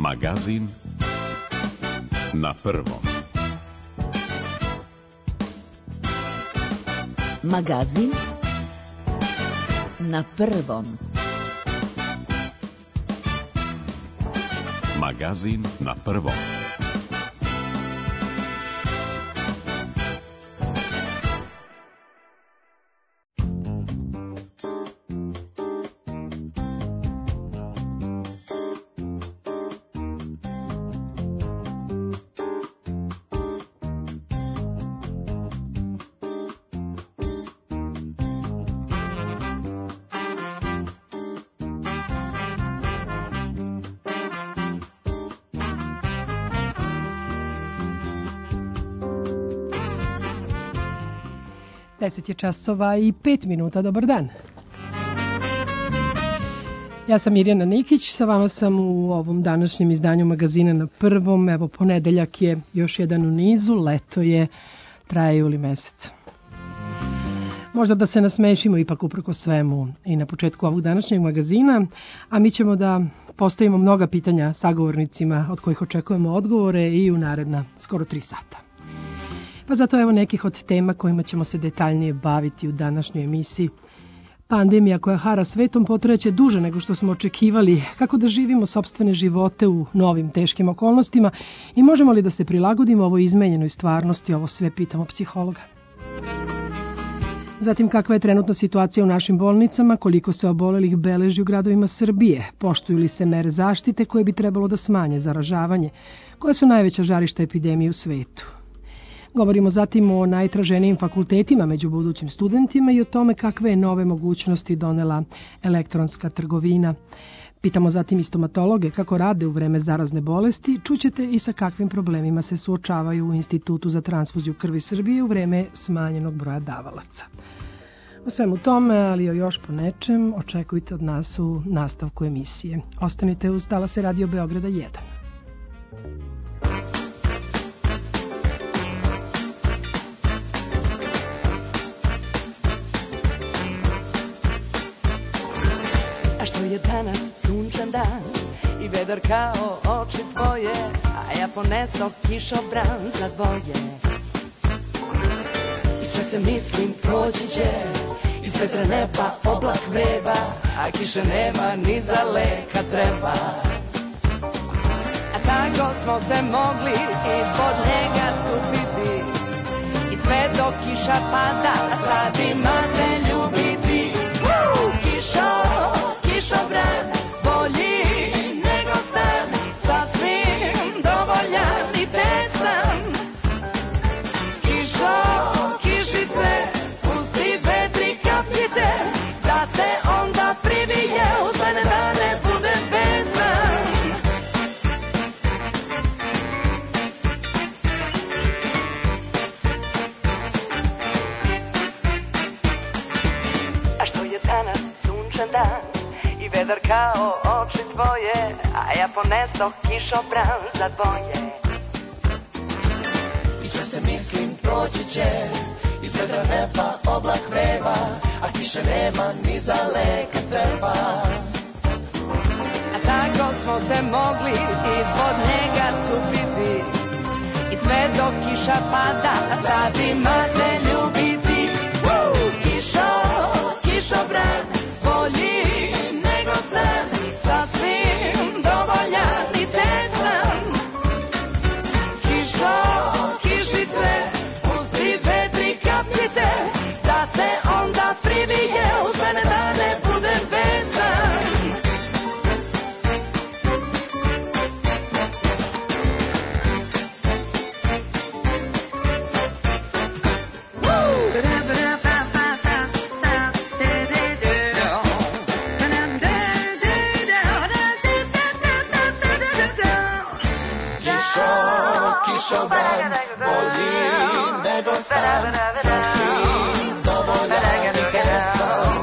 Magazin na prvom. Magazin na prvom. Magazin na prvom. Deset je časova i 5 minuta. Dobar dan. Ja sam Mirjana Nikić, sa vama sam u ovom današnjem izdanju Magazina na prvom. Evo, ponedeljak je još jedan u nizu, leto je, traje juli mesec. Možda da se nasmešimo ipak uprko svemu i na početku ovog današnjeg magazina, a mi ćemo da postavimo mnoga pitanja sagovornicima od kojih očekujemo odgovore i u naredna skoro 3 sata. Pa zato evo nekih od tema kojima ćemo se detaljnije baviti u današnjoj emisiji. Pandemija koja hara svetom potrajeće duže nego što smo očekivali, kako da živimo sopstvene živote u novim teškim okolnostima i možemo li da se prilagodimo ovoj izmenjenoj stvarnosti, ovo sve pitamo psihologa. Zatim kakva je trenutna situacija u našim bolnicama, koliko se obolelih beleži u gradovima Srbije, poštuju li se mere zaštite koje bi trebalo da smanje zaražavanje, koje su najveća žarišta epidemije u svetu. Govorimo zatim o najtraženijim fakultetima među budućim studentima i o tome kakve je nove mogućnosti donela elektronska trgovina. Pitamo zatim i stomatologe kako rade u vreme zarazne bolesti, čućete i sa kakvim problemima se suočavaju u Institutu za transfuziju krvi Srbije u vreme smanjenog broja davalaca. O svemu tome, ali o još po nečem, očekujte od nas u nastavku emisije. Ostanite uz talase Radio Beograda 1. Je danas sunčan dan i vedar kao oči tvoje, a ja poneso kišobran za dvoje. I sve se mislim proći će, iz vetra neba oblak vreba, a kiše nema ni za leka treba. A tako smo se mogli ispod njega skupiti i sve dok kiša pada, a sad ima se ljubiti. Kišobran, bolji nego stan, sasvim dovoljan i tesan. Kišice, pusti 2-3 kapljice, da se onda privije uz mene da ne bude besan. A što je danas sunčan dan i vedar kao oči tvoje, a ja poneso kišobran za dvoje. I sve se mislim proći će, iz vedra neba oblak vreba, a kiše nema ni za leka treba. A tako smo se mogli ispod njega skupiti i sve dok kiša pada, a sad ima se ljubiti. Kišobran, bolji sasvim dovoljan i tesan. Kišice, pusti 2-3 kapljice, da se onda privije uz mene da ne bude besan. Kišobran, bolji nego stan, sasvim dovoljan i tesan.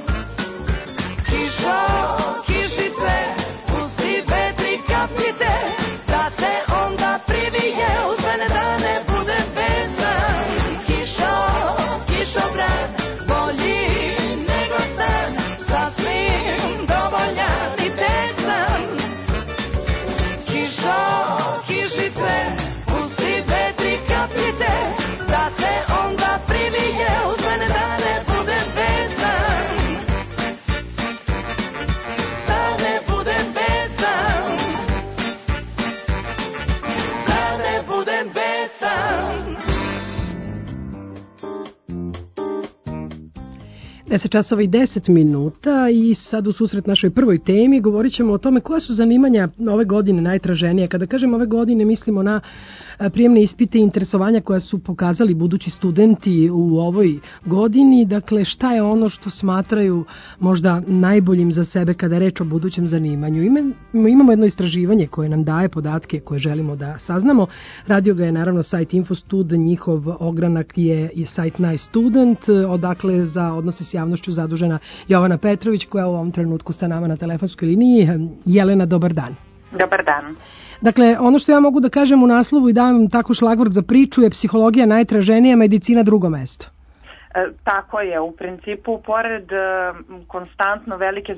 Kišice, pusti 2-3 kapljice, da se onda privije uz mene da ne bude besan. Kišobran, bolji nego stan, sasvim dovoljan i tesan. 10 časova i 10 minuta i sad u susret našoj prvoj temi govorit ćemo o tome koja su zanimanja ove godine najtraženije. Kada kažem ove godine mislimo na prijemne ispite i interesovanja koja su pokazali budući studenti u ovoj godini. Dakle, šta je ono što smatraju možda najboljim za sebe kada je reč o budućem zanimanju. Imamo jedno istraživanje koje nam daje podatke koje želimo da saznamo. Radio ga je naravno sajt Infostud, njihov ogranak je sajt Nice Student, odakle za odnose s javnošću zadužena Jovana Petrović koja je u ovom trenutku sa nama na telefonskoj liniji. Jelena, dobar dan. Dobar dan. Dakle, ono što ja mogu da kažem u naslovu i dajem tako šlagvort za priču je psihologija najtraženija, medicina drugo mesto. Tako je, u principu, pored konstantno velike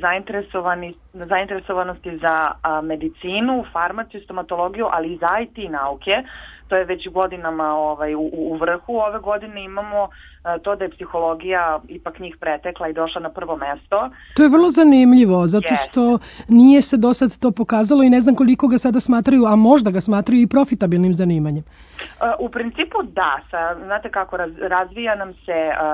zainteresovanosti za medicinu, farmaciju, stomatologiju, ali i za IT nauke, to je već godinama u vrhu. Ove godine imamo to da je psihologija ipak njih pretekla i došla na prvo mesto. To je vrlo zanimljivo, zato što nije se do sad to pokazalo i ne znam koliko ga sada smatraju, a možda ga smatraju i profitabilnim zanimanjem. U principu da, znate kako razvija nam se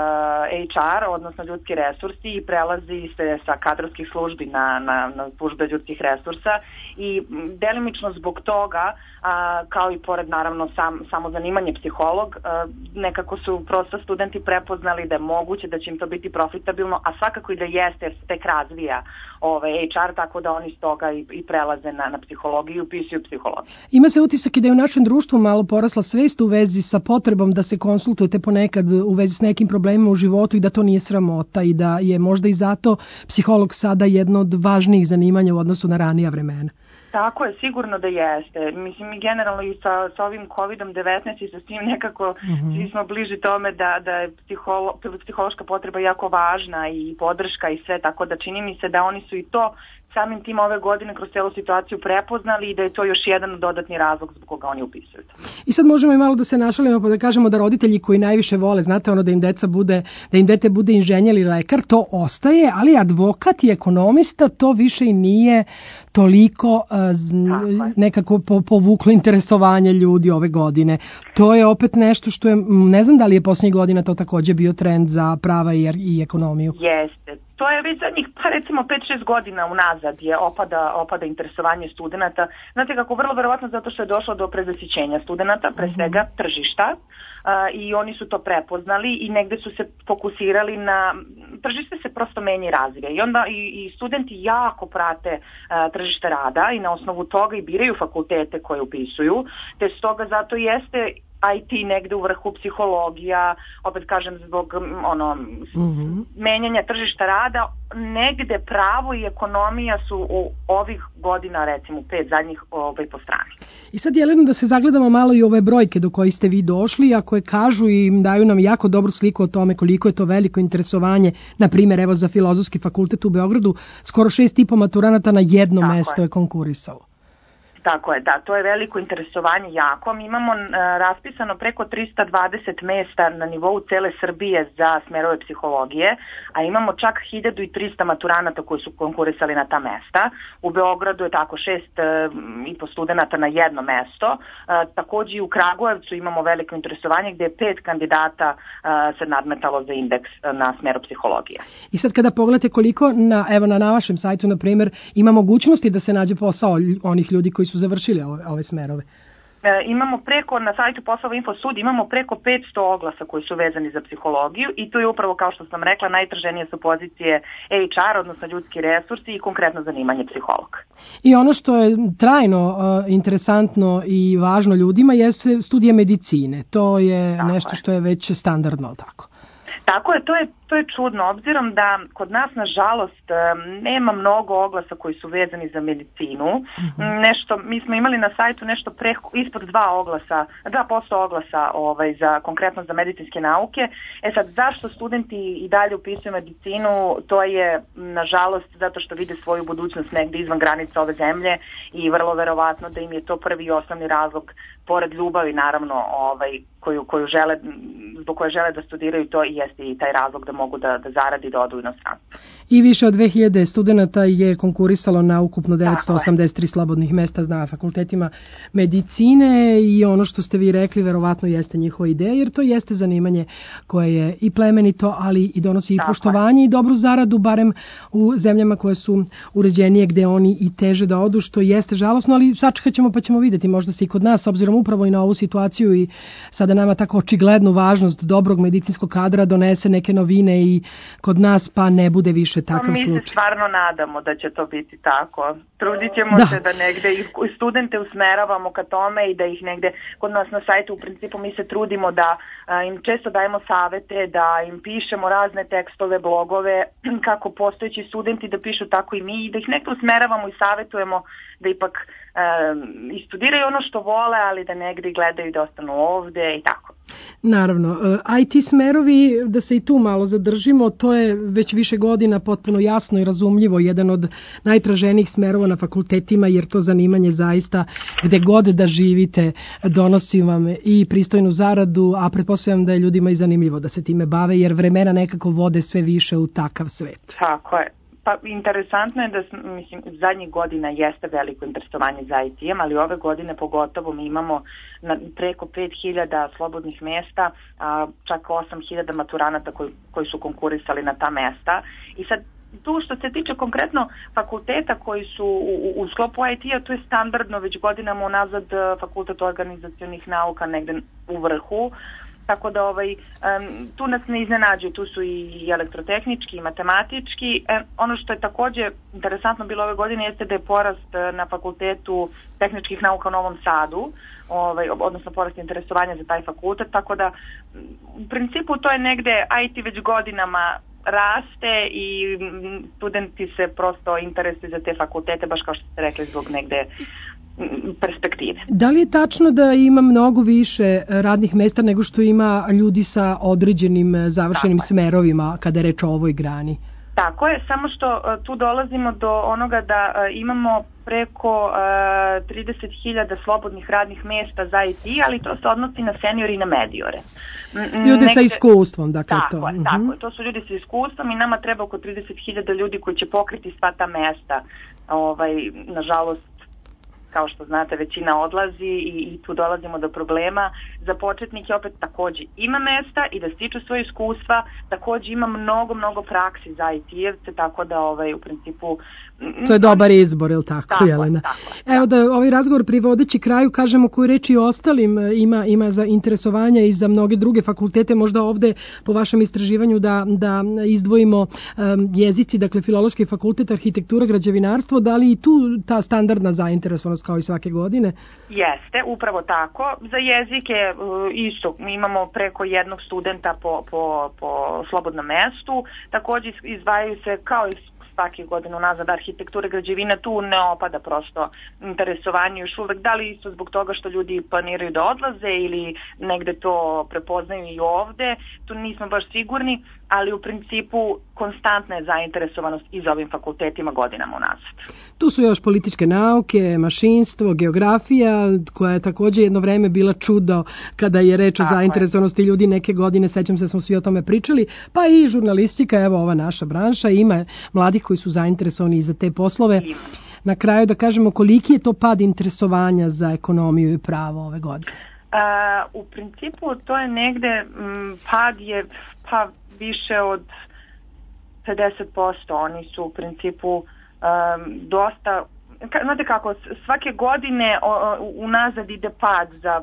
HR, odnosno ljudski resursi i prelazi se sa kadrovskih službi na službe ljudskih resursa i delimično zbog toga, kao i pored naravno samo zanimanje psiholog, nekako su prosto studenti prepoznali da je moguće da će im to biti profitabilno, a svakako i da jeste jer se tek razvija HR, tako da oni s toga i prelaze na psihologiju i upisuju psihologiju. Ima se utisak i da je u našem društvu malo porasla svest u vezi sa potrebom da se konsultujete ponekad u vezi s nekim problemima u životu i da to nije sramota i da je možda i zato psiholog sada jedno od važnijih zanimanja u odnosu na ranija vremena. Tako je, sigurno da jeste. Mislim, i generalno i sa ovim COVID-19 i sa svim nekako svi smo bliži tome da je psihološka potreba jako važna i podrška i sve, tako da čini mi se da oni su i to samim tim ove godine kroz celu situaciju prepoznali i da je to još jedan dodatni razlog zbog koga oni upisuju. I sad možemo i malo da se našalimo pa da kažemo da roditelji koji najviše vole, znate ono da im dete bude inženjer ili lekar, to ostaje, ali advokat i ekonomista to više i nije toliko nekako povuklo interesovanje ljudi ove godine. To je opet nešto što je, ne znam da li je posljednjih godina to također bio trend za prava i ekonomiju. Jeste. To je već zadnjih, recimo 5-6 godina unazad je opada interesovanje studenata. Znate kako, vrlo verovatno zato što je došlo do prezasićenja studenata, pre svega tržišta, i oni su to prepoznali i negde su se fokusirali na, tržište se prosto menja i razvija i onda i studenti jako prate tržište rada i na osnovu toga i biraju fakultete koje upisuju, te stoga zato jeste IT negde u vrhu, psihologija, opet kažem zbog menjanja tržišta rada, negde pravo i ekonomija su u ovih godina, recimo 5 zadnjih po strani. I sad, Jelena, da se zagledamo malo i ove brojke do kojih ste vi došli, a koje kažu i daju nam jako dobru sliku o tome koliko je to veliko interesovanje, na primjer, evo za Filozofski fakultet u Beogradu, skoro 6,5 maturanata na jedno mesto je konkurisalo. Tako je, da, to je veliko interesovanje jako. Mi imamo raspisano preko 320 mesta na nivou cele Srbije za smerove psihologije, a imamo čak 1300 maturanata koji su konkurisali na ta mesta. U Beogradu je tako 6,5 studenata na jedno mesto. Također i u Kragujevcu imamo veliko interesovanje gdje je 5 kandidata se nadmetalo za indeks na smeru psihologije. I sad kada pogledate koliko na vašem sajtu, na primjer, ima mogućnosti da se nađe posao onih ljudi koji su završili ove smerove? Imamo na sajtu Poslova Infosud imamo preko 500 oglasa koji su vezani za psihologiju i tu je upravo, kao što sam rekla, najtraženije su pozicije HR, odnosno ljudski resursi i konkretno zanimanje psiholog. I ono što je trajno interesantno i važno ljudima je studija medicine. To je nešto što je već standardno, tako? Tako je, to je čudno, obzirom da kod nas, nažalost, nema mnogo oglasa koji su vezani za medicinu. Mi smo imali na sajtu nešto ispod 2% oglasa konkretno za medicinske nauke. Sad, zašto studenti i dalje upisuju medicinu? To je, nažalost, zato što vide svoju budućnost negdje izvan granica ove zemlje i vrlo verovatno da im je to prvi i osnovni razlog, pored ljubavi, naravno, zbog koje žele da studiraju, to i jeste i taj razlog da mogu da zaradi i da odu u inostranstvo. I više od 2000 studenta je konkurisalo na ukupno 983 slobodnih mesta na fakultetima medicine i ono što ste vi rekli verovatno jeste njihova ideja, jer to jeste zanimanje koje je i plemenito, ali i donosi i poštovanje i dobru zaradu, barem u zemljama koje su uređenije gde oni i teže da odu, što jeste žalosno, ali sačekat ćemo pa ćemo vidjeti, možda se i kod nas, s obzirom upravo i na ovu situaciju i sada nama tako očiglednu važnost dobrog medicinskog kadra donese neke novine i kod nas pa ne bude više takav slučaj. Mi se stvarno nadamo da će to biti tako. Trudit ćemo se da negde i studente usmeravamo ka tome i da ih negde kod nas na sajtu u principu mi se trudimo da im često dajemo savete, da im pišemo razne tekstove, blogove, kako postojeći studenti da pišu tako i mi i da ih negde usmeravamo i savetujemo da ipak i studiraju ono što vole, ali da negde gledaju da ostanu ovde i tako. Naravno, IT smerovi, da se i tu malo zadržimo, to je već više godina potpuno jasno i razumljivo jedan od najtraženijih smerova na fakultetima, jer to zanimanje zaista gde god da živite donosi vam i pristojnu zaradu, a pretpostavljam da je ljudima i zanimljivo da se time bave, jer vremena nekako vode sve više u takav svet. Tako je. Pa interesantno je da, mislim, zadnjih godina jeste veliko interesovanje za IT-em, ali ove godine pogotovo mi imamo preko 5000 slobodnih mesta, čak 8000 maturanata koji su konkurisali na ta mesta. I sad, tu što se tiče konkretno fakulteta koji su u sklopu IT-a, to je standardno već godinama unazad Fakultet organizacionih nauka negde u vrhu. Tako da tu nas ne iznenađuju, tu su i elektrotehnički i matematički. Ono što je takođe interesantno bilo ove godine jeste da je porast na Fakultetu tehničkih nauka u Novom Sadu, odnosno porast interesovanja za taj fakultet, tako da u principu to je negde IT već godinama raste i studenti se prosto interesuju za te fakultete, baš kao što ste rekli, zbog negde perspektive. Da li je tačno da ima mnogo više radnih mesta nego što ima ljudi sa određenim završenim smerovima kada je reč o ovoj grani? Tako je, samo što tu dolazimo do onoga da imamo preko 30.000 slobodnih radnih mesta za IT, ali to se odnosi na seniore i na mediore. Ljude sa iskustvom, dakle to. Tako je, to su ljudi sa iskustvom i nama treba oko 30.000 ljudi koji će pokriti sva ta mesta. Nažalost, kao što znate, većina odlazi i tu dolazimo do problema. Za početnike opet takođe ima mesta i da stiču svoje iskustva, takođe ima mnogo praksi za IT-evce, tako da u principu... To je dobar izbor, je li tako, Jelena? Evo da ovaj razgovor privodeći kraju kažemo koju reč i ostalim ima za interesovanja i za mnoge druge fakultete, možda ovde po vašem istraživanju da izdvojimo jezici, dakle Filološki fakultet, arhitektura, građevinarstvo, da li i tu ta standardna zainteresovanost kao i svake godine? Jeste, upravo tako. Za jezike isto, mi imamo preko jednog studenta po slobodnom mestu, takođe izdvajaju se kao i svake godine nazad arhitektura, građevina, tu ne opada prosto interesovanje još uvek, da li isto zbog toga što ljudi planiraju da odlaze ili negde to prepoznaju i ovde, tu nismo baš sigurni, ali u principu konstantna je zainteresovanost i za ovim fakultetima godinama unazad. Tu su još političke nauke, mašinstvo, geografija, koja je takođe jedno vreme bila čudo kada je reč o zainteresovanosti ljudi neke godine, sećam se da smo svi o tome pričali, pa i žurnalistika, evo ova naša branša, ima mladih koji su zainteresovani za te poslove. Na kraju da kažemo koliki je to pad interesovanja za ekonomiju i pravo ove godine? U principu to je negde, pad je više od 50%, oni su u principu dosta, znate kako, svake godine unazad ide pad za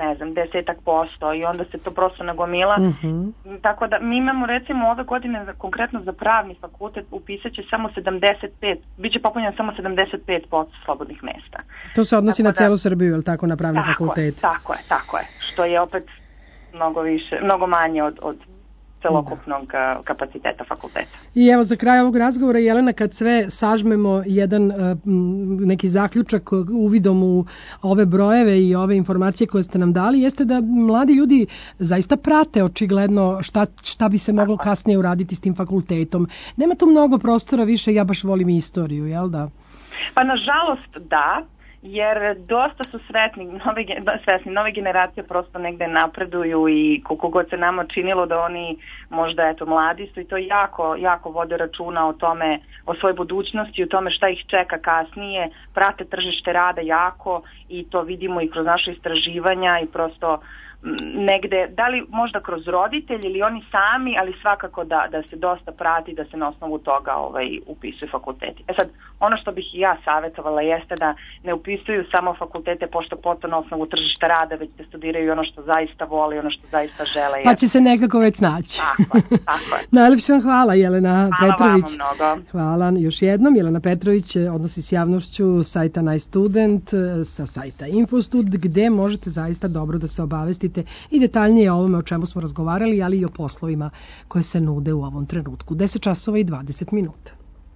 10% i onda se to prosto nagomila. Tako da mi imamo recimo ove godine konkretno za pravni fakultet upisat će samo 75, bit će popunjeno samo 75% slobodnih mesta. To se odnosi na celu Srbiju, je li tako, na pravni fakultet? Tako je, što je opet mnogo manje od celokupnog kapaciteta fakulteta. I evo za kraj ovog razgovora, Jelena, kad sve sažmemo jedan neki zaključak uvidom u ove brojeve i ove informacije koje ste nam dali, jeste da mladi ljudi zaista prate očigledno šta bi se moglo kasnije uraditi s tim fakultetom. Nema tu mnogo prostora više, ja baš volim istoriju, jel da? Pa nažalost da, jer dosta su svesni, nove generacije prosto negde napreduju i koliko god se nama činilo da oni možda mladi su i to jako vode računa o tome, o svojoj budućnosti, o tome šta ih čeka kasnije, prate tržište rada jako i to vidimo i kroz naše istraživanja i prosto negde, da li možda kroz roditelji ili oni sami, ali svakako da se dosta prati, da se na osnovu toga upisuju fakulteti. Sad, ono što bih i ja savjetovala jeste da ne upisuju samo fakultete pošto potom na osnovu tržišta rada, već da studiraju ono što zaista vole, ono što zaista žele. Pa će se nekako već naći. Tako je. Najlepše vam hvala, Jelena Petrović. Hvala vam mnogo. Hvala još jednom. Jelena Petrović odnosi s javnošću sajta najstudent sa sajta Infostud, gde možete zaista dobro da se obavestite i detaljnije o ovome o čemu smo razgovarali, ali i o poslovima koje se nude u ovom trenutku. 10 časova i 20 minuta.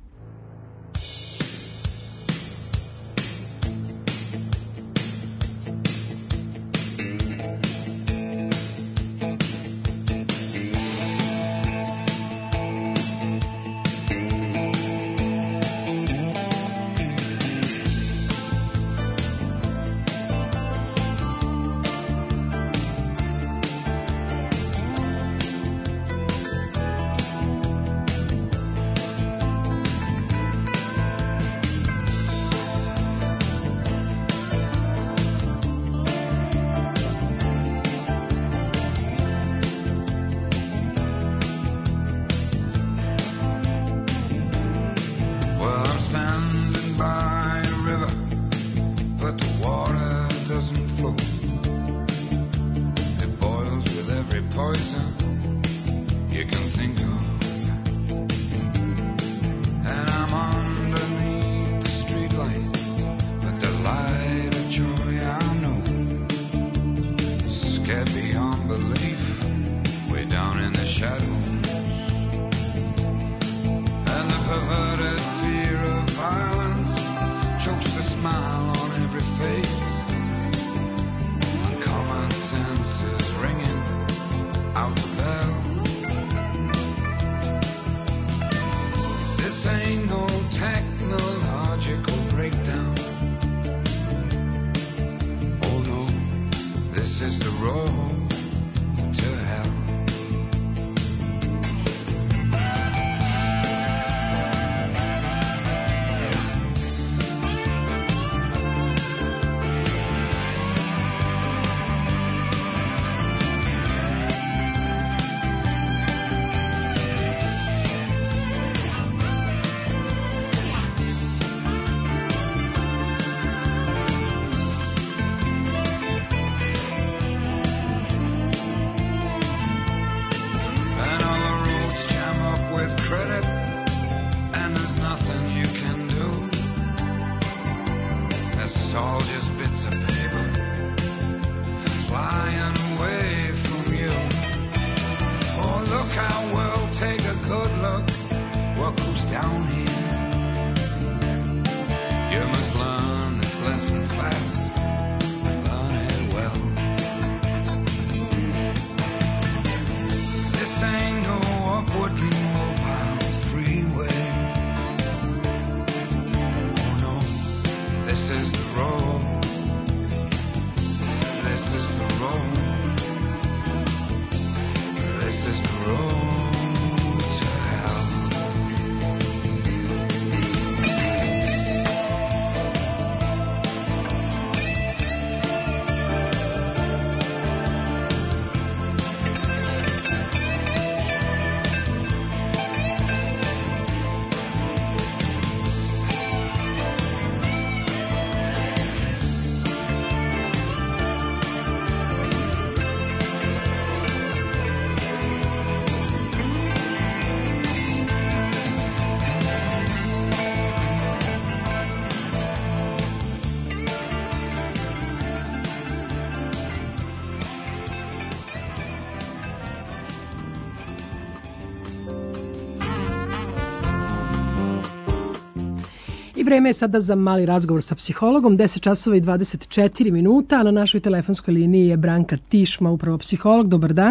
Vreme je sada za mali razgovor sa psihologom, 10 časova i 24 minuta, a na našoj telefonskoj liniji je Branka Tišma, upravo psiholog. Dobar dan.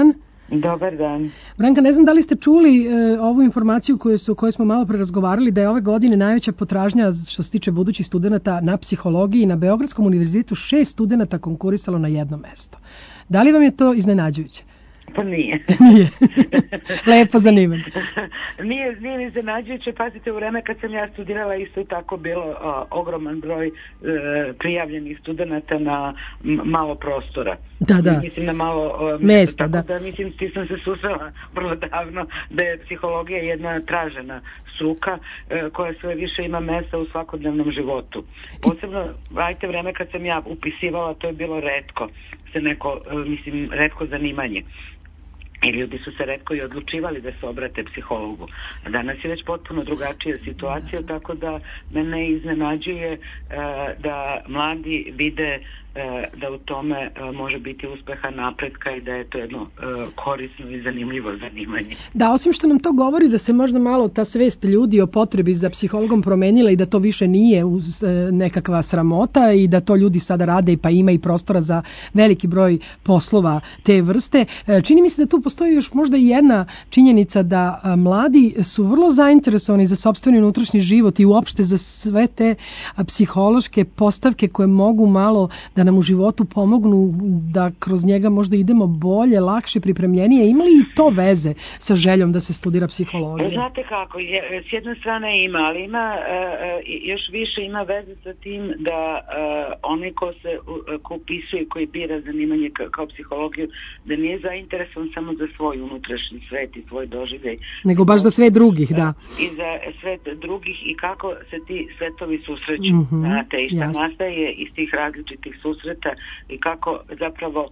Dobar dan. Branka, ne znam da li ste čuli ovu informaciju o kojoj smo malo pre razgovarali, da je ove godine najveća potražnja što se tiče budućih studenta na psihologiji. Na Beogradskom univerzitetu 6 studenta konkurisalo na jedno mesto. Da li vam je to iznenađujuće? Pa nije. Nije. Lepo zanimanje. Nije iznenađujuće. Pazite, u vreme kad sam ja studirala isto tako bilo ogroman broj prijavljenih studenta na malo prostora. Da. Mislim na malo mesta. Tako da mislim, ti sam se susrela vrlo davno da je psihologija jedna tražena struka koja sve više ima mesta u svakodnevnom životu. Posebno, ajte, vreme kad sam ja upisivala, to je bilo retko. Retko zanimanje. I ljudi su se retko i odlučivali da se obrate psihologu. A danas je već potpuno drugačija situacija, tako da mene iznenađuje da mladi vide da u tome može biti uspeha, napretka i da je to jedno korisno i zanimljivo zanimanje. Da, osim što nam to govori da se možda malo ta svest ljudi o potrebi za psihologom promenila i da to više nije nekakva sramota i da to ljudi sada rade pa ima i prostora za veliki broj poslova te vrste. Čini mi se da tu postoji još možda i jedna činjenica da mladi su vrlo zainteresovani za sopstveni unutrašnji život i uopšte za sve te psihološke postavke koje mogu malo da nam u životu pomognu da kroz njega možda idemo bolje, lakše, pripremljenije. Ima li i to veze sa željom da se studira psihologija? Znate kako, s jedne strane ima, ali ima još više ima veze sa tim da onaj ko upisuje, koji bira zanimanje kao psihologiju, da nije zainteresovan samo za svoj unutrašnji svet i svoj doživljaj. Nego baš za sve drugih, da. I za svet drugih i kako se ti svetovi susreću. Znate, i šta nastaje iz tih različitih susreta i kako zapravo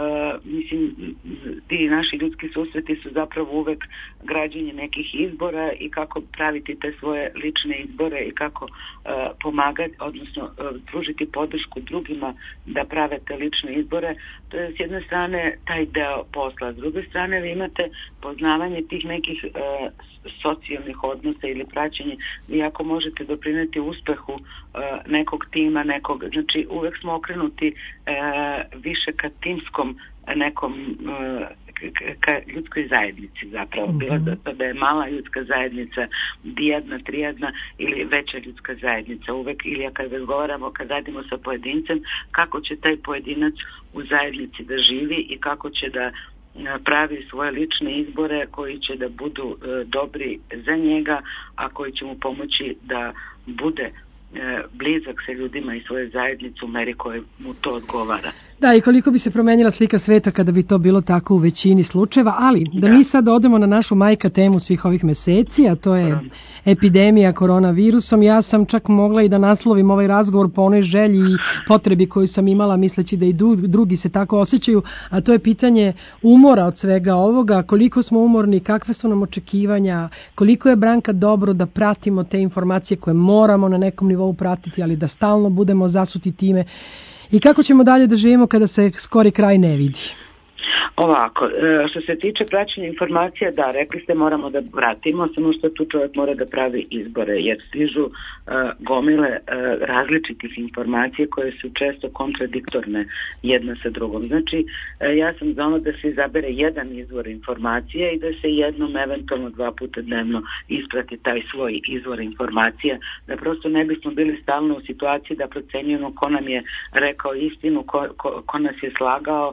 ti naši ljudski susreti su zapravo uvek građenje nekih izbora i kako praviti te svoje lične izbore i kako pomagati, odnosno pružiti podršku drugima da prave te lične izbore. To je s jedne strane taj deo posla. S druge strane vi imate poznavanje tih nekih socijalnih odnosa ili praćenje i ako možete doprineti uspehu nekog tima, znači uvek smo okrenuti više ka timskom nekom ka ljudskoj zajednici zapravo. Bilo da je mala ljudska zajednica, dijedna, trijedna ili veća ljudska zajednica uvek, ili kad razgovaramo, kad radimo sa pojedincem, kako će taj pojedinac u zajednici da živi i kako će da pravi svoje lične izbore koji će da budu dobri za njega, a koji će mu pomoći da bude blizak sa ljudima i svoje zajednice u meri koje mu to odgovara. Da, i koliko bi se promenila slika sveta kada bi to bilo tako u većini slučajeva, ali da mi sad odemo na našu majka temu svih ovih meseci, a to je epidemija koronavirusom. Ja sam čak mogla i da naslovim ovaj razgovor po onoj želji i potrebi koju sam imala, misleći da i drugi se tako osjećaju, a to je pitanje umora od svega ovoga, koliko smo umorni, kakve su nam očekivanja, koliko je, Branka, dobro da pratimo te informacije koje moramo na nekom nivou pratiti, ali da stalno budemo zasuti time. I kako ćemo dalje da živimo kada se skori kraj ne vidi? Ovako, što se tiče praćenja informacija, da, rekli ste moramo da pratimo, samo što tu čovjek mora da pravi izbore, jer stižu gomile različitih informacija koje su često kontradiktorne jedna sa drugom. Znači, ja sam za ono da se izabere jedan izvor informacija i da se jednom, eventualno 2 puta dnevno isprati taj svoj izvor informacija, da prosto ne bismo bili stalno u situaciji da procenjujemo ko nam je rekao istinu, ko nas je slagao,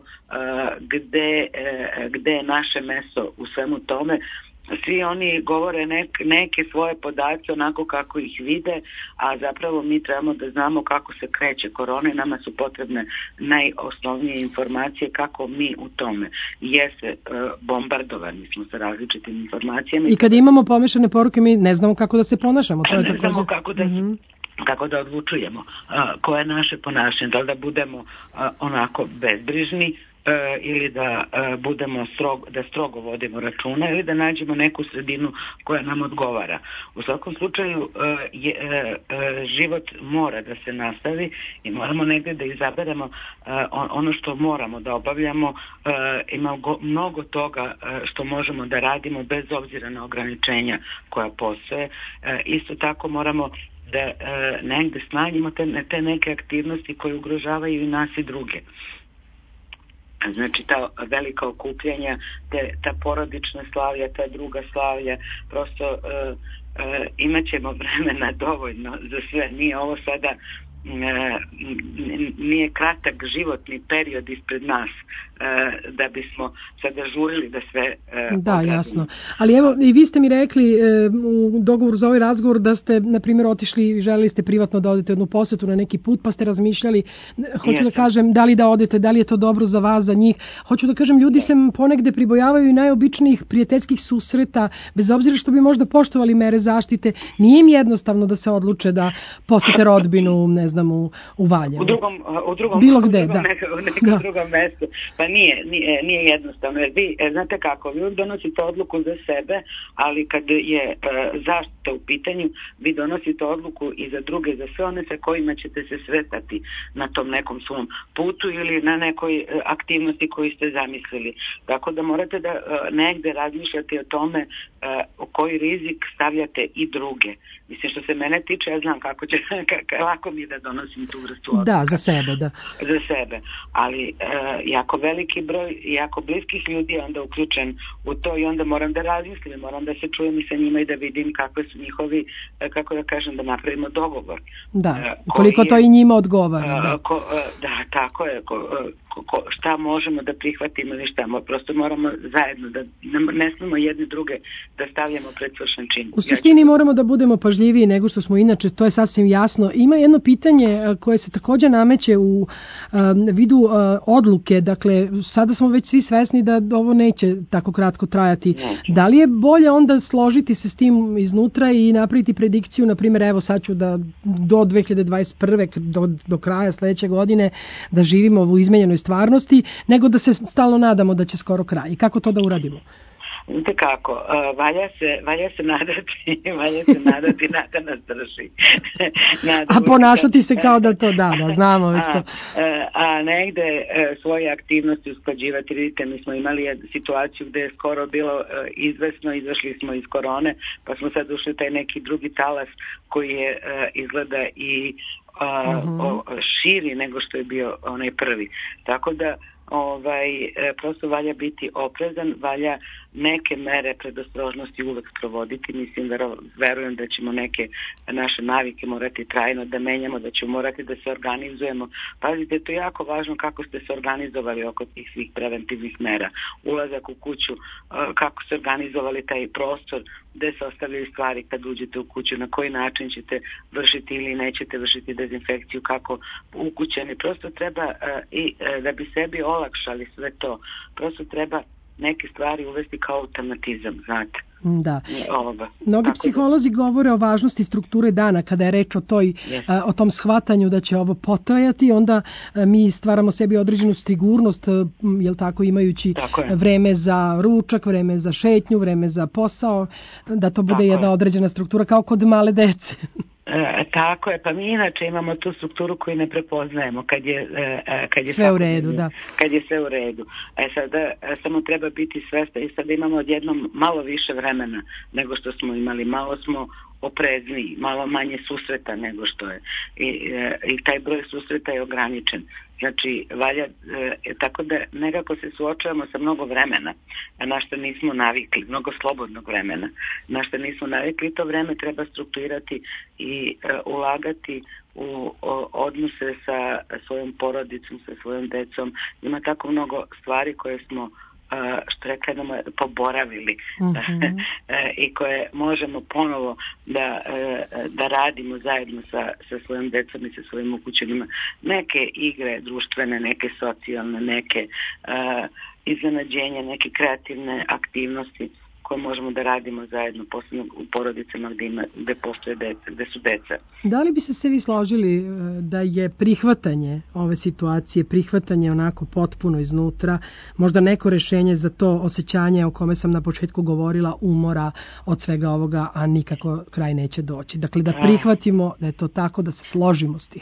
gde je naše mesto u svemu tome. Svi oni govore neke svoje podatke onako kako ih vide, a zapravo mi trebamo da znamo kako se kreće korona i nama su potrebne najosnovnije informacije kako mi u tome. Jeste, bombardovani smo sa različitim informacijama. I kad imamo pomešane poruke mi ne znamo kako da se ponašamo. To je ne znamo kako da odlučujemo koje je naše ponašanje, da li da budemo onako bezbrižni ili da budemo da strogo vodimo računa ili da nađemo neku sredinu koja nam odgovara. U svakom slučaju život mora da se nastavi i moramo negdje da izaberemo ono što moramo da obavljamo. Ima mnogo toga što možemo da radimo bez obzira na ograničenja koja postoje. Isto tako moramo da negdje smanjimo te neke aktivnosti koje ugrožavaju i nas i druge. Znači ta velika okupljanja, ta porodična slavlja, ta druga slavlja, prosto imat ćemo vremena dovoljno za sve. Nije ovo sada nije kratak životni period ispred nas da bismo sada žurili da sve da, jasno. Ali evo, i vi ste mi rekli u dogovoru za ovaj razgovor da ste, na primjer, otišli i želeli ste privatno da odete jednu posetu na neki put, pa ste razmišljali, hoću da kažem, da li da odete, da li je to dobro za vas, za njih. Hoću da kažem, ljudi se ponegde pribojavaju i najobičnijih prijateljskih susreta, bez obzira što bi možda poštovali mere zaštite. Nije im jednostavno da se odluče da posete rodbinu, ne znam, u Valjevu. U drugom bilo gde, da. U nekom drugom mestu. Pa nije jednostavno. Jer vi, znate kako, vi donosite odluku za sebe, ali kad je zaštita u pitanju, vi donosite odluku i za druge, za sve one sa kojima ćete se sretati na tom nekom svom putu ili na nekoj aktivnosti koju ste zamislili. Tako da morate da negde razmišljate o tome o koji rizik stavljate i druge. Mislim, što se mene tiče, ja znam kako će, lako mi da donosim tu vrstu odluka. Da, za sebe, da. Za sebe, ali jako veliki broj, jako bliskih ljudi je onda uključen u to i onda moram da razmislim, moram da se čujem i sa njima i da vidim kakve su njihovi, kako da kažem, da napravimo dogovor. Da, koliko to i njima odgovara. Da, tako je, šta možemo da prihvatimo ili šta, prosto moramo zajedno, da ne smemo jedni druge da stavljamo pred svršen čin. U suštini moramo da budemo pažljiviji nego što smo inače, to je sasvim jasno. Ima jedno pitanje koje se također nameće u vidu odluke, dakle, sada smo već svi svesni da ovo neće tako kratko trajati. Da li je bolje onda složiti se s tim iznutra i napraviti predikciju, na primjer, evo sad ću da do 2021. do kraja sledeće godine da živimo u izmenjenoj stvarnosti, nego da se stalno nadamo da će skoro kraj. I kako to da uradimo? Znate kako, valja se nadati, nada nas drži. A ponašati se kao da to da, znamo već to. A negde svoje aktivnosti usklađivati, vidite, mi smo imali situaciju gde je skoro bilo izvesno, izašli smo iz korone, pa smo sad ušli taj neki drugi talas koji je izgleda i širi nego što je bio onaj prvi. Tako da prosto valja biti oprezan, valja neke mere predostrožnosti uvek provoditi. Mislim, verujem da ćemo neke naše navike morati trajno da menjamo, da ćemo morati da se organizujemo. Pazite, to je jako važno kako ste se organizovali oko tih svih preventivnih mera. Ulazak u kuću, kako ste organizovali taj prostor, gde se ostavljaju stvari kad uđete u kuću, na koji način ćete vršiti ili nećete vršiti dezinfekciju, kako ukućeni. Prosto treba i da bi sebi olakšali sve to, prosto treba neke stvari uvesti kao automatizam, znate. Da. Mnogi psiholozi govore o važnosti strukture dana kada je reč o tom shvatanju da će ovo potrajati, onda mi stvaramo sebi određenu sigurnost, jel tako, imajući vreme za ručak, vreme za šetnju, vreme za posao, da to bude jedna određena struktura kao kod male dece. Tako je, pa mi inače imamo tu strukturu koju ne prepoznajemo kad je sve u redu, da. Kad je sve u redu. Sada samo treba biti svesni i sada imamo odjednom malo više vremena nego što smo imali, malo smo oprezniji, malo manje susreta nego što je i taj broj susreta je ograničen. Znači, valja, tako da nekako se suočavamo sa mnogo vremena, na što nismo navikli, mnogo slobodnog vremena, na što nismo navikli, to vreme treba strukturirati i ulagati u odnose sa svojom porodicom, sa svojom decom. Ima tako mnogo stvari koje smo što rekamo poboravili i koje možemo ponovo da radimo zajedno sa svojim decom i sa svojim ukućenima. Neke igre društvene, neke socijalne, neke iznenađenja, neke kreativne aktivnosti koje možemo da radimo zajedno, posebno u porodicama gde postoje deca, gde su deca. Da li bi se vi složili da je prihvatanje ove situacije, prihvatanje onako potpuno iznutra, možda neko rešenje za to osjećanje o kome sam na početku govorila, umora od svega ovoga, a nikako kraj neće doći? Dakle, da prihvatimo da je to tako, da se složimo s tim.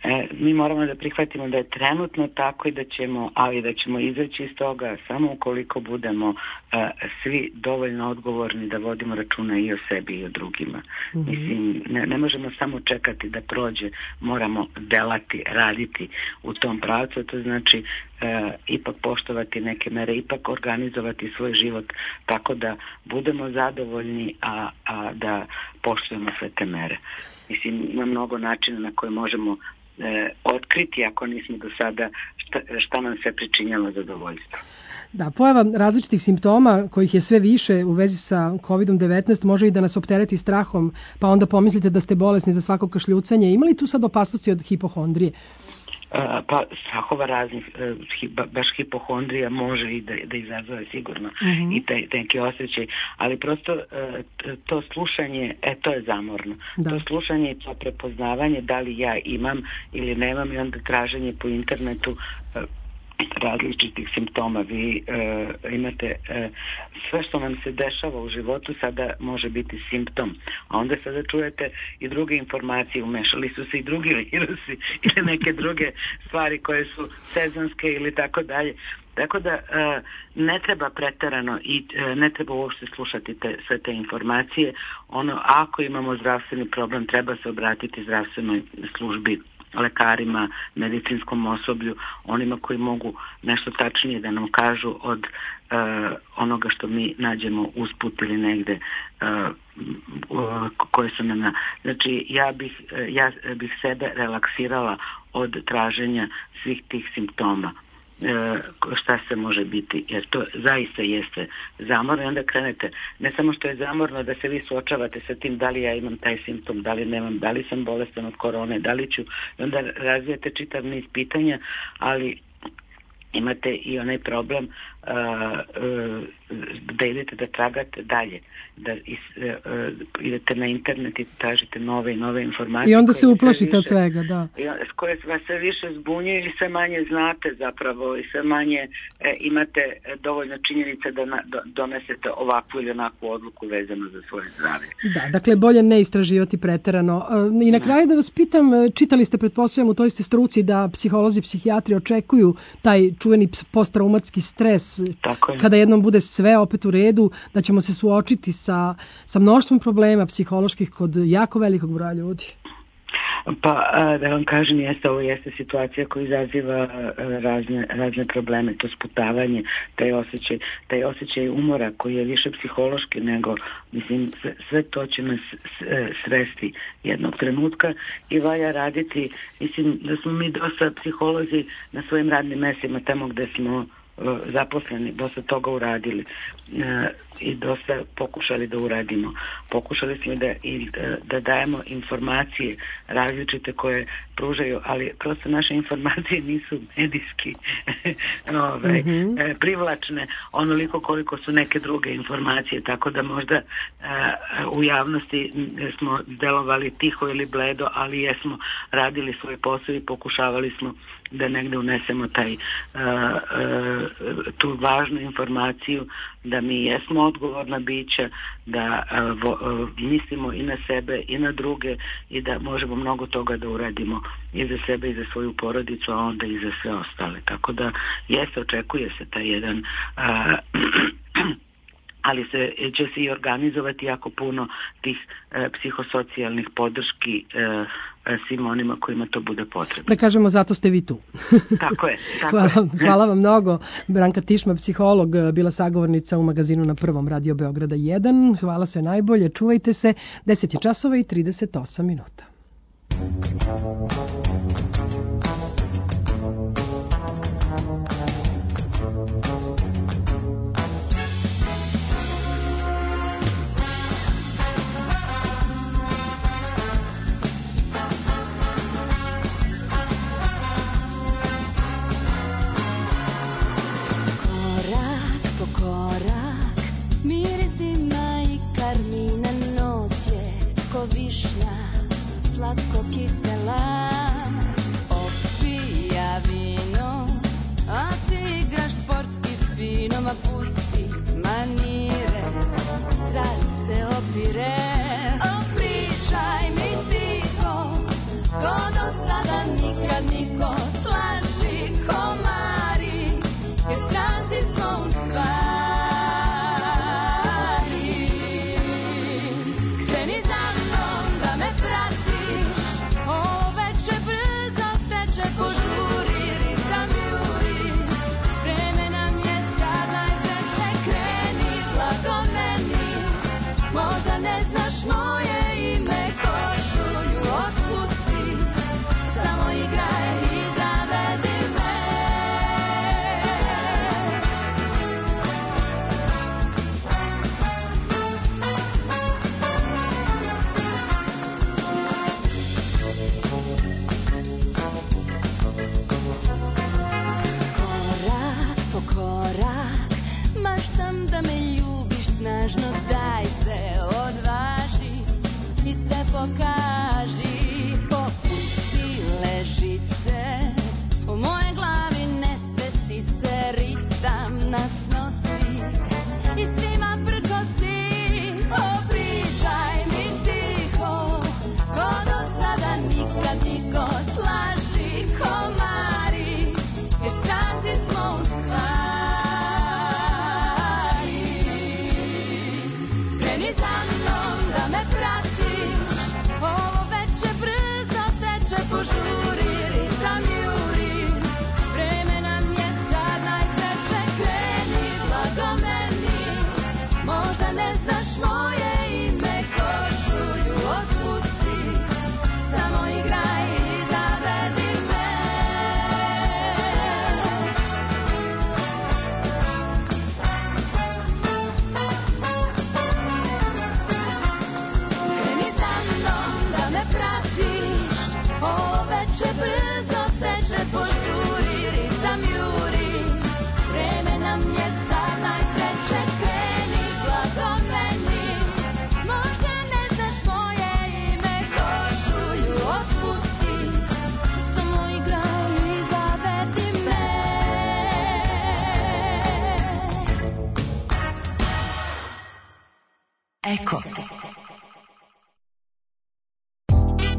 Mi moramo da prihvatimo da je trenutno tako i da ćemo izaći iz toga samo ukoliko budemo svi dovoljno odgovorni da vodimo računa i o sebi i o drugima. Mislim, ne možemo samo čekati da prođe, moramo delati, raditi u tom pravcu, to znači ipak poštovati neke mere, ipak organizovati svoj život tako da budemo zadovoljni, a da poštujemo sve te mere. Mislim, ima mnogo načina na koje možemo otkriti, ako nismo do sada, šta nam se pričinjalo zadovoljstvo. Da, pojava različitih simptoma, kojih je sve više u vezi sa COVID-19, može i da nas optereti strahom, pa onda pomislite da ste bolesni za svako kašljucanje. Ima li tu sad opasnosti od hipohondrije? Pa strahova raznih, baš hipohondrija može i da izazove sigurno i taj neki osjećaj, ali prosto to slušanje, to je zamorno. Da. To slušanje i to prepoznavanje da li ja imam ili nemam i onda traženje po internetu različitih simptoma. Vi imate sve što nam se dešava u životu sada može biti simptom, a onda sada čujete i druge informacije, umešali su se i drugi virusi ili neke druge stvari koje su sezonske ili tako dalje. Tako da ne treba preterano i ne treba uopšte slušati sve te informacije. Ako imamo zdravstveni problem, treba se obratiti zdravstvenoj službi, lekarima, medicinskom osoblju, onima koji mogu nešto tačnije da nam kažu od onoga što mi nađemo usput ili negde koje su nam. Znači, ja bih sebe relaksirala od traženja svih tih simptoma. Šta se može biti, jer to zaista jeste zamorno i onda krenete, ne samo što je zamorno da se vi suočavate sa tim da li ja imam taj simptom, da li nemam, da li sam bolestan od korone, da li ću, i onda razvijete čitav niz pitanja, ali imate i onaj problem da idete da tragate dalje, da idete na internet i tražite nove i nove informacije. I onda se uplašite od svega, da. Koje vas sve više zbunjuju i sve manje znate zapravo i sve manje imate dovoljno činjenica da donesete ovakvu ili onakvu odluku vezano za svoje zdravlje. Da, dakle bolje ne istraživati preterano. I na kraju da vas pitam, čitali ste, pretpostavljam, u toj ste struci da psiholozi, psihijatri očekuju taj čuveni posttraumatski stres, kada jednom bude sve opet u redu, da ćemo se suočiti sa mnoštvom problema psiholoških kod jako velikog broja ljudi. Pa, da vam kažem, ovo jeste situacija koja izaziva razne probleme, to sputavanje, taj osjećaj umora koji je više psihološki nego, mislim, sve to će nas sresti jednog trenutka i valja raditi, mislim da smo mi dosta psiholozi na svojim radnim mestima, tamo gde smo zaposleni, dosta toga uradili i dosta pokušali da uradimo. Pokušali smo da dajemo informacije različite koje pružaju, ali prosto naše informacije nisu medijski privlačne onoliko koliko su neke druge informacije, tako da možda u javnosti smo delovali tiho ili bledo, ali jesmo radili svoj posao i pokušavali smo da negde unesemo tu važnu informaciju da mi jesmo odgovorna bića, da mislimo i na sebe i na druge i da možemo mnogo toga da uradimo i za sebe i za svoju porodicu, a onda i za sve ostale. Tako da očekuje se taj jedan ali će se i organizovati jako puno tih psihosocijalnih podrški svim onima kojima to bude potrebno. Da kažemo, zato ste vi tu. Tako je. Hvala vam mnogo. Branka Tišma, psiholog, bila sagovornica u magazinu na Prvom, Radio Beograda 1. Hvala, sve najbolje, čuvajte se. 10 je časova i 38 minuta. Slatko kisela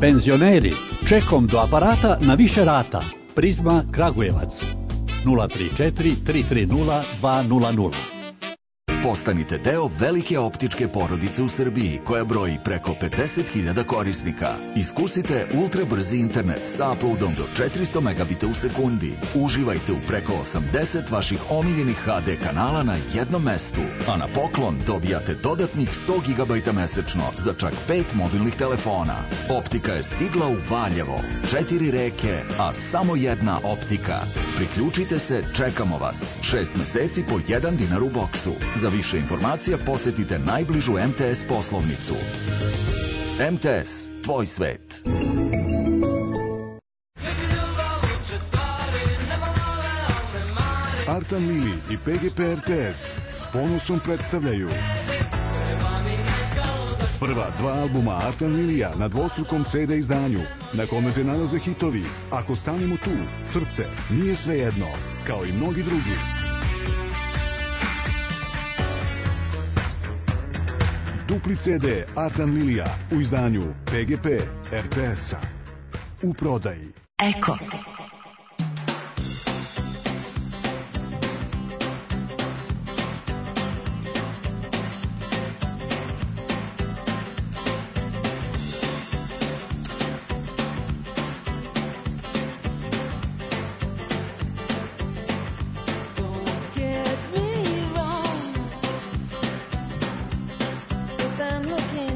Penzioneri, čekom do aparata na više rata. Prizma Kragujevac 034 330 200. Postanite deo velike optičke porodice u Srbiji koja broji preko 50.000 korisnika. Iskusite ultra brzi internet sa uploadom do 400 megabita u sekundi. Uživajte u preko 80 vaših omiljenih HD kanala na jednom mestu. A na poklon dobijate dodatnih 100 GB mesečno za čak 5 mobilnih telefona. Optika je stigla u Valjevo. 4 reke, a samo jedna optika. Priključite se, čekamo vas. 6 meseci po 1 dinar u boksu. Za više informacija posetite najbližu MTS poslovnicu. MTS, tvoj svet. Artan Lili i PGP RTS s ponosom predstavljaju prva dva albuma Artan Lilija na dvostrukom CD izdanju, na kome se nalaze hitovi Ako stanemo tu, Srce, Nije svejedno, kao i mnogi drugi. Dupli CD Artan Lilija u izdanju PGP RTS-a. U prodaji. Eko.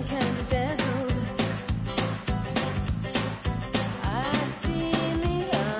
I see neon.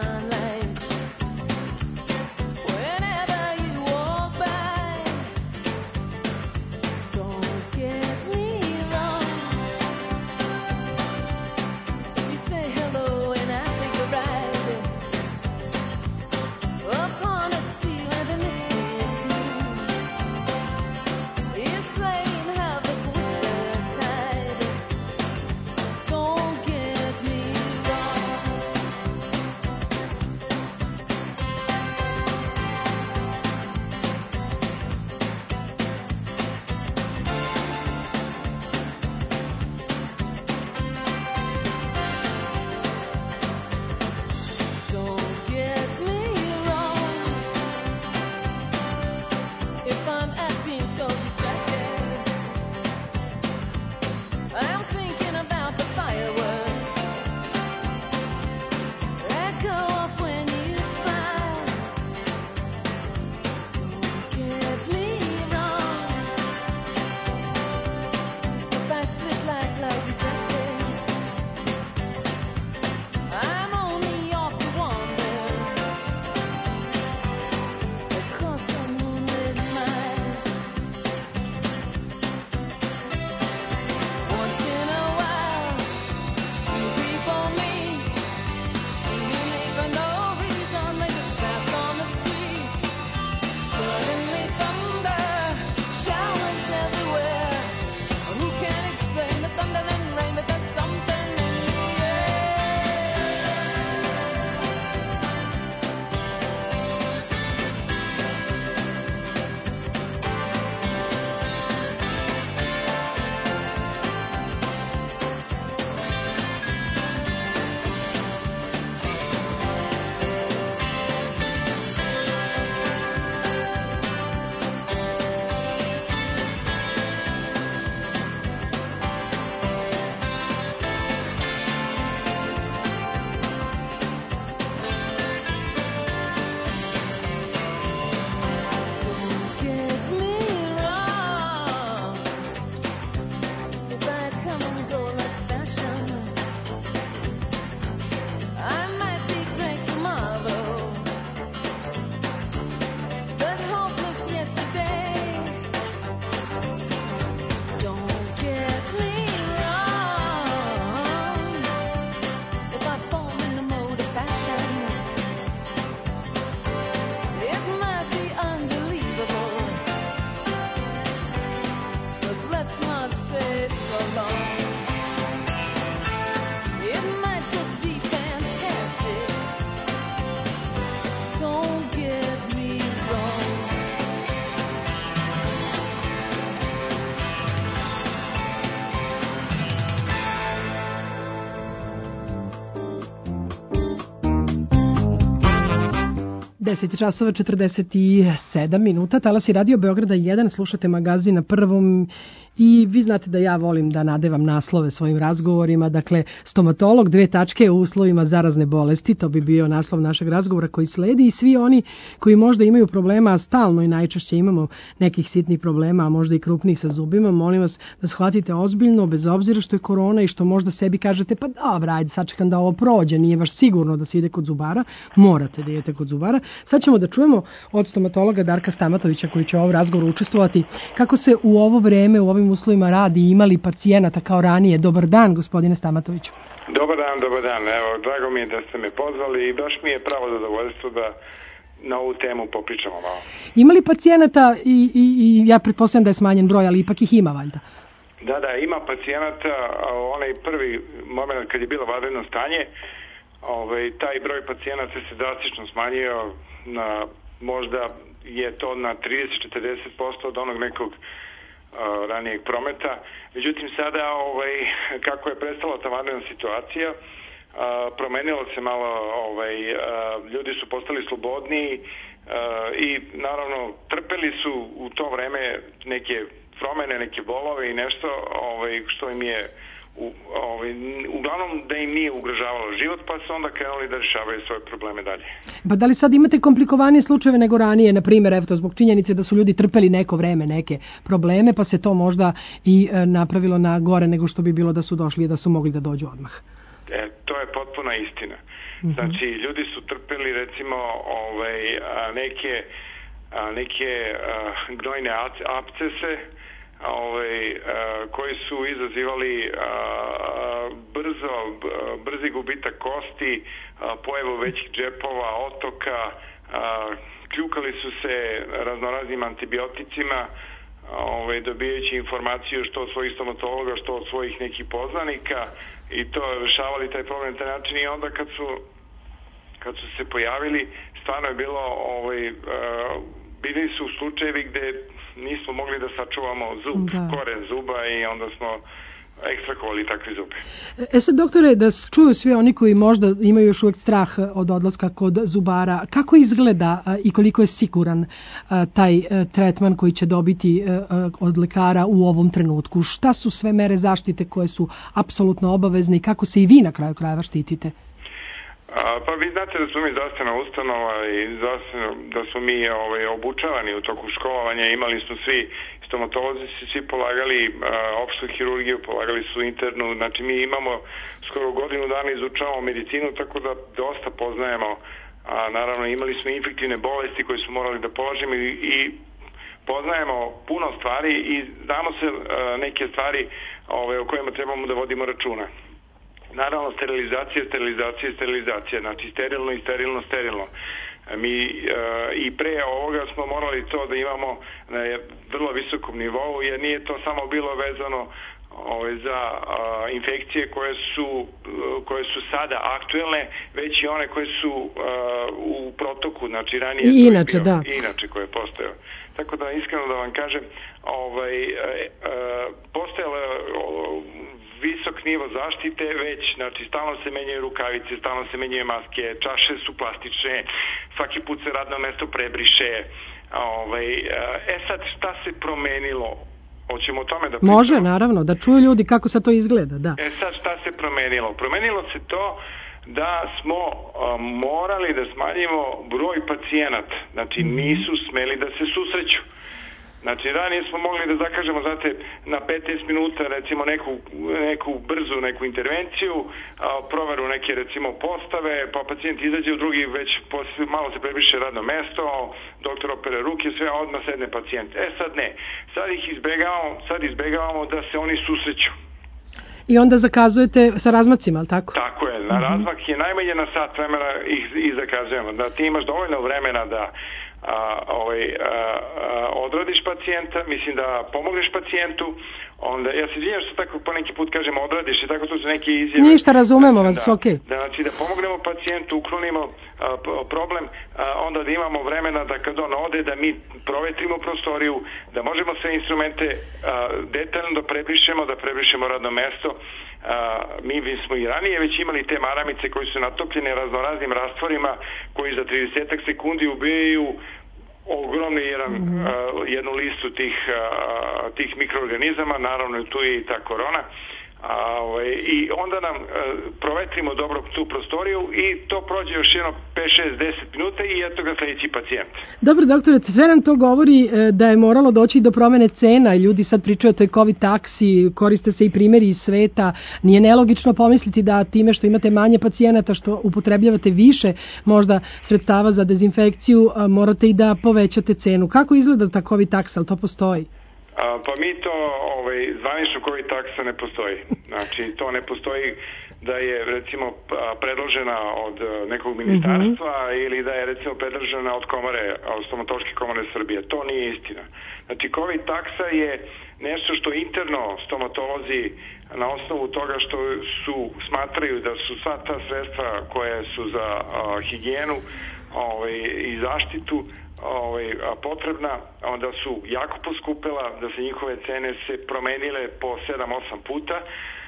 10 časova 47 minuta, Talas i Radio Beograda 1, slušate magazin na Prvom i vi znate da ja volim da nadevam naslove svojim razgovorima, dakle stomatolog, 2 tačke u uslovima zarazne bolesti, to bi bio naslov našeg razgovora koji sledi i svi oni koji možda imaju problema, a stalno i najčešće imamo nekih sitnih problema, a možda i krupnih sa zubima, molim vas da shvatite ozbiljno, bez obzira što je korona i što možda sebi kažete pa dobra, ajde sačekam da ovo prođe, nije baš sigurno da se ide kod zubara, morate da idete kod zubara. Sad ćemo da čujemo od stomatologa Darka Stamatovića koji će u ovom razgovoru učestvovati kako se u ovo vreme, u ovim uslovima radi i imali pacijenata kao ranije. Dobar dan, gospodine Stamatoviću. Dobar dan. Evo, drago mi je da ste me pozvali i baš mi je pravo zadovoljstvo da na ovu temu popričamo malo. Imali pacijenata i ja pretpostavljam da je smanjen broj, ali ipak ih ima valjda. Da, ima pacijenata, onaj prvi moment kad je bilo vanredno stanje, taj broj pacijenata se drastično smanjio na, možda je to na 30-40% od onog nekog ranijeg prometa. Međutim, sada kako je prestala ta vanredna situacija, promenilo se malo, ljudi su postali slobodniji i naravno trpeli su u to vreme neke promene, neke bolove i nešto što im je uglavnom da im nije ugrožavalo život, pa su onda krenuli da rešavaju svoje probleme dalje. Pa da li sad imate komplikovanije slučajeve nego ranije, na primjer, evo, zbog činjenice da su ljudi trpeli neko vreme, neke probleme, pa se to možda i napravilo na gore nego što bi bilo da su došli i da su mogli da dođu odmah? To je potpuna istina. Znači, ljudi su trpeli recimo neke gnojne abscese, koji su izazivali brzi gubitak kosti, pojavu većih džepova, otoka, kljukali su se raznoraznim antibioticima, dobijajući informaciju što od svojih stomatologa, što od svojih nekih poznanika i to rešavali taj problem na taj način i onda kad su se pojavili stvarno je bilo bili su slučajevi gde nismo mogli da sačuvamo koren zuba i onda smo ekstrahovali takve zube. Sad, doktore, da čuju svi oni koji možda imaju još uvek strah od odlaska kod zubara, kako izgleda i koliko je siguran taj tretman koji će dobiti od lekara u ovom trenutku? Šta su sve mere zaštite koje su apsolutno obavezne i kako se i vi na kraju krajeva štitite? Pa vi znate da smo mi zdravstvena ustanova i da smo mi obučavani u toku školovanja, imali smo svi stomatolozi, svi polagali opštu hirurgiju, polagali su internu, znači mi imamo skoro godinu dana izučavamo medicinu, tako da dosta poznajemo, a naravno imali smo infektivne bolesti koje smo morali da polažemo i poznajemo puno stvari i znamo se neke stvari o kojima trebamo da vodimo računa. Naravno, sterilizacija, znači sterilno i sterilno. Mi i pre ovoga smo morali to da imamo na vrlo visokom nivou, jer nije to samo bilo vezano za infekcije koje su sada aktuelne, već i one koje su u protoku, znači ranije inače koje postoje. Tako da iskreno da vam kažem, postojalo visok nivo zaštite, već, znači, stalno se menjaju rukavice, stalno se menjaju maske, čaše su plastične, svaki put se radno mesto prebriše. Sad, šta se promenilo? Hoćemo o tome da pričamo? Može, naravno, da čuju ljudi kako se to izgleda, da. Sad, šta se promenilo? Promenilo se to da smo morali da smanjimo broj pacijenata, znači nisu smeli da se susreću. Znači, ranije smo mogli da zakažemo, znate, na 15 minuta, recimo, neku brzu intervenciju, proveru neke, recimo, postave, pa pacijent izađe u drugi, već malo se prebriše radno mesto, doktor opere ruke, sve, odmah sedne pacijent. Sad ne. Sad izbegavamo da se oni susreću. I onda zakazujete sa razmacima, ali tako? Tako je. Na razmak je najmanje na sat vremena i zakazujemo. Da ti imaš dovoljno vremena da odradiš pacijenta, mislim da pomogneš pacijentu, onda, ja se izvinjam što tako po neki put kažem odradiš i tako to su neke izjave. Ništa, razumemo vas, okej. Znači da pomognemo pacijentu, uklonimo problem, onda da imamo vremena da kad on ode, da mi provetrimo prostoriju, da možemo sve instrumente detaljno da prebrišemo radno mesto mi smo i ranije već imali te maramice koje su natopljene raznoraznim rastvorima koji za 30 sekundi ubijaju ogromni jednu listu tih mikroorganizama, naravno tu je i ta korona. I onda nam provetrimo dobro tu prostoriju i to prođe još jedno 5, 6, 10 minuta i eto ga sledeći pacijent. Dobro, doktore, sve nam to govori da je moralo doći do promene cena i ljudi sad pričaju o toj COVID taksi, koriste se i primjeri iz sveta. Nije nelogično pomisliti da time što imate manje pacijenata, što upotrebljavate više možda sredstava za dezinfekciju, morate i da povećate cenu. Kako izgleda ta COVID taksa, ali to postoji? Pa mi to, zvanično COVID taksa ne postoji. Znači, to ne postoji da je, recimo, predložena od nekog ministarstva ili da je, recimo, predložena od komore, od stomatološke komore Srbije. To nije istina. Znači, COVID taksa je nešto što interno stomatolozi na osnovu toga što smatraju da su sva ta sredstva koje su za higijenu i zaštitu potrebna, onda su jako poskupela, da se njihove cene se promenile po 7-8 puta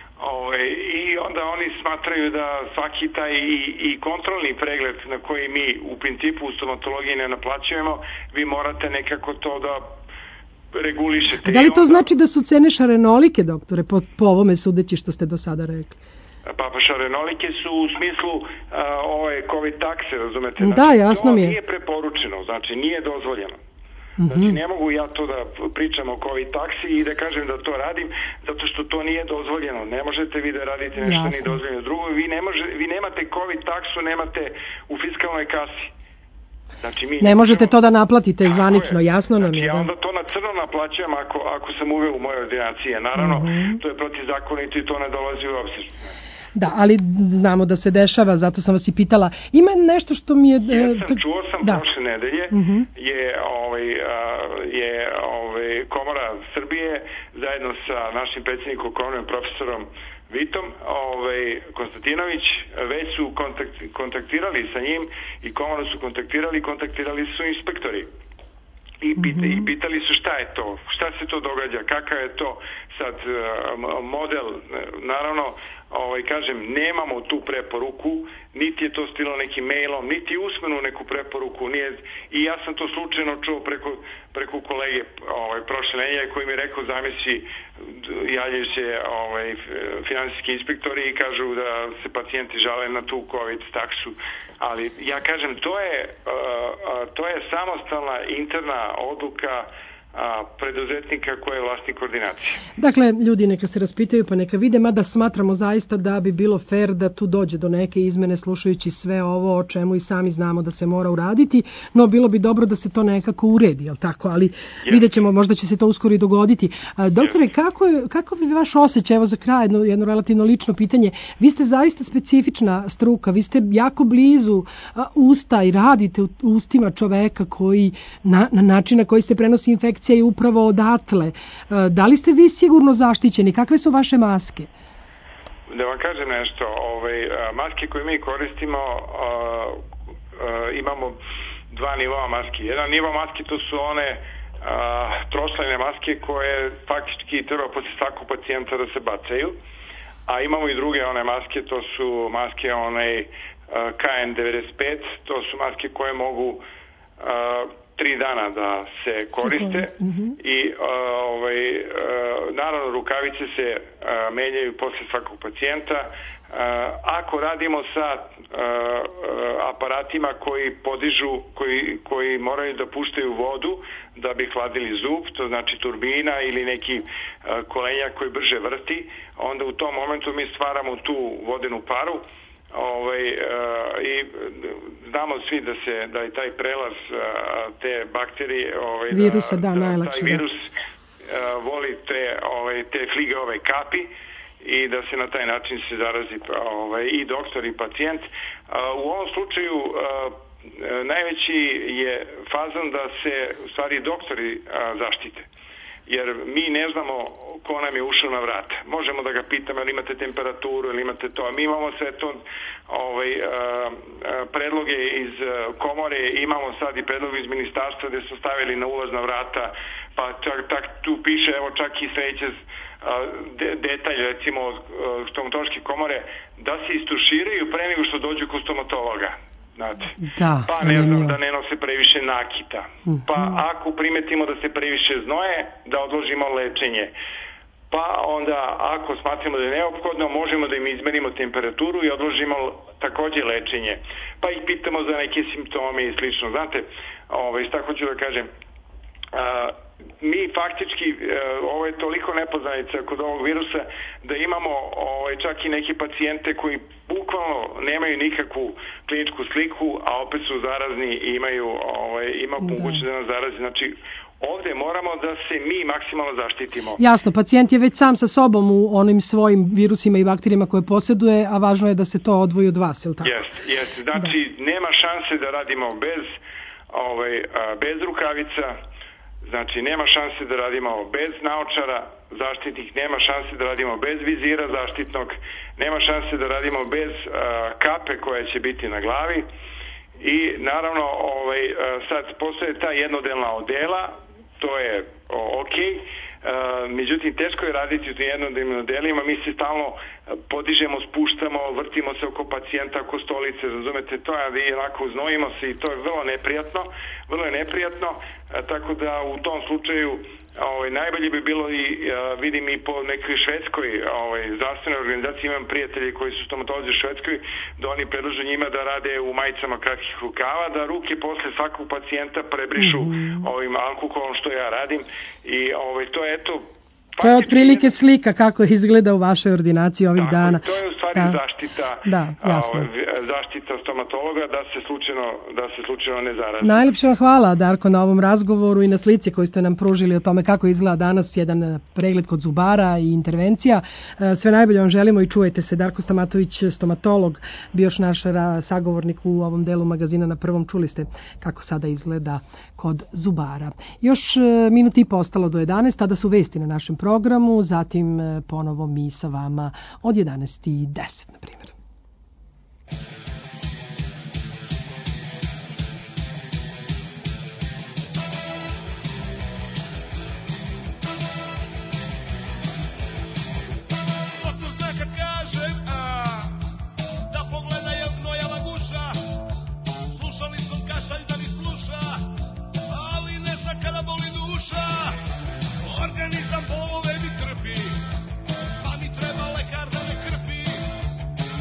i onda oni smatraju da svaki taj i kontrolni pregled na koji mi u principu u stomatologiji ne naplaćujemo, vi morate nekako to da regulišete. A da li to znači da su cene šarenolike, doktore, po ovome sudeći što ste do sada rekli? Pa šarenolike su u smislu ove COVID takse, razumete? Znači, da, jasno mi je. To nije preporučeno, znači nije dozvoljeno. Znači ne mogu ja to da pričam o COVID taksi i da kažem da to radim, zato što to nije dozvoljeno. Ne možete vi da radite nešto nije dozvoljeno. Drugo, vi nemate COVID taksu, nemate u fiskalnoj kasi. Znači, ne možete to da naplatite zvanično, jasno nam je. Ja onda to na crno naplaćujem ako sam uveo u moje ordinacije. Naravno, to je protivzakonito i to ne dolazi u obzir. Da, ali znamo da se dešava, zato sam vas i pitala. Ima nešto što mi je... Čuo sam prošle nedelje, je Komora Srbije zajedno sa našim predsjednikom komore, profesorom Vitom Konstantinović, već su kontaktirali sa njim i komoru su kontaktirali su inspektori. I pitali su šta je to, šta se to događa, kakav je to sad model. Naravno, kažem, nemamo tu preporuku, niti je to stilo nekim mailom, niti usmenu neku preporuku, i ja sam to slučajno čuo preko kolege prošle nedelje koji mi je rekao, zamisli, javljaju se finansijski inspektori i kažu da se pacijenti žale na tu COVID taksu, ali ja kažem, to je samostalna interna odluka preduzetnika koji je vlasnik ordinacije. Dakle, ljudi neka se raspitaju pa neka vide, mada smatramo zaista da bi bilo fair da tu dođe do neke izmene slušajući sve ovo o čemu i sami znamo da se mora uraditi, no bilo bi dobro da se to nekako uredi, jel tako? Ali vidjet ćemo, možda će se to uskoro i dogoditi. Doktore, kako bi vaš osjećaj, evo za kraj jedno relativno lično pitanje, vi ste zaista specifična struka, vi ste jako blizu usta i radite u ustima čoveka koji na način na koji se prenosi infekcija i upravo odatle. Da li ste vi sigurno zaštićeni? Kakve su vaše maske? Da vam kažem nešto, maske koje mi koristimo, imamo dva nivoa maski. Jedan nivo maski to su one troslajne maske koje faktički treba posle svakog pacijenta da se bacaju, a imamo i druge one maske, to su maske KN95, to su maske koje mogu 3 dana da se koriste i naravno rukavice se menjaju posle svakog pacijenta. Ako radimo sa aparatima koji podižu, koji moraju da puštaju vodu da bi hladili zub, to znači turbina ili neki kolenjak koji brže vrti, onda u tom momentu mi stvaramo tu vodenu paru. I znamo svi da je taj prelaz te bakterije, virusa, najlakše, taj virus voli te fligove kapi i da se na taj način se zarazi i doktor i pacijent. U ovom slučaju najveći je fazon da se u stvari doktori zaštite. jer mi ne znamo ko nam je ušao na vrata. Možemo da ga pitamo ili imate temperaturu ili imate to. Mi imamo sve to predloge iz komore, imamo sad i predloge iz ministarstva gde su stavili na ulazna vrata, pa tu piše, evo čak i sledeće detalj recimo stomatološke komore, da se istuširaju pre nego što dođu kod stomatologa. Pa ne znam, da ne nose previše nakita. Pa ako primetimo da se previše znoje, da odložimo lečenje. Pa onda ako smatramo da je neophodno, možemo da im izmerimo temperaturu i odložimo takođe lečenje. Pa ih pitamo za neke simptome i slično. Znate, šta hoću da kažem, mi faktički, ovo je toliko nepoznanica kod ovog virusa, da imamo čak i neke pacijente koji bukvalno nemaju nikakvu kliničku sliku, a opet su zarazni i ima mogućnost da nas zarazi. Znači, ovde moramo da se mi maksimalno zaštitimo. Jasno, pacijent je već sam sa sobom u onim svojim virusima i bakterijama koje posjeduje, a važno je da se to odvoji od vas, je li tako? Jeste. Znači, nema šanse da radimo bez rukavica, znači nema šanse da radimo bez naočara zaštitnih, nema šanse da radimo bez vizira zaštitnog, nema šanse da radimo bez kape koja će biti na glavi i naravno sad postoje ta jednodelna odela, to je okej. Međutim, teško je raditi u jednodelnim odelima, mi se stalno podižemo, spuštamo, vrtimo se oko pacijenta, oko stolice, razumete to, i onako uznojimo se i to je vrlo je neprijatno, tako da u tom slučaju najbolje bi bilo i vidim i po nekoj švedskoj zdravstvenoj organizaciji, imam prijatelji koji su stomatolozi u Švedskoj, da oni predlažu njima da rade u majicama kratkih rukava, da ruke posle svakog pacijenta prebrišu ovim alkoholom što ja radim i to je eto. To je otprilike slika kako izgleda u vašoj ordinaciji ovih dana. To je u stvari zaštita stomatologa da se slučajno ne zarazi. Najlepše vam hvala, Darko, na ovom razgovoru i na slici koju ste nam pružili o tome kako izgleda danas jedan pregled kod zubara i intervencija. Sve najbolje vam želimo i čujete se. Darko Stamatović, stomatolog, bio još naš sagovornik u ovom delu magazina na prvom. Čuli ste kako sada izgleda kod zubara. Još minut i po ostalo do 11, tada su vesti na našem programu, zatim ponovo mi sa vama od 11:10, na primjer. Organizam bolove mi trpi, pa mi treba lekar da me krpi.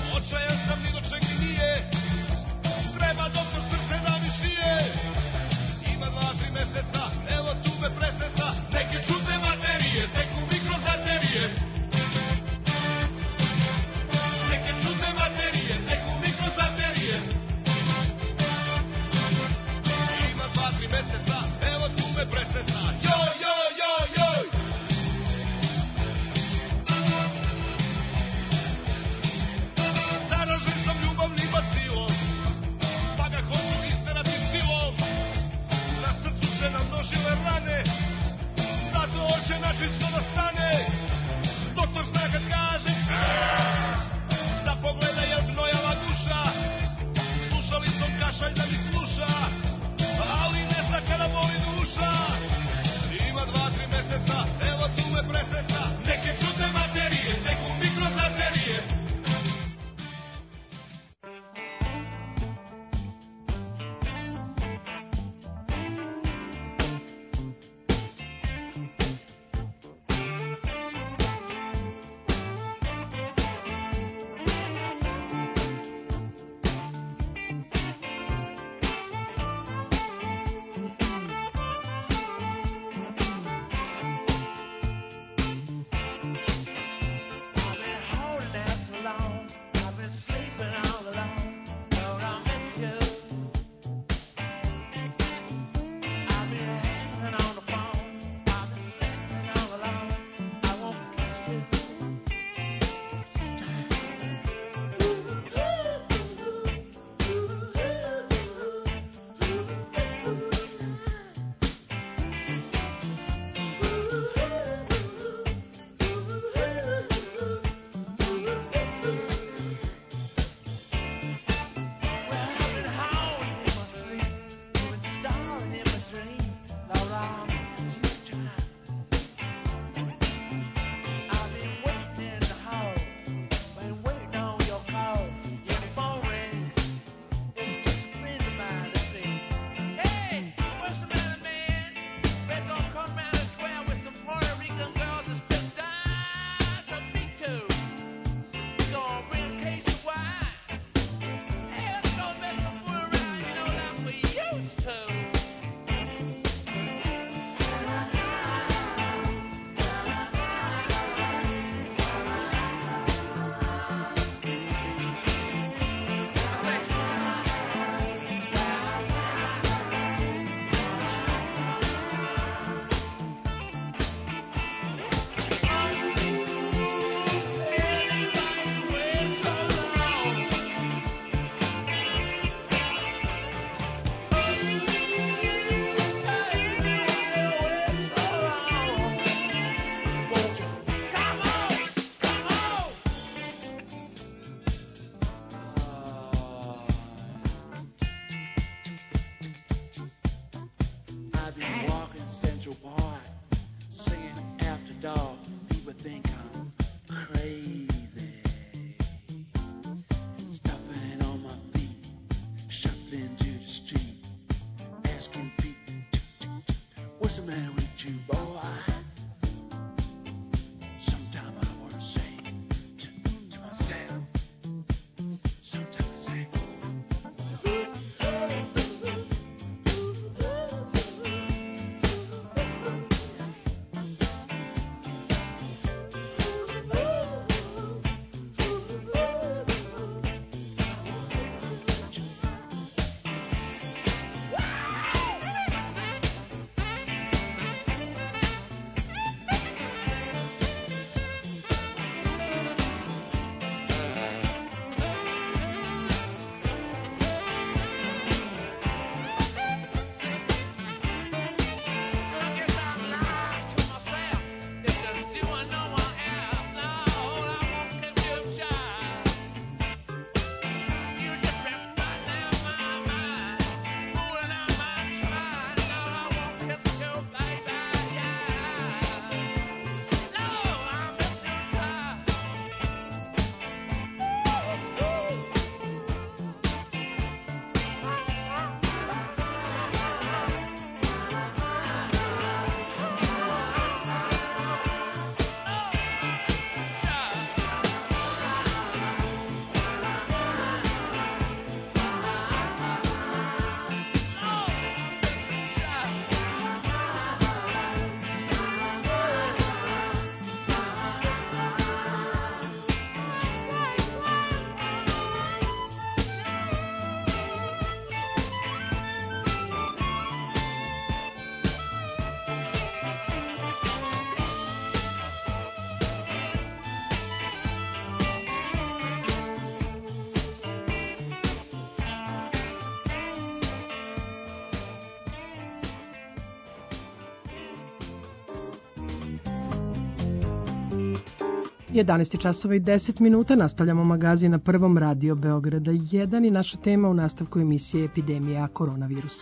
11 časova i 10 minuta, nastavljamo magazin na Prvom, Radio Beograda 1 i naša tema u nastavku emisije epidemija koronavirusa.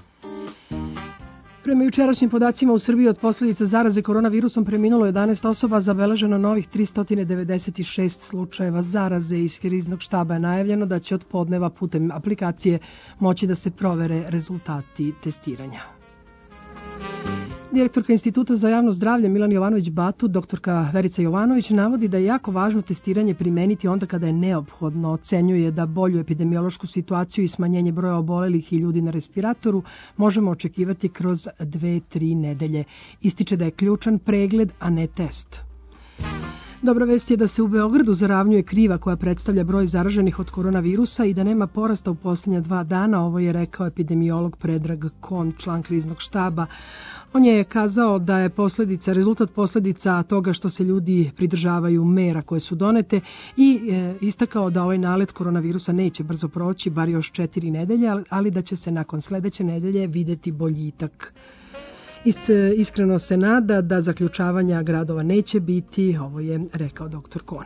Prema jučerašnjim podacima u Srbiji od posljedica zaraze koronavirusom preminulo 11 osoba, zabeleženo novih 396 slučajeva zaraze. Iz kriznog štaba je najavljeno da će od podneva putem aplikacije moći da se provere rezultati testiranja. Direktorka Instituta za javno zdravlje Milan Jovanović-Batut, doktorka Verica Jovanović, navodi da je jako važno testiranje primeniti onda kada je neophodno. Ocenjuje da bolju epidemiološku situaciju i smanjenje broja obolelih i ljudi na respiratoru možemo očekivati kroz 2-3 nedelje. Ističe da je ključan pregled, a ne test. Dobra vest je da se u Beogradu zaravnjuje kriva koja predstavlja broj zaraženih od koronavirusa i da nema porasta u posljednja 2 dana. Ovo je rekao epidemiolog Predrag Kon, član kriznog štaba. On je kazao da je rezultat posljedica toga što se ljudi pridržavaju mera koje su donete i istakao da ovaj nalet koronavirusa neće brzo proći, bar još 4 nedelje, ali da će se nakon sledeće nedelje videti boljitak. Iskreno se nada da zaključavanja gradova neće biti, ovo je rekao dr. Kon.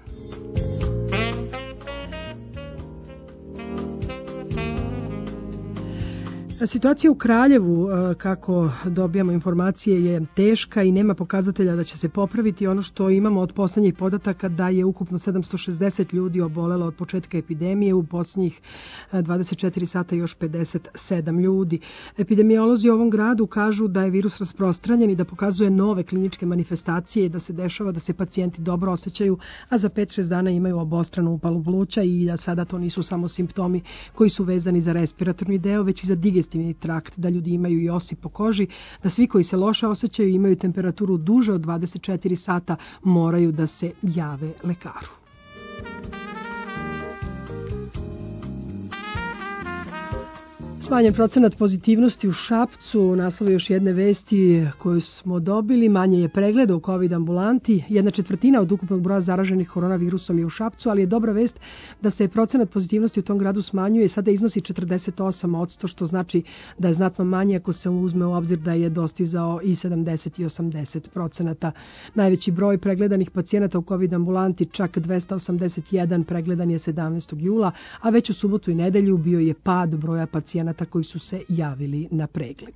Situacija u Kraljevu, kako dobijamo informacije, je teška i nema pokazatelja da će se popraviti. Ono što imamo od posljednjih podataka da je ukupno 760 ljudi obolelo od početka epidemije, u posljednjih 24 sata još 57 ljudi. Epidemiolozi u ovom gradu kažu da je virus rasprostranjen i da pokazuje nove kliničke manifestacije i da se dešava da se pacijenti dobro osjećaju, a za 5-6 dana imaju obostranu upalu pluća i da sada to nisu samo simptomi koji su vezani za respiratorni deo, već i za digestivni trakt, da ljudi imaju i osip po koži, da svi koji se loše osjećaju i imaju temperaturu duže od 24 sata moraju da se jave lekaru. Smanjen procenat pozitivnosti u Šapcu, naslov još jedne vesti koju smo dobili, manje je pregleda u COVID ambulanti, 1/4 od ukupnog broja zaraženih koronavirusom je u Šapcu, ali je dobra vest da se procenat pozitivnosti u tom gradu smanjuje i sada iznosi 48%, što znači da je znatno manje ako se uzme u obzir da je dostizao i 70 i 80%. Najveći broj pregledanih pacijenata u COVID ambulanti, čak 281, pregledan je 17. jula, a već u subotu i nedelju bio je pad broja pacijenata koji su se javili na pregled.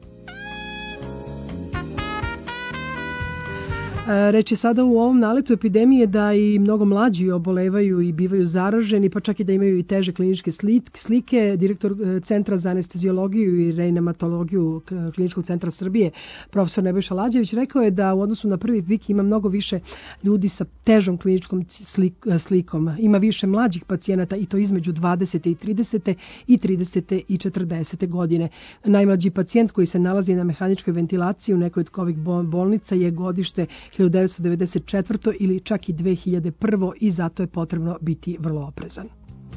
Reč je sada u ovom naletu epidemije da i mnogo mlađi obolevaju i bivaju zaraženi, pa čak i da imaju i teže kliničke slike. Direktor Centra za anesteziologiju i reanimatologiju Kliničkog centra Srbije, profesor Nebojša Lađević, rekao je da u odnosu na prvi pik ima mnogo više ljudi sa težom kliničkom slikom. Ima više mlađih pacijenata i to između 20. i 30. i 30. i 40. godine. Najmlađi pacijent koji se nalazi na mehaničkoj ventilaciji u nekoj od COVID bolnica je godište 1994. ili čak i 2001. i zato je potrebno biti vrlo oprezan.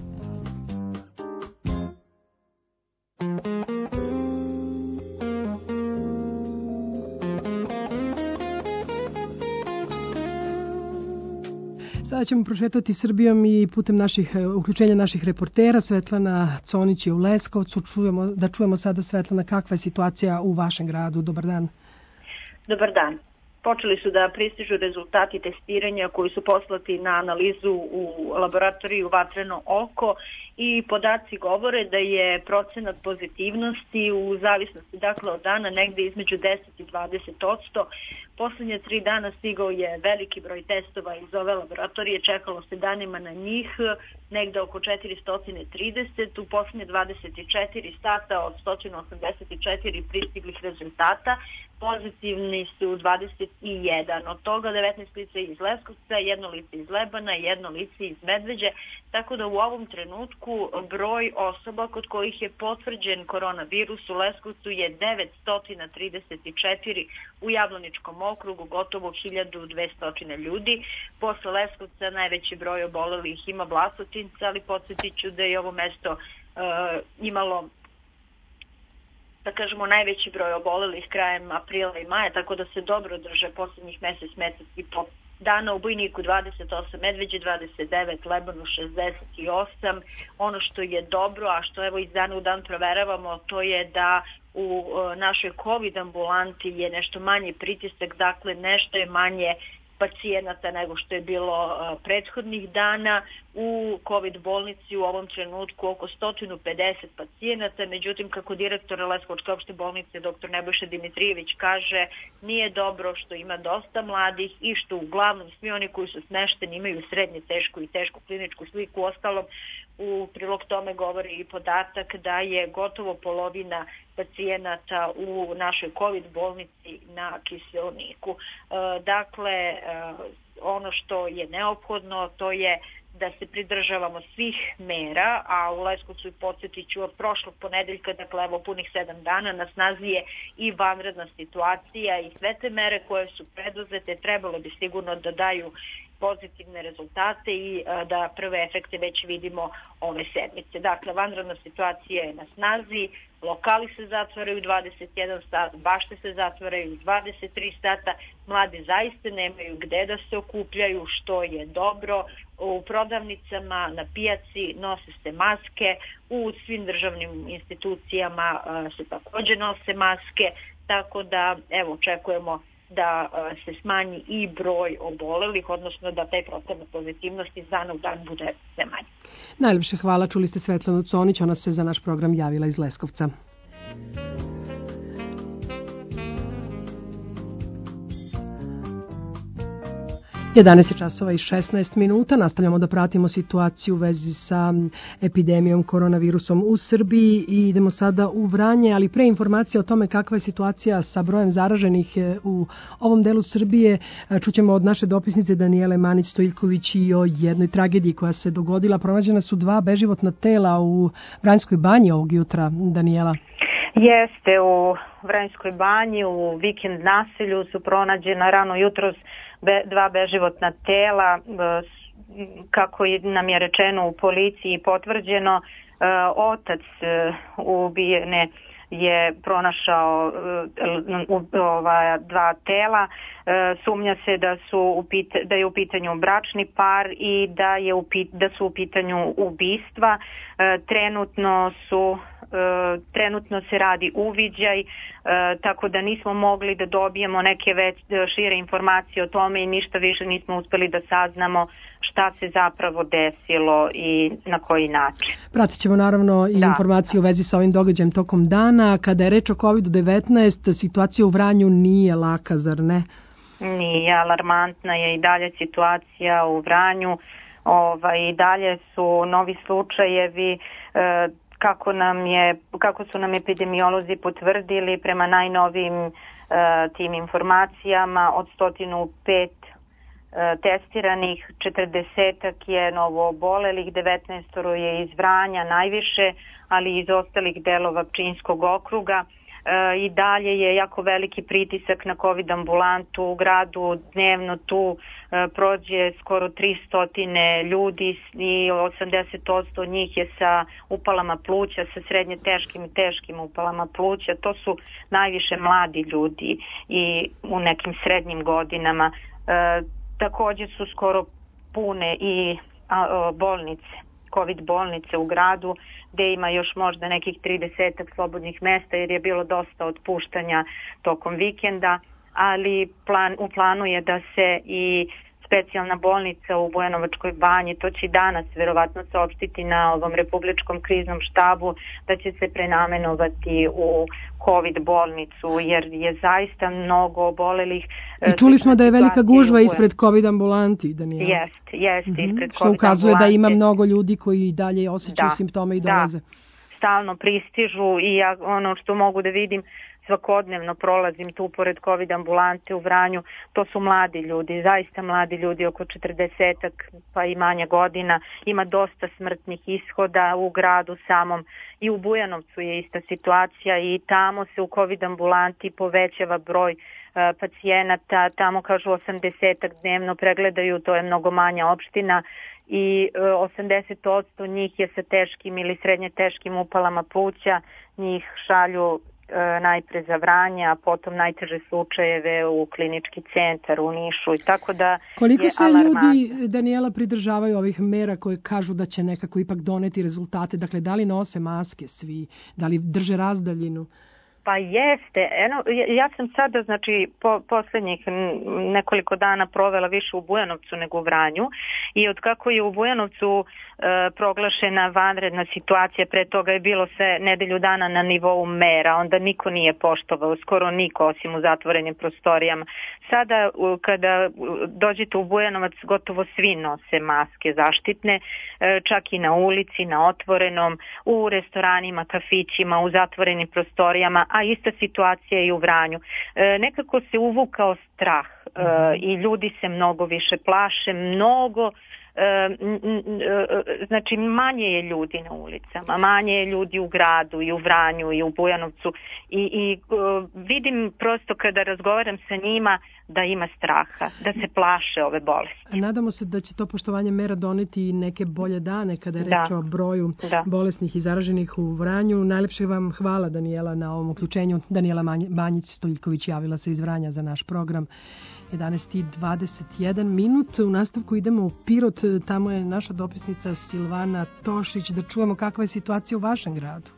Sada ćemo prošetati Srbijom i putem uključenja naših reportera. Svetlana Conić je u Leskovcu. Da čujemo sada, Svetlana, kakva je situacija u vašem gradu. Dobar dan. Dobar dan. Počeli su da pristižu rezultati testiranja koji su poslati na analizu u laboratoriju Vatreno oko i podaci govore da je procenat pozitivnosti u zavisnosti od dana negde između 10 i 20%. Poslednje 3 dana stigao je veliki broj testova iz ove laboratorije, čekalo se danima na njih, negde oko 430, u poslednje 24 sata od 184 pristiglih rezultata, pozitivni su 21, od toga 19 lica iz Leskovca, 1 lice iz Lebana, 1 lice iz Medveđe, tako da u ovom trenutku broj osoba kod kojih je potvrđen koronavirus u Leskovcu je 934, u Jablaničkom okrugu gotovo 1200 ljudi. Posle Leskovca najveći broj obolelih ima Vlasotince, ali podsjetit ću da je ovo mesto imalo, da kažemo, najveći broj obolelih krajem aprila i maja, tako da se dobro drže posljednjih mesec i po dana. U Bojniku 28, Medveđe 29, Lebanu 68. Ono što je dobro, a što evo iz dana u dan proveravamo, to je da u našoj COVID ambulanti je nešto manji pritisak, dakle nešto je manje pacijenata nego što je bilo prethodnih dana. U COVID bolnici u ovom trenutku oko 150 pacijenata, međutim kako direktor Leskovačke opšte bolnice dr. Nebojša Dimitrijević kaže, nije dobro što ima dosta mladih i što uglavnom svi oni koji su smešteni imaju srednje tešku i tešku kliničku sliku. Ostalom, u prilog tome govori i podatak da je gotovo polovina pacijenata u našoj COVID bolnici na kiseoniku. Dakle, ono što je neophodno to je da se pridržavamo svih mera, a u Leskovcu, podsjetit ću, od prošlog ponedeljka, dakle evo punih 7 dana, na snazi je i vanredna situacija i sve te mere koje su preduzete trebalo bi sigurno da daju pozitivne rezultate i da prve efekte već vidimo ove sedmice. Dakle, vanredna situacija je na snazi, lokali se zatvaraju 21 sat, bašte se zatvaraju 23 sata, mladi zaista nemaju gde da se okupljaju, što je dobro. U prodavnicama, na pijaci nose se maske, u svim državnim institucijama se takođe nose maske, tako da evo očekujemo da se smanji i broj obolelih, odnosno da taj procenat pozitivnosti iz dana u dan bude sve manji. Najlepše hvala, čuli ste Svetlanu Conić, ona se za naš program javila iz Leskovca. 11 časova i 16 minuta. Nastavljamo da pratimo situaciju u vezi sa epidemijom koronavirusom u Srbiji i idemo sada u Vranje, ali pre informacije o tome kakva je situacija sa brojem zaraženih u ovom delu Srbije čućemo od naše dopisnice Danijele Manić-Stojiljković i o jednoj tragediji koja se dogodila. Pronađena su 2 beživotna tela u Vranjskoj banji ovog jutra. Danijela. Jeste, u Vranjskoj banji, u vikend naselju su pronađena rano jutros 2 beživotna tela, kako nam je rečeno u policiji potvrđeno. Otac ubijene je pronašao 2 tela. Sumnja se da je u pitanju bračni par i da su u pitanju ubistva. Trenutno se radi uviđaj, tako da nismo mogli da dobijemo neke šire informacije o tome i ništa više nismo uspeli da saznamo šta se zapravo desilo i na koji način. Pratit ćemo naravno i informacije u vezi sa ovim događajem tokom dana. Kada je reč o COVID-19, situacija u Vranju nije laka, zar ne? Nije, alarmantna je i dalje situacija u Vranju. I dalje su novi slučajevi, kako su nam epidemiolozi potvrdili prema najnovijim tim informacijama, od 105 testiranih, 40 je novo obolelih, 19 je iz Vranja najviše, ali i iz ostalih delova Pčinjskog okruga. I dalje je jako veliki pritisak na COVID ambulantu u gradu, dnevno tu prođe skoro 300 ljudi i 80% njih je sa upalama pluća, sa srednje teškim i teškim upalama pluća. To su najviše mladi ljudi i u nekim srednjim godinama. Takođe su skoro pune i bolnice, COVID bolnice u gradu, gde ima još možda nekih 30 slobodnih mesta jer je bilo dosta otpuštanja tokom vikenda, ali u planu je da se i specijalna bolnica u Bujanovačkoj banji, to će danas verovatno saopštiti na ovom republičkom kriznom štabu, da će se prenamenovati u COVID bolnicu, jer je zaista mnogo obolelih. I čuli smo da je velika gužva ispred COVID ambulanti, Danijela. Jeste, ispred COVID ambulanti. Što ukazuje da ima mnogo ljudi koji dalje osjećaju simptome i dolaze. Stalno pristižu i ja ono što mogu da vidim, svakodnevno prolazim tu pored COVID ambulante u Vranju, to su mladi ljudi, zaista mladi ljudi, oko 40 pa i manje godina. Ima dosta smrtnih ishoda u gradu samom i u Bujanovcu je ista situacija i tamo se u COVID ambulanti povećava broj pacijenata, tamo kažu 80 dnevno pregledaju, to je mnogo manja opština i 80% njih je sa teškim ili srednje teškim upalama pluća, njih šalju najpre za Vranje, a potom najteže slučajeve u klinički centar u Nišu i tako da koliko se ljudi, Danijela, pridržavaju ovih mera koje kažu da će nekako ipak doneti rezultate? Dakle, da li nose maske svi? Da li drže razdaljinu? Pa jeste. Ja sam sada, znači, posljednjih nekoliko dana provela više u Bujanovcu nego u Vranju i od kako je u Bujanovcu proglašena vanredna situacija, pre toga je bilo sve nedelju dana na nivou mera, onda niko nije poštovao, skoro niko osim u zatvorenim prostorijama. Sada kada dođete u Bujanovac gotovo svi nose maske zaštitne, čak i na ulici, na otvorenom, u restoranima, kafićima, u zatvorenim prostorijama, a ista situacija je i u Vranju. Nekako se uvukao strah i ljudi se mnogo više plaše, znači manje je ljudi na ulicama, manje je ljudi u gradu i u Vranju i u Bujanovcu i vidim prosto kada razgovaram sa njima da ima straha, da se plaše ove bolesti. Nadamo se da će to poštovanje mera doneti neke bolje dane kada je reč o broju bolesnih i zaraženih u Vranju. Najlepše vam hvala, Danijela, na ovom uključenju. Danijela Manjić-Stoljković javila se iz Vranja za naš program. 11:21. U nastavku idemo u Pirot, tamo je naša dopisnica Silvana Tošić, da čujemo kakva je situacija u vašem gradu.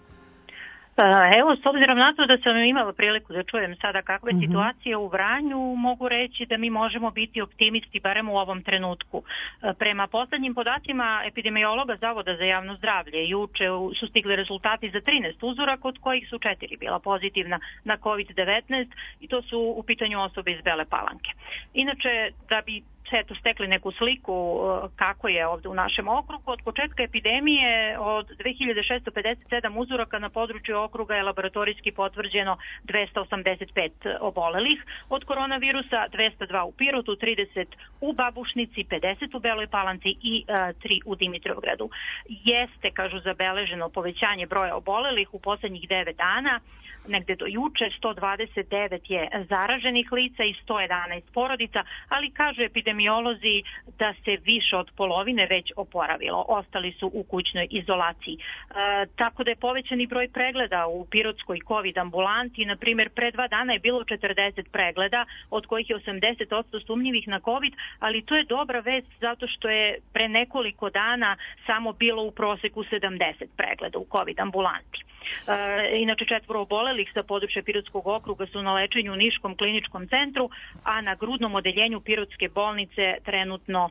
Evo, s obzirom na to da sam imala priliku da čujem sada kakva je situacija u Vranju, mogu reći da mi možemo biti optimisti barem u ovom trenutku. Prema poslednjim podacima epidemiologa Zavoda za javno zdravlje, juče su stigli rezultati za 13 uzoraka, od kojih su 4 bila pozitivna na COVID-19 i to su u pitanju osobe iz Bele Palanke. Inače, da bi stekli neku sliku kako je ovde u našem okrugu, od početka epidemije od 2657 uzoraka na području okruga je laboratorijski potvrđeno 285 obolelih od koronavirusa, 202 u Pirotu, 30 u Babušnici, 50 u Beloj Palanci i 3 u Dimitrovgradu. Jeste, kažu, zabeleženo povećanje broja obolelih u poslednjih 9 dana, negde do juče 129 je zaraženih lica i 111 porodica, ali kažu epidemiolozi da se više od polovine već oporavilo. Ostali su u kućnoj izolaciji. Tako da je povećani broj pregleda u pirotskoj COVID ambulanti. Na primjer, pre 2 dana je bilo 40 pregleda, od kojih je 80% sumnjivih na COVID, ali to je dobra vest zato što je pre nekoliko dana samo bilo u proseku 70 pregleda u COVID ambulanti. Inače, 4 obolelih sa područja Pirotskog okruga su na lečenju u Niškom kliničkom centru, a na grudnom odeljenju Pirotske bolnice trenutno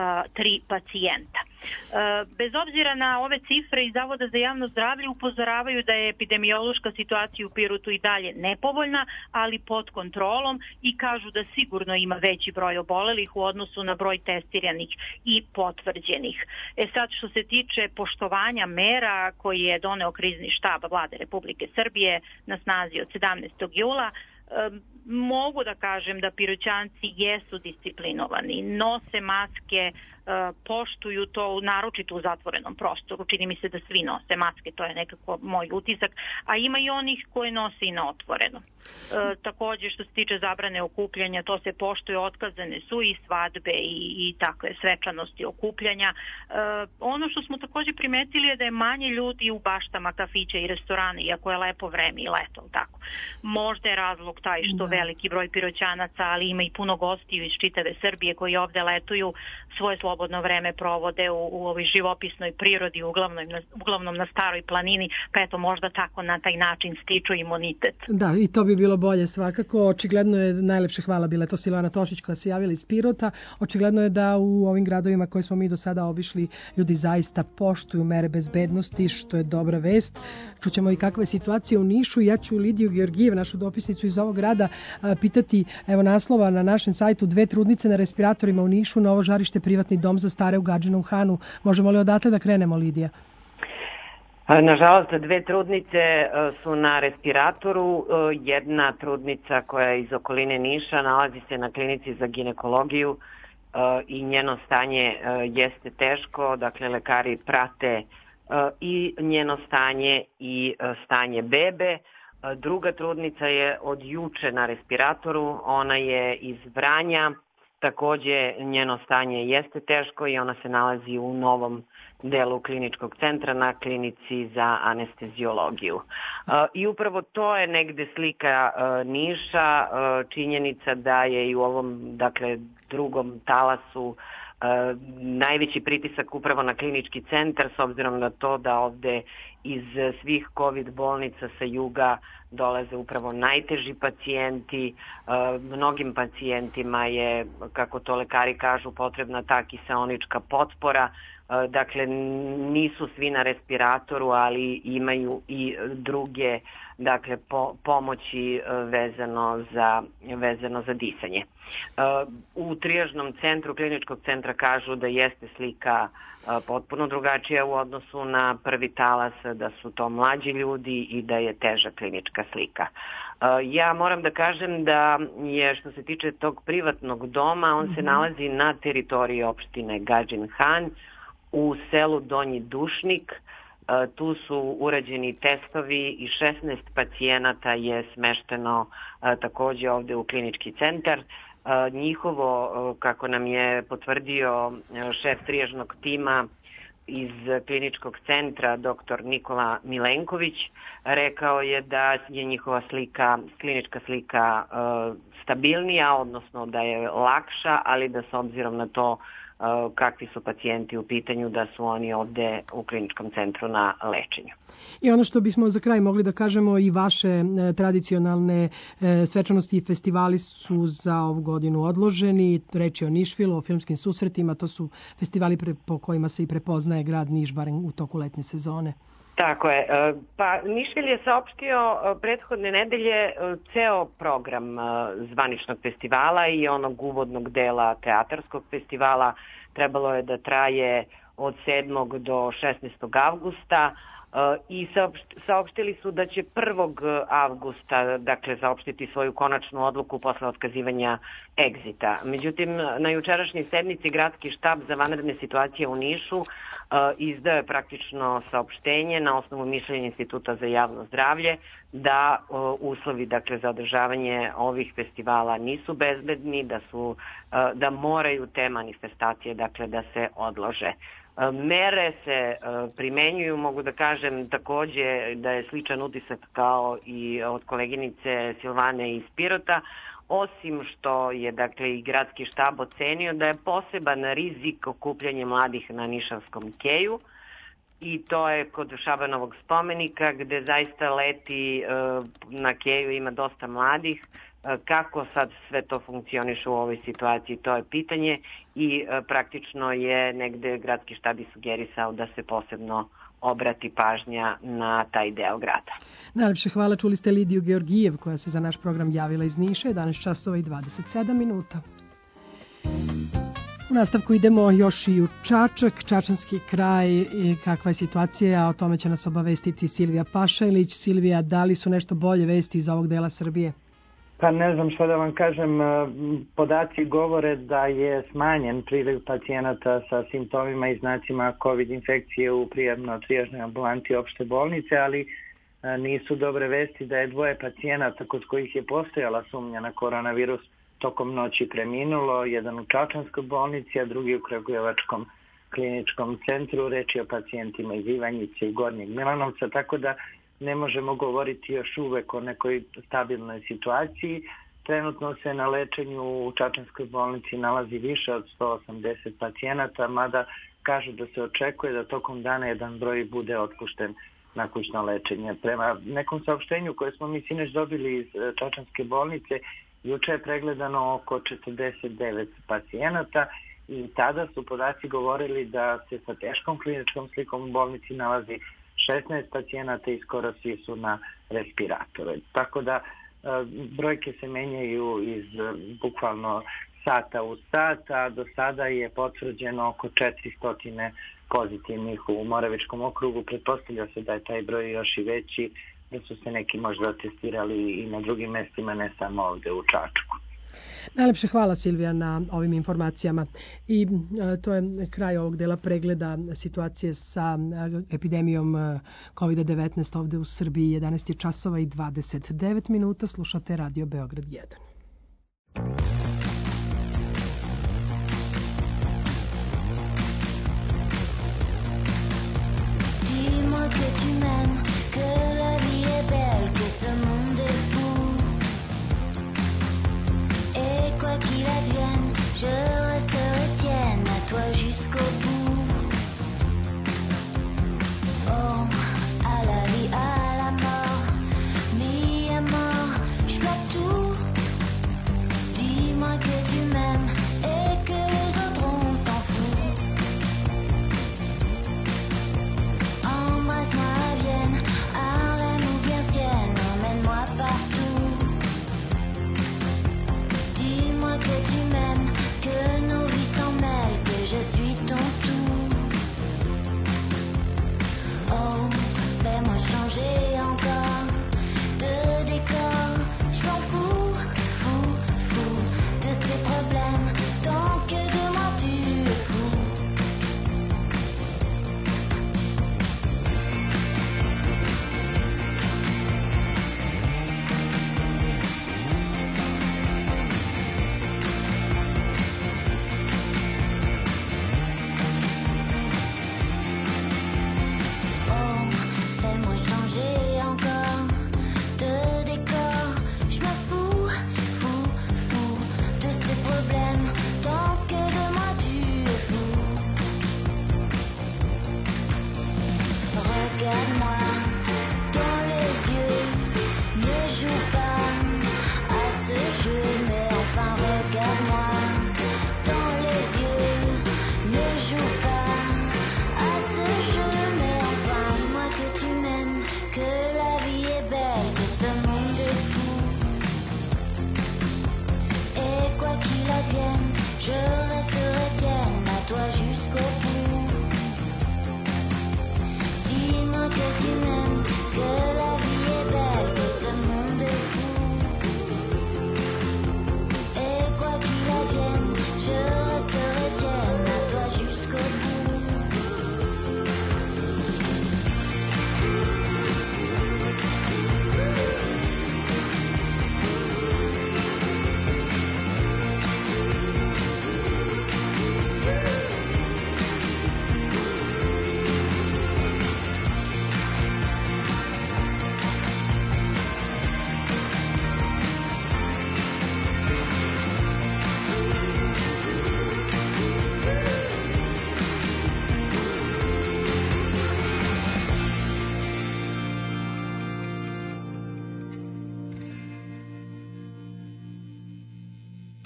3 pacijenta. Bez obzira na ove cifre iz Zavoda za javno zdravlje upozoravaju da je epidemiološka situacija u Pirotu i dalje nepovoljna, ali pod kontrolom, i kažu da sigurno ima veći broj obolelih u odnosu na broj testiranih i potvrđenih. Sad, što se tiče poštovanja mera koji je doneo krizni štab Vlade Republike Srbije na snazi od 17. jula, mogu da kažem da Piroćanci jesu disciplinovani, nose maske, poštuju to, naročito u zatvorenom prostoru. Čini mi se da svi nose maske, to je nekako moj utisak, a ima i onih koji nose i na otvoreno. Također, što se tiče zabrane okupljanja, to se poštuje, otkazane su i svadbe i takve svečanosti okupljanja. Ono što smo također primetili je da je manje ljudi u baštama kafića i restorana, iako je lepo vreme i leto, tako. Možda je razlog taj što veliki broj Piroćanaca, ali ima i puno gostiju iz čitave Srbije koji ovde letuju, svoje slobodno vreme provode u ovoj živopisnoj prirodi, uglavnom na Staroj planini, pa eto možda tako na taj način stiču imunitet. Da, i to bi bilo bolje svakako. Očigledno je, najlepše hvala, bila je to Silvana Tošić koja se javila iz Pirota. Očigledno je da u ovim gradovima koje smo mi do sada obišli ljudi zaista poštuju mere bezbednosti, što je dobra vest. Čućemo i kakva je situacija u Nišu. Ja ću Lidiju Georgijev, našu dopisnicu iz ovog grada, pitati, evo naslova na našem sajtu, 2 trudnice na respiratorima u Nišu, novo žarište privatni dom za stare u Gadžinom Hanu. Možemo li odatle da krenemo, Lidija? Nažalost, 2 trudnice su na respiratoru. Jedna trudnica koja je iz okoline Niša nalazi se na klinici za ginekologiju i njeno stanje jeste teško. Dakle, lekari prate i njeno stanje i stanje bebe. Druga trudnica je od juče na respiratoru. Ona je iz Vranja. Takođe, njeno stanje jeste teško i ona se nalazi u novom delu kliničkog centra na klinici za anesteziologiju. I upravo to je negde slika Niša, činjenica da je i u ovom, dakle, drugom talasu najveći pritisak upravo na klinički centar, s obzirom na to da ovde iz svih COVID bolnica sa juga dolaze upravo najteži pacijenti. Mnogim pacijentima je, kako to lekari kažu, potrebna ta kiseonička potpora. Dakle, nisu svi na respiratoru, ali imaju i druge, dakle, pomoći vezano za disanje. U trijažnom centru, kliničkog centra, kažu da jeste slika potpuno drugačija u odnosu na prvi talas, da su to mlađi ljudi i da je teža klinička slika. Ja moram da kažem da je, što se tiče tog privatnog doma, on se nalazi na teritoriji opštine Gadžin Han, u selu Donji Dušnik. Tu su urađeni testovi i 16 pacijenata je smešteno takođe ovde u klinički centar. Njihovo, kako nam je potvrdio šef trijažnog tima iz kliničkog centra, dr. Nikola Milenković, rekao je da je njihova klinička slika stabilnija, odnosno da je lakša, ali da s obzirom na to kakvi su pacijenti u pitanju, da su oni ovde u kliničkom centru na lečenju. I ono što bismo za kraj mogli da kažemo, i vaše tradicionalne svečanosti i festivali su za ovu godinu odloženi. Reč je o Nišvilu, o filmskim susretima, to su festivali po kojima se i prepoznaje grad Niš, barem u toku letnje sezone. Tako je. Pa Nišvil je saopštio prethodne nedelje ceo program zvaničnog festivala i onog uvodnog dela teatarskog festivala. Trebalo je da traje od 7. do 16. avgusta i saopštili su da će 1. avgusta, dakle, saopštiti svoju konačnu odluku posle otkazivanja egzita. Međutim, na jučerašnjoj sednici Gradski štab za vanredne situacije u Nišu izdao je praktično saopštenje na osnovu mišljenja Instituta za javno zdravlje da uslovi, dakle, za održavanje ovih festivala nisu bezbedni, da moraju te manifestacije, dakle, da se odlože. Mere se primenjuju, mogu da kažem takođe da je sličan utisak kao i od koleginice Silvane iz Pirota, osim što je, dakle, i gradski štab ocenio da je poseban rizik okupljanje mladih na Nišavskom keju, i to je kod Šabanovog spomenika gde zaista leti na keju ima dosta mladih. Kako sad sve to funkcioniše u ovoj situaciji, to je pitanje, i praktično je negde gradski štab i sugerisao da se posebno obrati pažnja na taj deo grada. Najlepše hvala, čuli ste Lidiju Georgijev koja se za naš program javila iz Niša, 11 časova i 27 minuta. U nastavku idemo još i u Čačak, Čačanski kraj, i kakva je situacija, o tome će nas obavestiti Silvija Pašalić. Silvija, da li su nešto bolje vesti iz ovog dela Srbije? Pa ne znam što da vam kažem, podaci govore da je smanjen priliv pacijenata sa simptomima i znacima COVID infekcije u prijemno-trijažnoj ambulanti opšte bolnice, ali nisu dobre vesti da je 2 pacijenata kod kojih je postojala sumnja na koronavirus tokom noći preminulo, jedan u Čačanskoj bolnici, a drugi u Kragujevačkom kliničkom centru. Reč je o pacijentima iz Ivanjice i Gornjeg Milanovca, tako da ne možemo govoriti još uvek o nekoj stabilnoj situaciji. Trenutno se na lečenju u Čačanskoj bolnici nalazi više od 180 pacijenata, mada kažu da se očekuje da tokom dana jedan broj bude otpušten na kućno lečenje. Prema nekom saopštenju koje smo mi sinoć dobili iz Čačanske bolnice, juče je pregledano oko 49 pacijenata i tada su podaci govorili da se sa teškom kliničkom slikom u bolnici nalazi 16 pacijenata i skoro svi su na respiratoru. Tako da brojke se menjaju iz bukvalno sata u sat, a do sada je potvrđeno oko 400 pozitivnih u Moravičkom okrugu. Pretpostavlja se da je taj broj još i veći, da su se neki možda testirali i na drugim mestima, ne samo ovde u Čačku. Najlepše hvala, Silvija, na ovim informacijama. I to je kraj ovog dela pregleda situacije sa epidemijom COVID-19 ovde u Srbiji. 11 časova i 29 minuta. Slušate Radio Beograd 1. Dis-moi que tu m'aimes, que la vie est belle, que ce monde est fou. Et quoi qu'il advienne, je resterai tienne, à toi jusqu'au bout. Oh,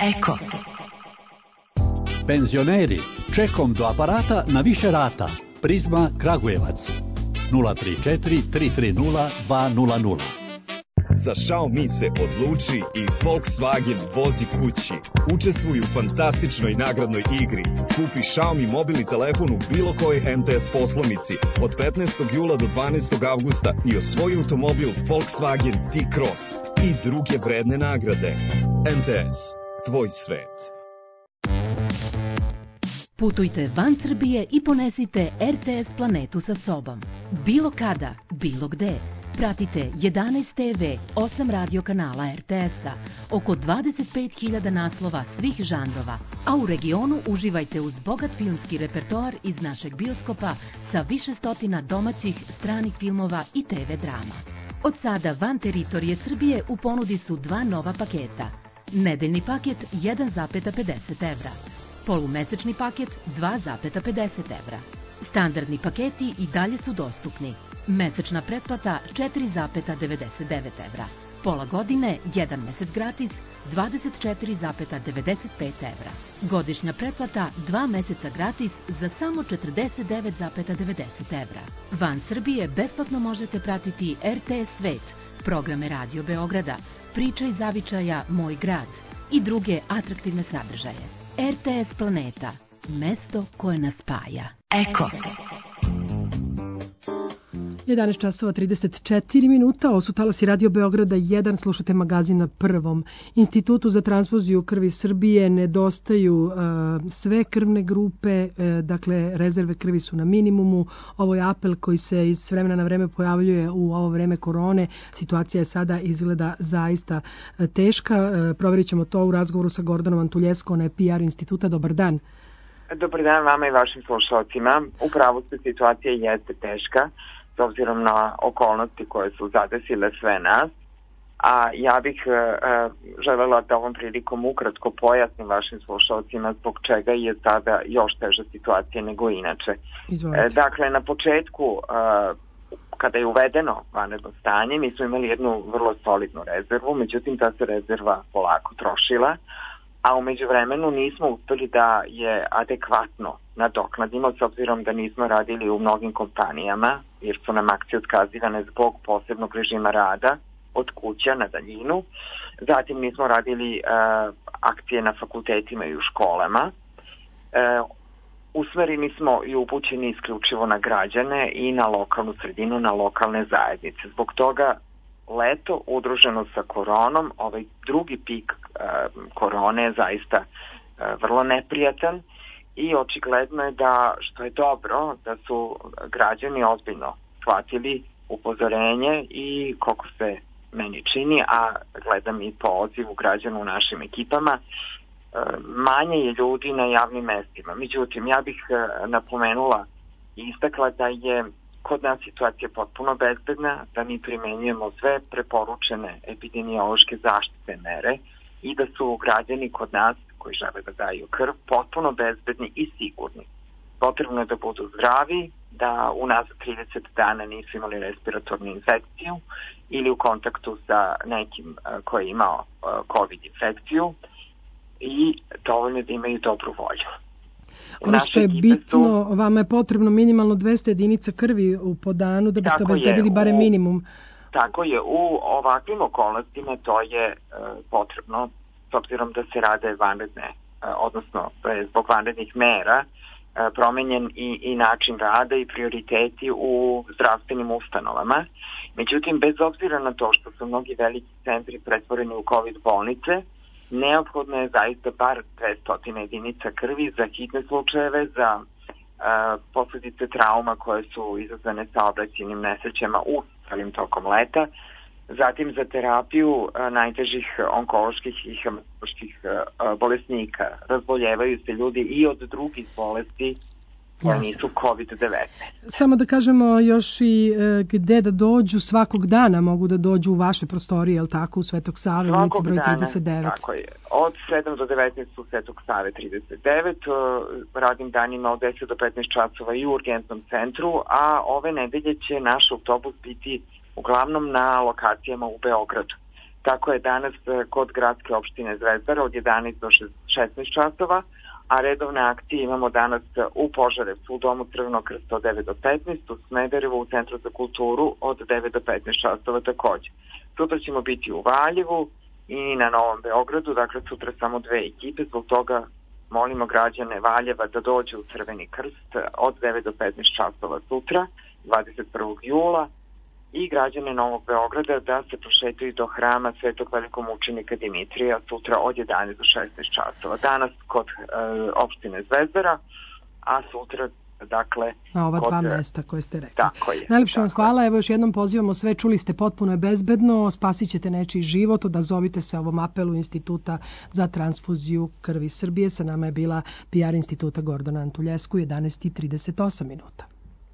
Eko. Penzioneri, čekom do aparata na više rata. Prizma Kragujevac. 034 330 200. Za Xiaomi se odluči i Volkswagen vozi kući. Učestvuj u fantastičnoj nagradnoj igri. Kupi Xiaomi mobilni telefon u bilo kojoj MTS poslovnici od 15. jula do 12. avgusta i osvoji automobil Volkswagen T-Cross i druge vredne nagrade. MTS, tvoj svet. Putujte van Srbije i ponesite RTS planetu sa sobom. Bilo kada, bilo gde. Pratite 11 TV, 8 radio kanala RTS-a, oko 25.000 naslova svih žanrova, a u regionu uživajte uz bogat filmski repertoar iz našeg bioskopa sa više stotina domaćih, stranih filmova i TV drama. Od sada van teritorije Srbije u ponudi su 2 nova paketa. Nedeljni paket 1,50 evra. Polumesečni paket 2,50 evra. Standardni paketi i dalje su dostupni. Mesečna pretplata 4,99 evra. Pola godine, 1 mesec gratis, 24,95 evra. Godišnja pretplata 2 meseca gratis za samo 49,90 evra. Van Srbije besplatno možete pratiti RTS Svet, programe Radio Beograda, Priča iz zavičaja Moj grad i druge atraktivne sadržaje. RTS Planeta, mesto koje nas spaja. Eko. 11 časova 34 minuta, ovo su talasi Radio Beograda 1, slušate magazin na Prvom. Institutu za transfuziju krvi Srbije nedostaju sve krvne grupe, dakle rezerve krvi su na minimumu. Ovo je apel koji se iz vremena na vreme pojavljuje u ovo vreme korone. Situacija je sada izgleda zaista teška. Provjerit ćemo to u razgovoru sa Gordanom Antuljeskom, ona je PR instituta. Dobar dan. Dobar dan vama i vašim slušalcima. Upravo se situacija jeste teška, s obzirom na okolnosti koje su zadesile sve nas, a ja bih želela da ovom prilikom ukratko pojasnim vašim slušalcima zbog čega je sada još teža situacija nego inače. Dakle, na početku, kada je uvedeno vanredno stanje, mi smo imali jednu vrlo solidnu rezervu, međutim ta se rezerva polako trošila, a u međuvremenu nismo uspeli da je adekvatno nadoknadimo, s obzirom da nismo radili u mnogim kompanijama, jer su nam akcije otkazivane zbog posebnog režima rada od kuća na daljinu. Zatim nismo radili akcije na fakultetima i u školama. Usmereni smo i upućeni isključivo na građane i na lokalnu sredinu, na lokalne zajednice. Zbog toga leto udruženo sa koronom, ovaj drugi pik korone je zaista vrlo neprijatan i očigledno je da, što je dobro, da su građani ozbiljno shvatili upozorenje i koliko se meni čini, a gledam i po odzivu građana u našim ekipama, manje je ljudi na javnim mestima. Međutim, ja bih napomenula i istakla da je kod nas situacija potpuno bezbedna, da mi primenjujemo sve preporučene epidemiološke zaštitne mere i da su građani kod nas koji žele da daju krv potpuno bezbedni i sigurni. Potrebno je da budu zdravi, da unazad 30 dana nisu imali respiratornu infekciju ili u kontaktu sa nekim koji je imao COVID infekciju i dovoljno da imaju dobru volju. Ono što je bitno, vama je potrebno minimalno 200 jedinica krvi po danu da biste obezbedili barem minimum. Tako je, u ovakvim okolnostima to je potrebno, s obzirom da se rade vanredne, odnosno zbog vanrednih mera, promenjen i način rada i prioriteti u zdravstvenim ustanovama. Međutim, bez obzira na to što su mnogi veliki centri pretvoreni u COVID bolnice, neophodno je zaista bar 200 jedinica krvi za hitne slučajeve, za posljedice trauma koje su izazvane saobraćajnim nesrećama u celim tokom leta, zatim za terapiju najtežih onkoloških i hematoloških bolesnika. Razboljevaju se ljudi i od drugih bolesti koje nisu COVID-19. Samo da kažemo još i gde da dođu, svakog dana mogu da dođu u vaše prostorije, je li tako, u Svetog Save, ulici broj 39? Tako je. Od 7 do 19 u Svetog Save 39, radim danima od 10 do 15 časova i u urgentnom centru, a ove nedelje će naš autobus biti uglavnom na lokacijama u Beogradu. Tako je danas kod gradske opštine Zvezdara od 11 do 16 časova, a redovne akcije imamo danas u Požarevcu u Domu Crvenog krsta od 9 do 15, u Smederevu u Centru za kulturu od 9 do 15 časova takođe. Sutra ćemo biti u Valjevu i na Novom Beogradu, dakle sutra samo 2 ekipe, zbog toga molimo građane Valjeva da dođu u Crveni krst od 9 do 15 časova sutra, 21. jula, i građane Novog Beograda da se prošetaju do hrama Svetog velikomučenika Dimitrija sutra od 11 do 16 časova. Danas kod opštine Zvezdara, a sutra dakle na ova dva mesta koje ste rekli. Tako je. Najlepše vam hvala. Evo još jednom pozivamo sve, čuli ste, potpuno je bezbedno, spasit ćete nečiji život, odazovite se ovom apelu Instituta za transfuziju krvi Srbije. Sa nama je bila PR Instituta Gordana Antuljescu, 11:38 minuta.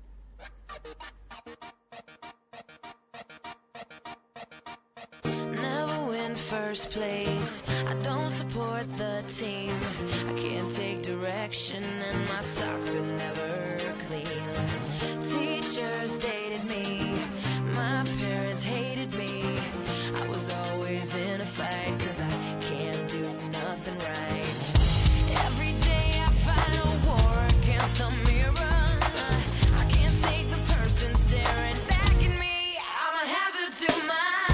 First place, I don't support the team. I can't take direction and my socks are never clean. Teachers dated me, my parents hated me. I was always in a fight 'cause I can't do nothing right. Every day I fight a war against the mirror. I can't take the person staring back at me. I'm a hazard to my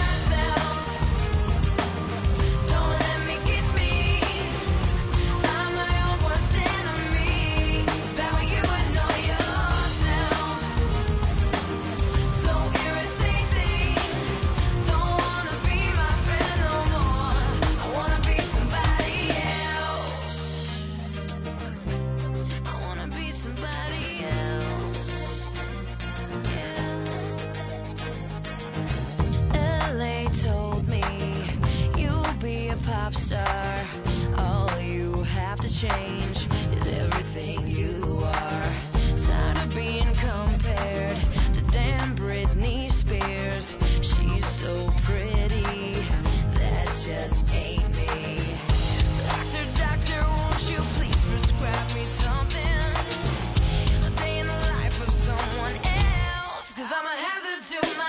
pop star. All you have to change is everything you are. Tired of being compared to damn Britney Spears. She's so pretty, that just ain't me. Doctor, doctor, won't you please prescribe me something? A day in the life of someone else, 'cause I'm a hazard to my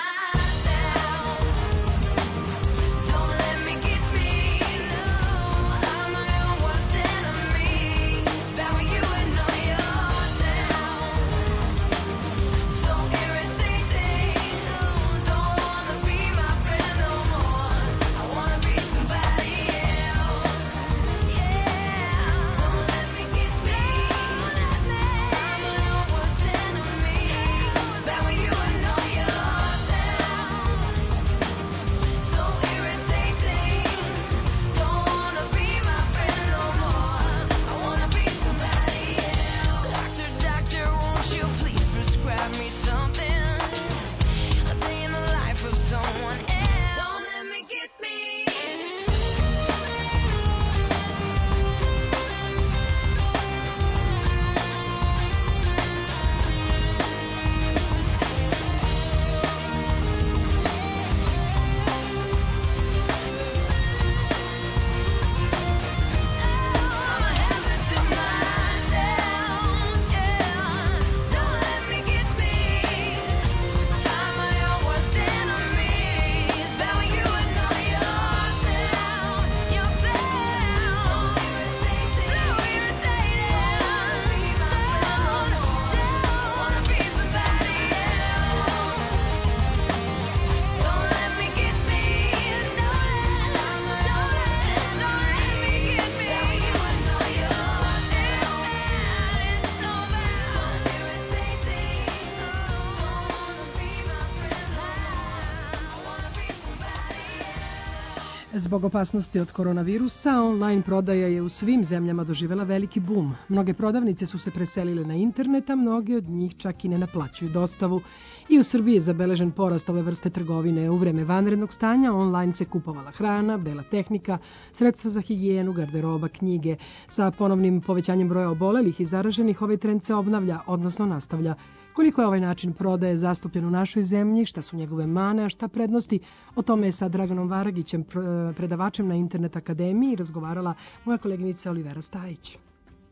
Zbog opasnosti od koronavirusa, online prodaja je u svim zemljama doživela veliki bum. Mnoge prodavnice su se preselile na internet, a mnoge od njih čak i ne naplaćuju dostavu. I u Srbiji je zabeležen porast ove vrste trgovine. U vreme vanrednog stanja online se kupovala hrana, bela tehnika, sredstva za higijenu, garderoba, knjige. Sa ponovnim povećanjem broja obolelih i zaraženih ovaj trend se obnavlja, odnosno nastavlja. Koliko je ovaj način prodaje zastupljen u našoj zemlji, šta su njegove mane, a šta prednosti, o tome je sa Draganom Varagićem, predavačem na Internet akademiji, razgovarala moja koleginica Olivera Stajić.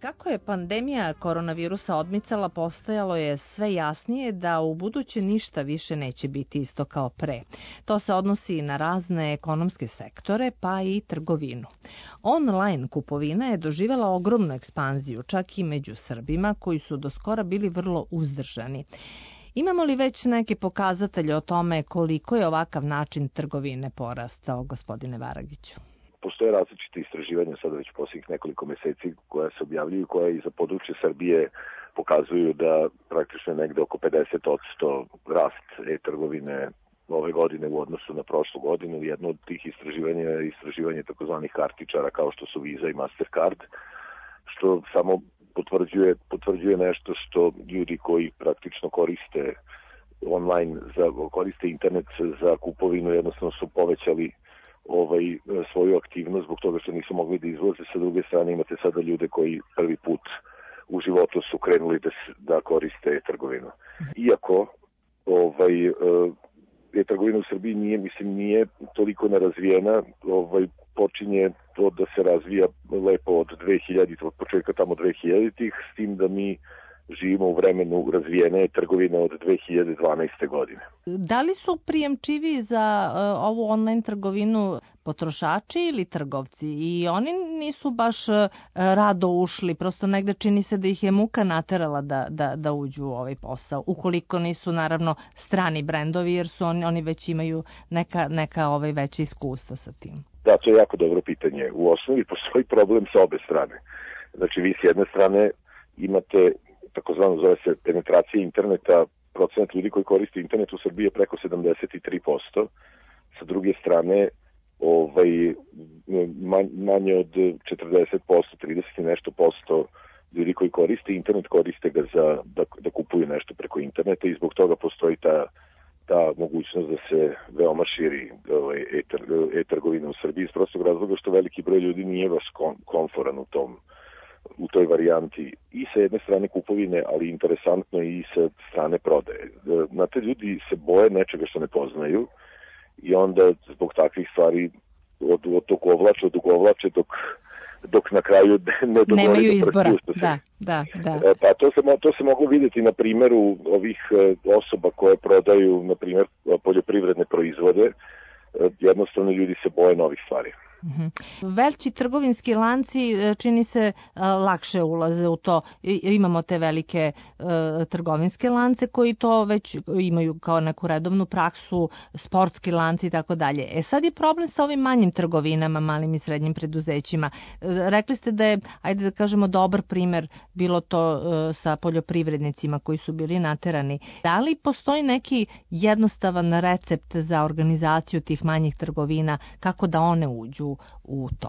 Kako je pandemija koronavirusa odmicala, postajalo je sve jasnije da u buduće ništa više neće biti isto kao pre. To se odnosi i na razne ekonomske sektore, pa i trgovinu. Online kupovina je doživjela ogromnu ekspanziju, čak i među Srbima, koji su do skora bili vrlo uzdržani. Imamo li već neke pokazatelje o tome koliko je ovakav način trgovine porastao, gospodine Varagiću? Postoje različite istraživanja sada već posljednjih nekoliko meseci koja se objavljuju, koja i za područje Srbije pokazuju da praktično negde oko 50% rast e-trgovine ove godine u odnosu na prošlu godinu. Jedno od tih istraživanja je istraživanje takozvanih kartičara kao što su Visa i Mastercard, što samo potvrđuje nešto što ljudi koji praktično koriste online, koriste internet za kupovinu, jednostavno su povećali svoju aktivnost zbog toga što nisu mogli da izvoze. Sa druge strane imate sada ljude koji prvi put u životu su krenuli da koriste trgovinu. Iako trgovina u Srbiji nije toliko nerazvijena, počinje to da se razvija lepo od 2000, od početka tamo 2000-ih, s tim da mi živimo u vremenu razvijene trgovine od 2012. godine. Da li su prijemčivi za ovu online trgovinu potrošači ili trgovci? I oni nisu baš rado ušli, prosto negde čini se da ih je muka naterala da uđu u ovaj posao, ukoliko nisu naravno strani brendovi, jer su oni već imaju neka veća iskustva sa tim. Da, to je jako dobro pitanje. U osnovi postoji problem sa obe strane. Znači vi s jedne strane imate takozvano zove se penetracija interneta, procenat ljudi koji koriste internet u Srbiji je preko 73%. Sa druge strane, manje od 40%, 30 i nešto posto ljudi koji koriste internet, koriste ga da kupuju nešto preko interneta i zbog toga postoji ta mogućnost da se veoma širi e-trgovina u Srbiji iz prostog razloga što veliki broj ljudi nije baš konforan u toj varijanti i sa jedne strane kupovine, ali interesantno i sa strane prodaje. Znate, ljudi se boje nečega što ne poznaju i onda zbog takvih stvari odugovlače dok na kraju ne dogovori do prsti. Da. Pa to se moglo vidjeti na primjeru ovih osoba koje prodaju, na primjer, poljoprivredne proizvode. Jednostavno ljudi se boje novih stvari. Veliki trgovinski lanci čini se lakše ulaze u to. Imamo te velike trgovinske lance koji to već imaju kao neku redovnu praksu, sportski lanci i tako dalje. Sad je problem sa ovim manjim trgovinama, malim i srednjim preduzećima. Rekli ste da je, ajde da kažemo, dobar primer bilo to sa poljoprivrednicima koji su bili naterani. Da li postoji neki jednostavan recept za organizaciju tih manjih trgovina, kako da one uđu u to?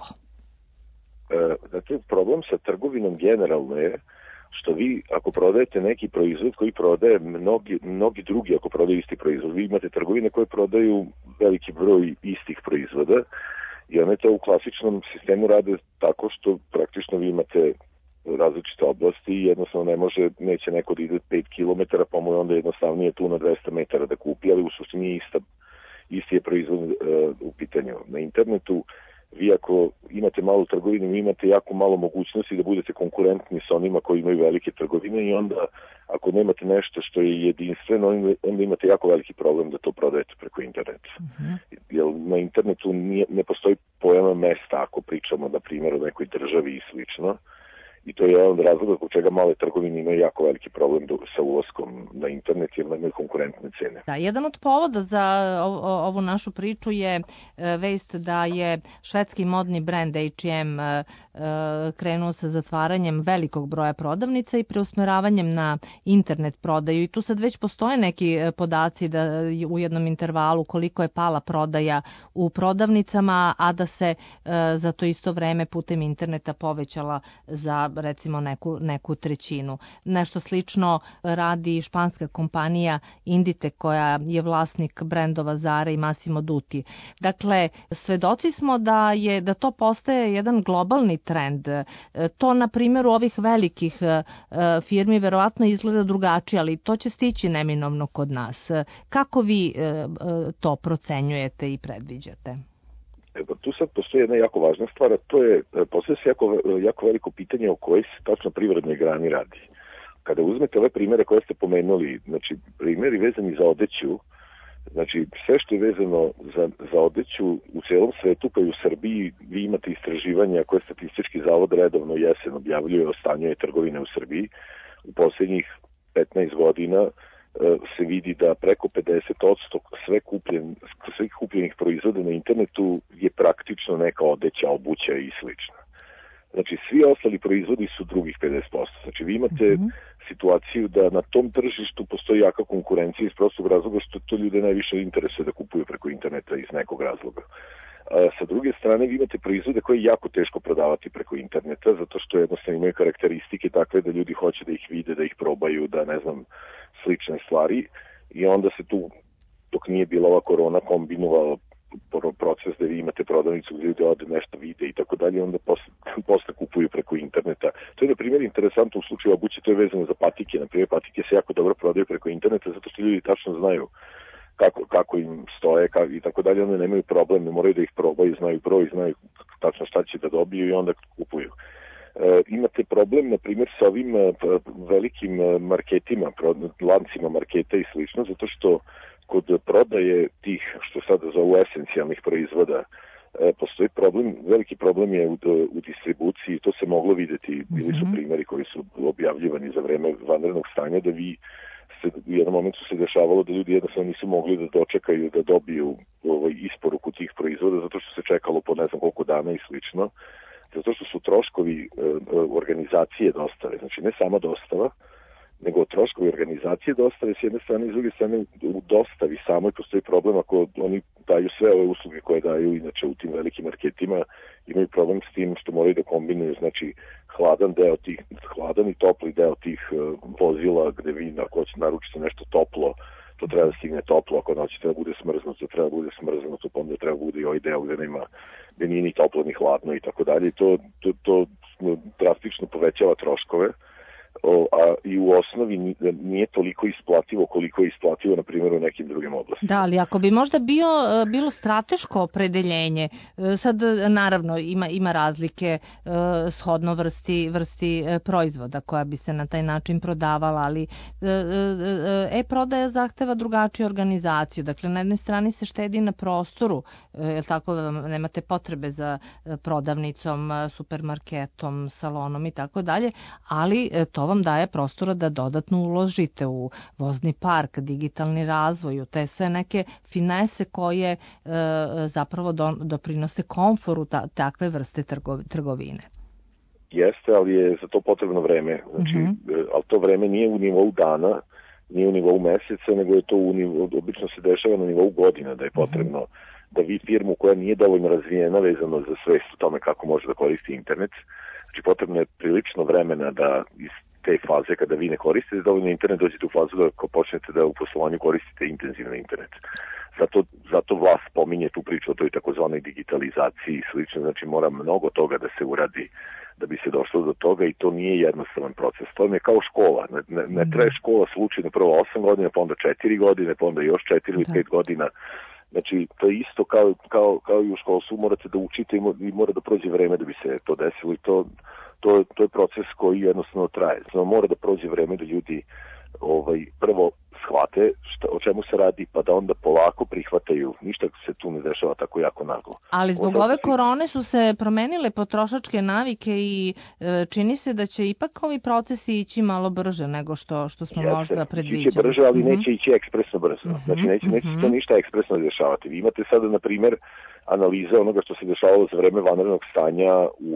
Dakle, problem sa trgovinom generalno je što vi ako prodajete neki proizvod koji prodaje mnogi drugi ako prodaju isti proizvod, vi imate trgovine koje prodaju veliki broj istih proizvoda i one to u klasičnom sistemu rade tako što praktično vi imate različite oblasti i jednostavno neće neko da ide 5 km pa mu je onda jednostavnije tu na 200 metara da kupi, ali u suštini isti je proizvod u pitanju. Na internetu vi ako imate malu trgovinu, vi imate jako malo mogućnosti da budete konkurentni sa onima koji imaju velike trgovine i onda ako nemate nešto što je jedinstveno, onda imate jako veliki problem da to prodajete preko interneta. Jer na internetu ne postoji pojama mesta ako pričamo, na primjer, o nekoj državi i slično. I to je jedan od razloga zbog čega male trgovine imaju jako veliki problem sa ulaskom na internet jer nemaju konkurentne cene. Da, jedan od povoda za ovu našu priču je vest da je švedski modni brend H&M krenuo sa zatvaranjem velikog broja prodavnica i preusmeravanjem na internet prodaju. I tu sad već postoje neki podaci da u jednom intervalu koliko je pala prodaja u prodavnicama, a da se za to isto vreme putem interneta povećala za recimo neku trećinu. Nešto slično radi španska kompanija Inditex koja je vlasnik brendova Zara i Massimo Dutti. Dakle, svedoci smo da to postaje jedan globalni trend. To na primjeru ovih velikih firmi verovatno izgleda drugačije, ali to će stići neminovno kod nas. Kako vi to procenjujete i predviđate? Tu sad postoji jedna jako važna stvar, a to je, postoje se jako veliko pitanje o kojoj se tačno privrednoj grani radi. Kada uzmete ove primere koje ste pomenuli, znači primeri vezani za odeću, znači sve što je vezano za odeću u celom svetu, pa i u Srbiji, vi imate istraživanja koje Statistički zavod redovno jesen objavljuje o stanju trgovine u Srbiji. U posljednjih 15 godina se vidi da preko 50% svih kupljenih proizvoda na internetu je praktično neka odeća, obuća i slično. Znači, svi ostali proizvodi su drugih 50%. Znači, vi imate situaciju da na tom tržištu postoji jaka konkurencija iz prostog razloga što to ljude najviše interesuje da kupuju preko interneta iz nekog razloga. Sa druge strane, vi imate proizvode koje je jako teško prodavati preko interneta, zato što jednostavno imaju karakteristike takve da ljudi hoće da ih vide, da ih probaju, da ne znam, slične stvari. I onda se tu, dok nije bila ova korona, kombinovala proces da vi imate prodavnicu gdje ljudi ode nešto vide i tako dalje, onda posle kupuju preko interneta. To je, na primjer, interesantno u slučaju obuće, to je vezano za patike. Na primjer, patike se jako dobro prodaju preko interneta zato što ljudi tačno znaju kako im stoje i tako dalje, onda nemaju problem, ne moraju da ih probaju, znaju broj, znaju tačno šta će da dobiju i onda kupuju. Imate problem, na primjer, sa ovim velikim marketima, lancima marketa i slično, zato što kod prodaje tih, što sada zovu esencijalnih proizvoda, postoji problem, veliki problem je u distribuciji, to se moglo vidjeti, bili su primjeri koji su objavljivani za vreme vanrednog stanja, da u jednom momentu se dešavalo da ljudi jednostavno nisu mogli da dočekaju da dobiju isporuku tih proizvoda zato što se čekalo po ne znam koliko dana i slično, zato što su troškovi organizacije dostave, znači ne sama dostava, nego troškovi organizacije dostave s jedne strane i s druge strane u dostavi samoj postoji problem ako oni daju sve ove usluge koje daju inače u tim velikim marketima, imaju problem s tim što moraju da kombinuju, znači hladan i topli deo tih vozila gde vi ako naručite nešto toplo, to treba da stigne toplo, ako hoćete da bude smrznuto, treba da bude smrznuto, pa onda treba da bude i ovaj deo gde nije ni toplo ni hladno i tako dalje. To drastično povećava troškove, a i u osnovi nije toliko isplativo koliko je isplativo na primjer u nekim drugim oblastima. Da, ali ako bi možda bilo strateško opredeljenje, sad naravno ima razlike shodno vrsti proizvoda koja bi se na taj način prodavala, ali e-prodaja zahteva drugačiju organizaciju. Dakle, na jednoj strani se štedi na prostoru, tako nemate potrebe za prodavnicom, supermarketom, salonom i tako dalje, ali to vam daje prostora da dodatno uložite u vozni park, digitalni razvoj, u te sve neke finese koje zapravo doprinose komforu takve vrste trgovine. Jeste, ali je za to potrebno vreme. Znači, ali to vreme nije u nivou dana, nije u nivou meseca, nego je to obično se dešava na nivou godina, da je potrebno da vi firmu koja nije dovoljno razvijena vezano za svest o tome kako može da koristi internet, znači potrebno je prilično vremena da iz te faze kada vi ne koristite dovoljno internet, dođete u fazu da počnete da u poslovanju koristite intenzivno internet. Zato vlast pominje tu priču o toj takozvanoj digitalizaciji i slično, znači mora mnogo toga da se uradi da bi se došlo do toga i to nije jednostavan proces. To je kao škola. Ne traje škola slučajno prvo 8 godina, pa onda 4 godine, pa onda još 4 ili 5 godina. Znači, to je isto kao i u školstvu, morate da učite i mora da prođe vreme da bi se to desilo i to je proces koji jednostavno traje. Znači, mora da prođe vreme da ljudi prvo shvate o čemu se radi, pa da onda polako prihvataju. Ništa se tu ne dešava tako jako naglo. Ali zbog ove korone su se promenile potrošačke navike i čini se da će ipak ovi procesi ići malo brže nego što smo možda predviđali. Ići će brže, ali neće ići ekspresno brzo. Znači neće se to ništa ekspresno dešavati. Vi imate sada, na primjer, analize onoga što se dešavalo za vreme vanrednog stanja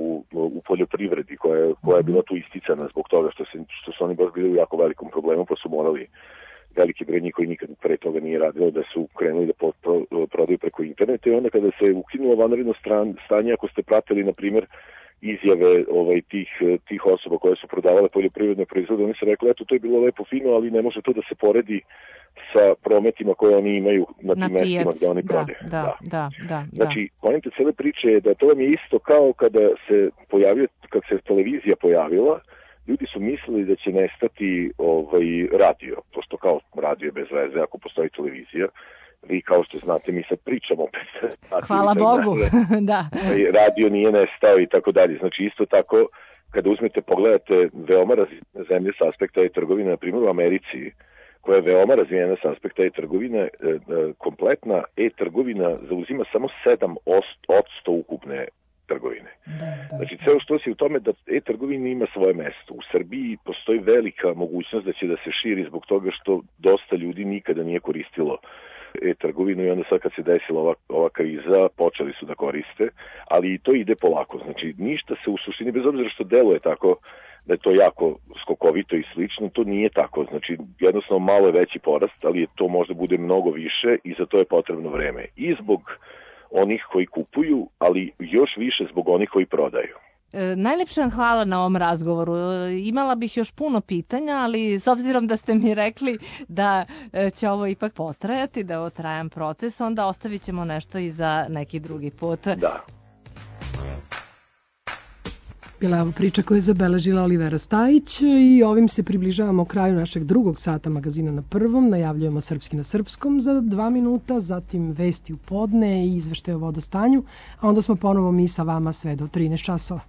u poljoprivredi, koja je bila tu isticana zbog toga što su oni baš bili u jako velikom problemu, pa su morali veliki broj njih koji nikad pre toga nije radio da su krenuli da prodaju preko interneta i onda kada se ukinulo vanredno stanje, ako ste pratili, na primjer, izjave tih osoba koje su prodavale poljoprivredne proizvode, oni su rekli, eto, to je bilo lepo fino, ali ne može to da se poredi sa prometima koje oni imaju na tim mestima gde oni prodaju. Znači, poenta cele priče je da to vam je isto kao kad se televizija pojavila, ljudi su mislili da će nestati radio, pošto kao radio je bez veze ako postoji televizija, vi kao što znate, mi sad pričamo opet. Hvala Bogu, da. Radio nije nestao i tako dalje. Znači isto tako, kada uzmete, pogledate veoma razvijene zemlje s aspekta e-trgovine, na primjer u Americi, koja je veoma razvijena s aspekta e-trgovine, kompletna e-trgovina zauzima samo 7% ukupne trgovine. Znači, ceo što je u tome da e-trgovina ima svoje mesto. U Srbiji postoji velika mogućnost da će da se širi zbog toga što dosta ljudi nikada nije koristilo e-trgovinu i onda sad kad se desila ova kriza, počeli su da koriste, ali i to ide polako. Znači, ništa se u suštini, bez obzira što deluje tako da je to jako skokovito i slično, to nije tako. Znači, jednostavno malo je veći porast, ali to možda bude mnogo više i za to je potrebno vreme. I zbog onih koji kupuju, ali još više zbog onih koji prodaju. Najlepše vam hvala na ovom razgovoru. Imala bih još puno pitanja, ali s obzirom da ste mi rekli da će ovo ipak potrajati, da je ovo trajan proces, onda ostavit ćemo nešto i za neki drugi put. Da. Bila je ovo priča koju je zabeležila Olivera Stajić i ovim se približavamo kraju našeg drugog sata magazina na prvom. Najavljujemo Srpski na srpskom za 2 minuta, zatim vesti u podne i izveštaje o vodostanju, a onda smo ponovo mi sa vama sve do 13 časova.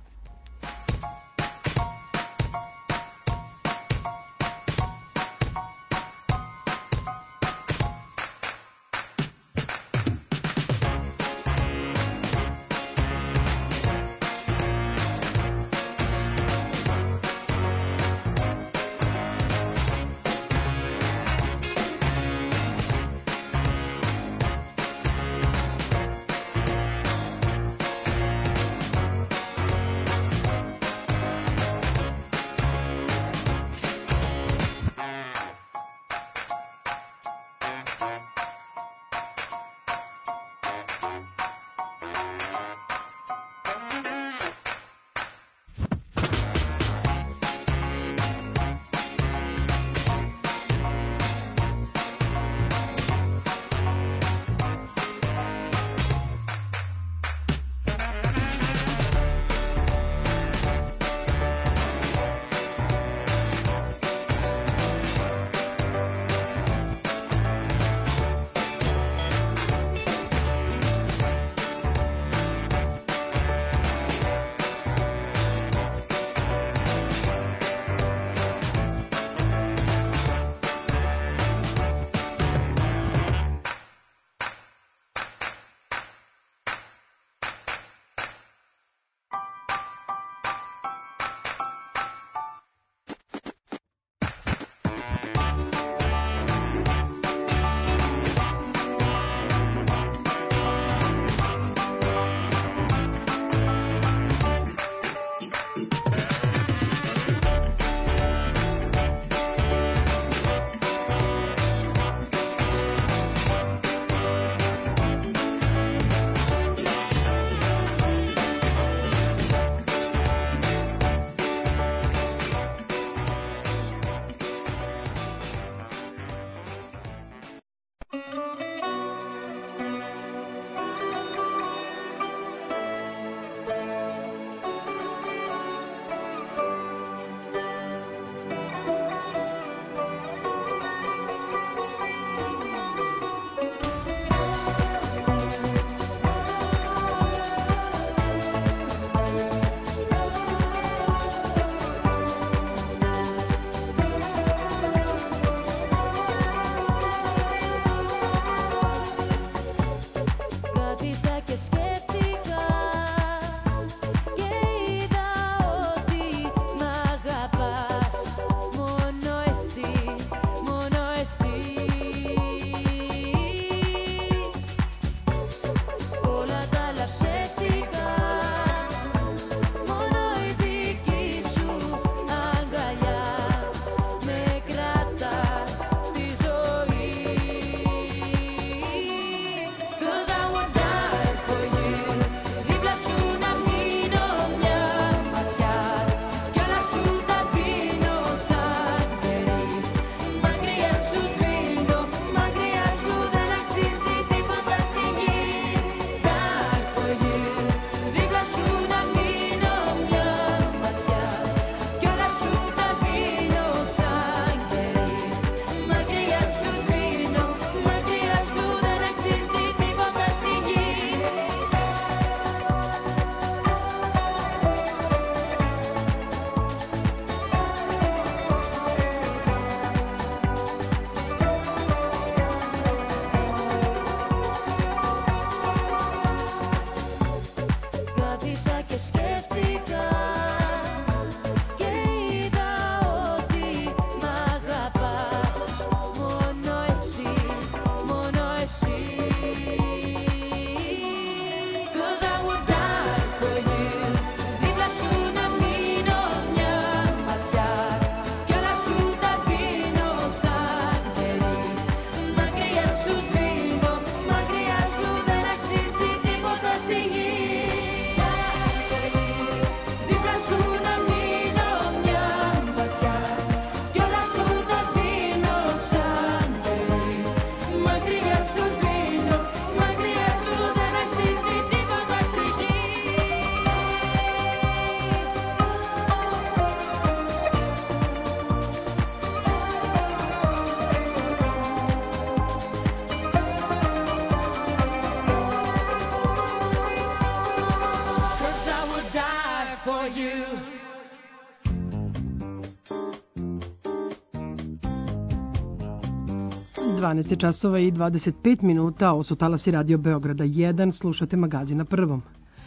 12 časova i 25 minuta, ovo su talasi Radio Beograda 1, slušate magazin na prvom.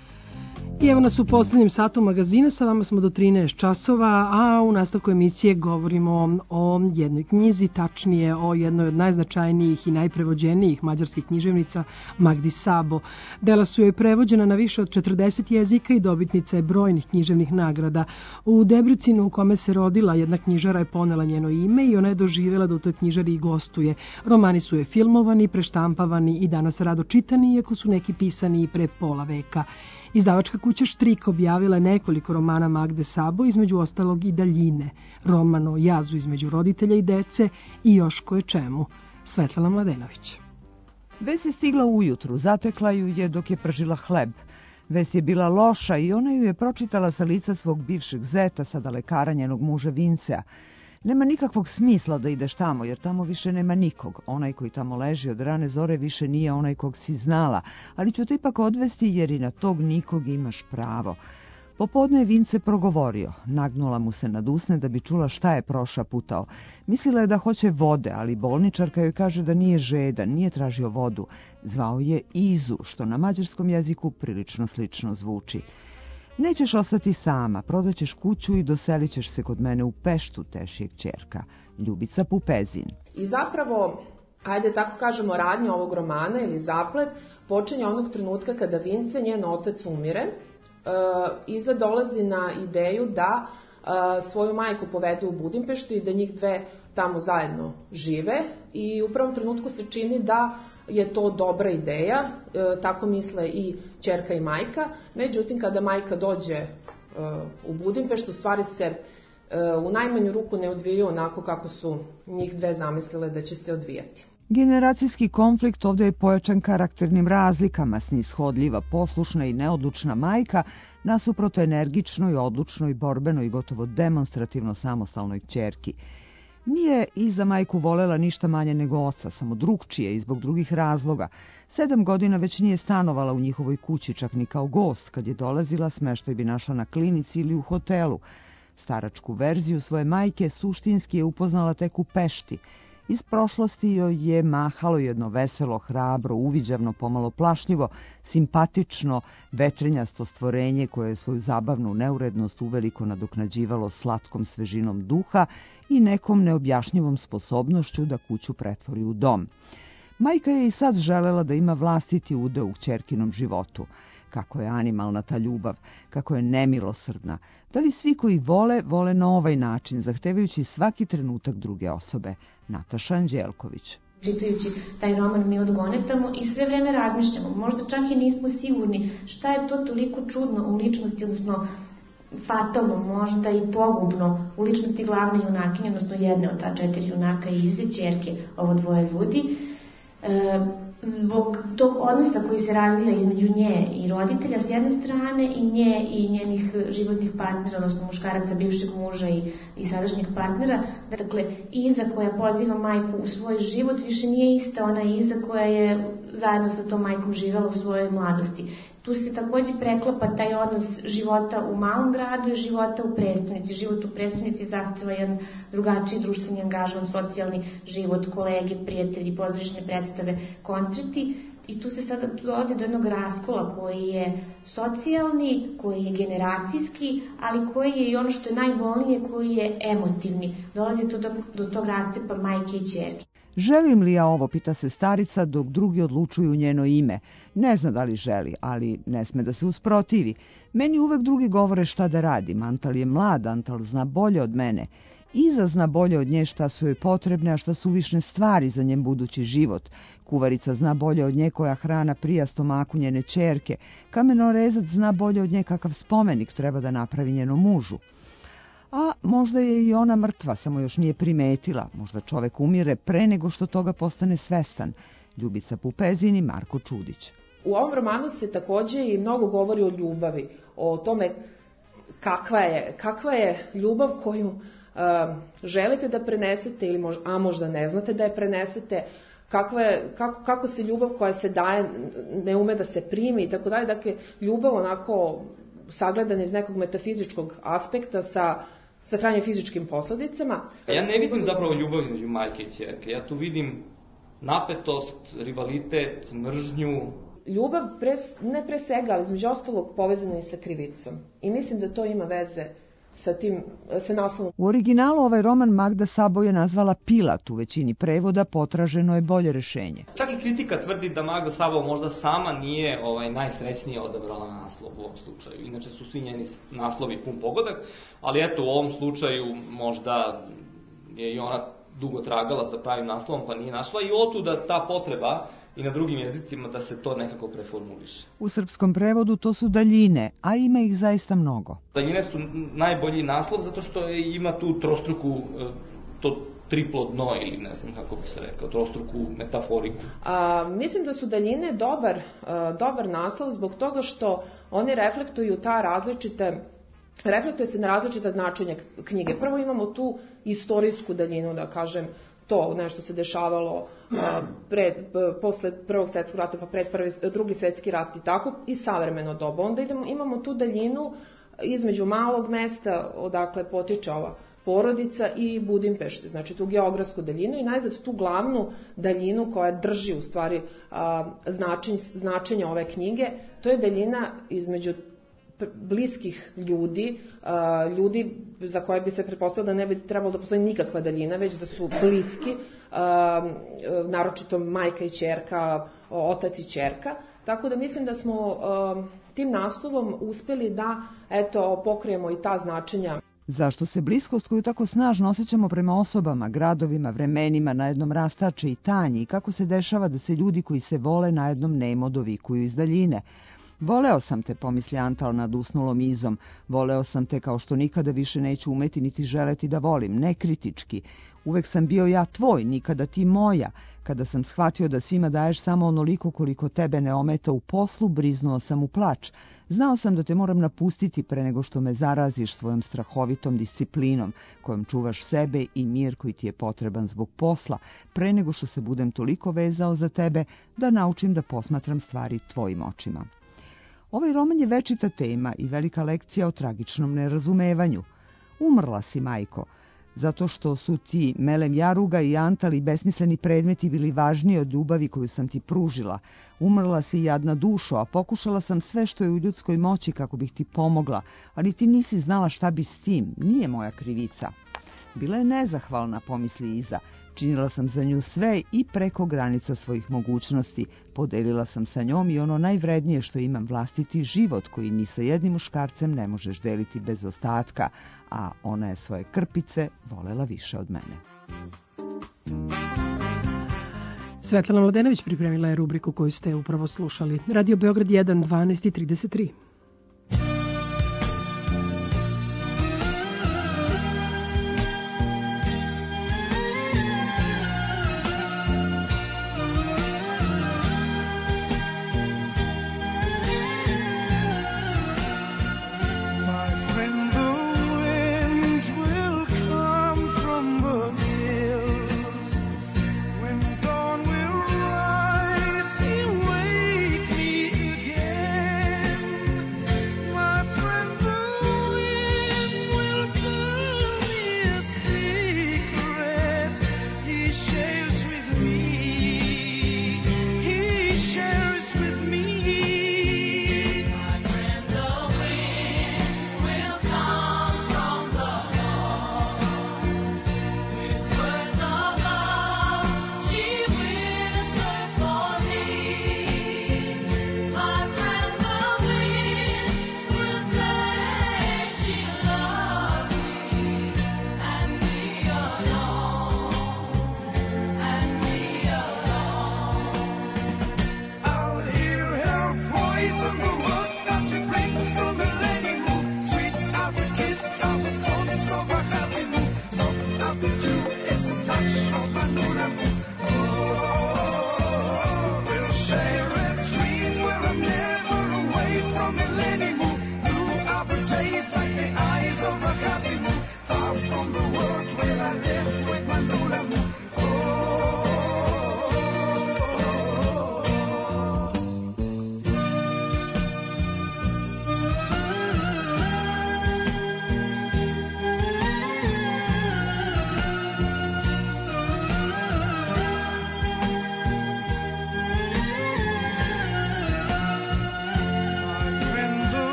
I evo nas u poslednjem satu magazina, sa vama smo do 13 časova, a u nastavku emisije govorimo o jednoj knjizi, tačnije o jednoj od najznačajnijih i najprevođenijih mađarskih književnica, Magdi Sabo. Dela su joj prevođena na više od 40 jezika i dobitnica je brojnih književnih nagrada. U Debrecinu, u kome se rodila, jedna knjižara je ponela njeno ime i ona je doživjela da u toj knjižari i gostuje. Romani su je filmovani, preštampavani i danas rado čitani, iako su neki pisani i pre pola veka. Izdavačka kuća Štrik objavila je nekoliko romana Magde Sabo, između ostalog i Daljine, roman o jazu između roditelja i dece i još koje čemu. Svetlana Mladenović. Vest je stigla ujutru, zatekla ju je dok je pržila hleb. Vest je bila loša i ona ju je pročitala sa lica svog bivšeg zeta, sada lekara njenog muža Vincea. Nema nikakvog smisla da ideš tamo, jer tamo više nema nikog. Onaj koji tamo leži od rane zore više nije onaj kog si znala, ali ću te ipak odvesti jer i na tog nikog imaš pravo. Popodne je Vince progovorio. Nagnula mu se nad usne da bi čula šta je prošaputao. Mislila je da hoće vode, ali bolničarka joj kaže da nije žedan, nije tražio vodu. Zvao je Izu, što na mađarskom jeziku prilično slično zvuči. Nećeš ostati sama, prodaćeš kuću i doselit ćeš se kod mene u Peštu, teši je kćerka, Ljubica Pupezin. I zapravo, ajde tako kažemo, radnja ovog romana ili zaplet počinje onog trenutka kada Vince, njen otac, umire. Iza dolazi na ideju da svoju majku povedu u Budimpeštu i da njih dve tamo zajedno žive. I u prvom trenutku se čini da je to dobra ideja, tako misle i ćerka i majka. Međutim, kada majka dođe u Budimpeštu, stvari se u najmanju ruku ne odvijaju onako kako su njih dve zamislile da će se odvijati. Generacijski konflikt ovdje je pojačan karakternim razlikama, snishodljiva, poslušna i neodlučna majka nasuprot energičnoj, odlučnoj, borbenoj i gotovo demonstrativno samostalnoj kćerki. Nije Iza majku volela ništa manje nego oca, samo drugčije i zbog drugih razloga. 7 godina već nije stanovala u njihovoj kući, čak ni kao gost. Kad je dolazila, smeštaj bi našla na klinici ili u hotelu. Staračku verziju svoje majke suštinski je upoznala tek u Pešti. Iz prošlosti joj je mahalo jedno veselo, hrabro, uviđavno, pomalo plašljivo, simpatično, vetrenjasto stvorenje koje je svoju zabavnu neurednost uveliko nadoknađivalo slatkom svežinom duha i nekom neobjašnjivom sposobnošću da kuću pretvori u dom. Majka je i sad želela da ima vlastiti udeo u kćerkinom životu. Kako je animalna ta ljubav, kako je nemilosrdna. Da li svi koji vole, vole na ovaj način, zahtevajući svaki trenutak druge osobe? Nataša Anđelković. Čitajući taj roman mi odgonetamo i sve vreme razmišljamo. Možda čak i nismo sigurni šta je to toliko čudno u ličnosti, odnosno fatalno, možda i pogubno u ličnosti glavne junakinje, odnosno jedne od ta 4 junaka i Ize, ćerke ovo dvoje ljudi. Zbog tog odnosa koji se razvija između nje i roditelja s jedne strane i nje i njenih životnih partnera, odnosno muškaraca, bivšeg muža i sadašnjeg partnera. Dakle, Iza koja poziva majku u svoj život više nije ista ona Iza koja je zajedno sa tom majkom živela u svojoj mladosti. Tu se takođe preklapa taj odnos života u malom gradu i života u prestonici. Život u prestonici zahteva jedan drugačiji društveni angažman, socijalni život, kolege, prijatelji, pozorišne predstave, koncerti. I tu se sada dolazi do jednog raskola koji je socijalni, koji je generacijski, ali koji je i ono što je najbolnije, koji je emotivni. Dolazi to do tog rastepa majke i ćerke. Želim li ja ovo, pita se starica, dok drugi odlučuju njeno ime. Ne zna da li želi, ali ne sme da se usprotivi. Meni uvek drugi govore šta da radim. Antal je mlad, Antal zna bolje od mene. Iza zna bolje od nje šta su joj potrebne, a šta su višne stvari za njen budući život. Kuvarica zna bolje od nje koja hrana prija stomaku njene ćerke. Kamenorezac zna bolje od nje kakav spomenik treba da napravi njenom mužu. A možda je i ona mrtva, samo još nije primetila. Možda čovek umire pre nego što toga postane svestan. Ljubica Pupezin i Marko Čudić. U ovom romanu se takođe i mnogo govori o ljubavi, o tome kakva je ljubav koju želite da prenesete, a možda ne znate da je prenesete, kako se ljubav koja se daje ne ume da se primi i tako dalje. Dakle, ljubav onako sagledana iz nekog metafizičkog aspekta sa krajnje fizičkim posledicama. Ja ne vidim zapravo ljubav između majke i ćerke. Ja tu vidim napetost, rivalitet, mržnju. Ljubav ne pre svega, ali između ostalog povezana i sa krivicom. I mislim da to ima veze sa naslovom. U originalu ovaj roman Magda Sabo je nazvala Pilat, u većini prevoda potraženo je bolje rešenje. Čak i kritika tvrdi da Magda Sabo možda sama nije najsrećnije odabrala naslov u ovom slučaju. Inače su svi njeni naslovi pun pogodak, ali eto u ovom slučaju možda je i ona dugo tragala za pravim naslovom pa nije našla i otuda ta potreba i na drugim jezicima da se to nekako preformuliše. U srpskom prevodu to su daljine, a ima ih zaista mnogo. Daljine su najbolji naslov zato što ima tu trostruku, to triplo dno ili ne znam kako bi se rekao, trostruku metaforiku. Mislim da su daljine dobar naslov zbog toga što oni reflektuje se na različita značenja knjige. Prvo imamo tu istorijsku daljinu, da kažem, to nešto se dešavalo posle Prvog svjetskog rata, pa pred Drugi svjetski rat i tako, i savremeno doba. Onda imamo tu daljinu između malog mesta odakle potiče ova porodica i Budimpešte, znači tu geografsku daljinu i najzad tu glavnu daljinu koja drži u stvari značenje ove knjige, to je daljina između bliskih ljudi za koje bi se pretpostavilo da ne bi trebalo da postoji nikakva daljina, već da su bliski, naročito majka i ćerka, otac i ćerka. Tako da mislim da smo tim naslovom uspeli da pokrijemo i ta značenja. Zašto se bliskost koju tako snažno osjećamo prema osobama, gradovima, vremenima na jednom rastače i tanji i kako se dešava da se ljudi koji se vole na jednom nemo dovikuju iz daljine? Voleo sam te, pomisli Antal nad usnulom izom. Voleo sam te kao što nikada više neću umeti niti želeti da volim, ne kritički. Uvek sam bio ja tvoj, nikada ti moja. Kada sam shvatio da svima daješ samo onoliko koliko tebe ne ometa u poslu, briznuo sam u plač. Znao sam da te moram napustiti pre nego što me zaraziš svojom strahovitom disciplinom, kojom čuvaš sebe i mir koji ti je potreban zbog posla, pre nego što se budem toliko vezao za tebe da naučim da posmatram stvari tvojim očima. Ovaj roman je večita tema i velika lekcija o tragičnom nerazumevanju. Umrla si, majko, zato što su ti melem jaruga i Antal i besmisleni predmeti bili važniji od ljubavi koju sam ti pružila. Umrla si, jadna dušo, a pokušala sam sve što je u ljudskoj moći kako bih ti pomogla, ali ti nisi znala šta bi s tim, nije moja krivica. Bila je nezahvalna, pomisli Iza. Činila sam za nju sve i preko granica svojih mogućnosti. Podelila sam sa njom i ono najvrednije što imam, vlastiti život koji ni sa jednim muškarcem ne možeš deliti bez ostatka, a ona je svoje krpice volela više od mene. Svetlana Mladenović pripremila je rubriku koju ste upravo slušali. Radio Beograd 1, 12:33.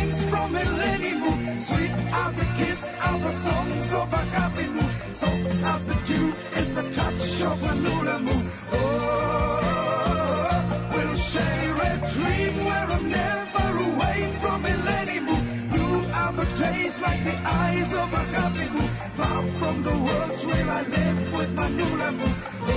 face from millennium, sweet as a kiss of the songs of Agapenu, soft as the dew is the touch of a new moon. Oh, we'll share a dream where I'm never away from millennium. New are the days like the eyes of Agapenu, far from the worlds where I live with my new moon.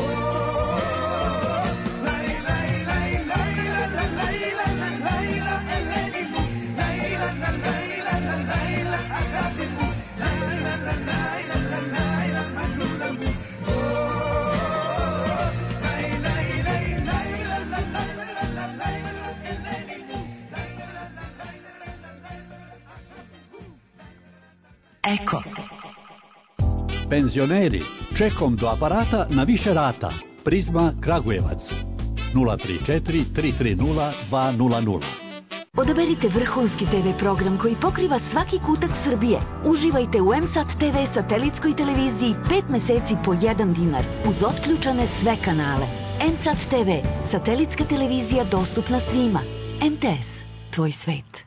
Eko. Penzioneri, čekom do aparata na više rata. Prizma Kragujevac 034 330 200. Odaberite vrhunski TV program koji pokriva svaki kutak Srbije. Uživajte u MSAT TV satelitskoj televiziji 5 meseci po 1 dinar, uz otključane sve kanale. MSAT TV, satelitska televizija dostupna svima. MTS, tvoj svet.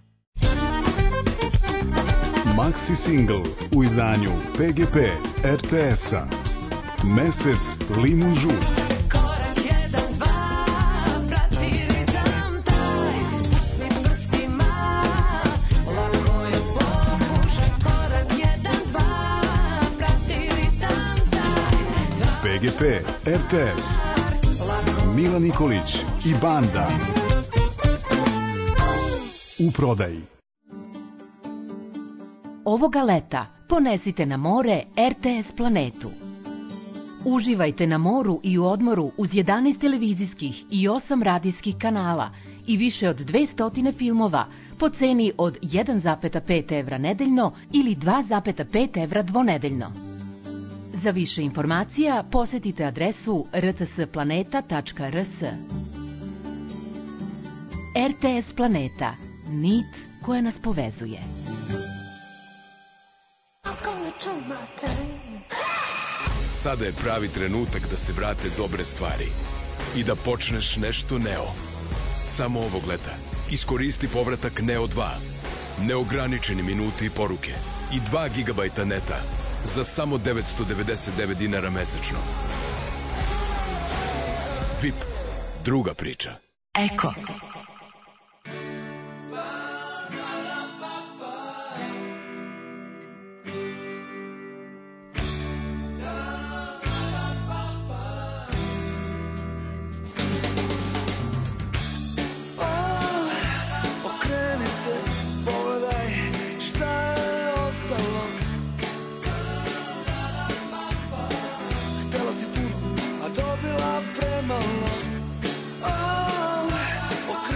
Maxi single u izdanju PGP RTS-a. Mesec limun žut. PGP RTS. Mila Nikolić i banda. U prodaji. Ovoga leta ponesite na more RTS Planetu. Uživajte na moru i u odmoru uz 11 televizijskih i 8 radijskih kanala i više od 200 filmova po ceni od 1,5 evra nedeljno ili 2,5 evra dvonedeljno. Za više informacija posetite adresu rtsplaneta.rs. RTS Planeta. Nit koja nas povezuje. Sada je pravi trenutak da se vrate dobre stvari i da počneš nešto Neo. Samo ovog leta iskoristi povratak Neo 2. Neograničeni minuti i poruke i 2 GB neta za samo 999 dinara mesečno. VIP. Druga priča. Eko. Htela si puno, a dobila premalo.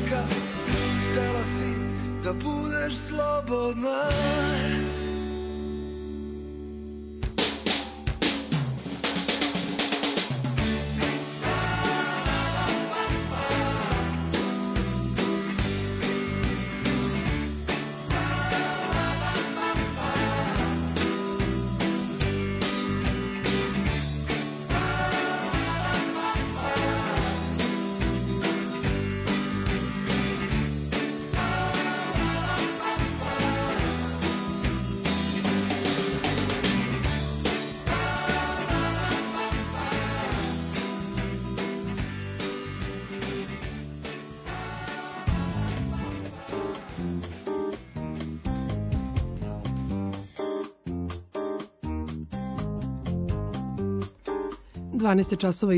baka, htela si da budeš slobodna. časova i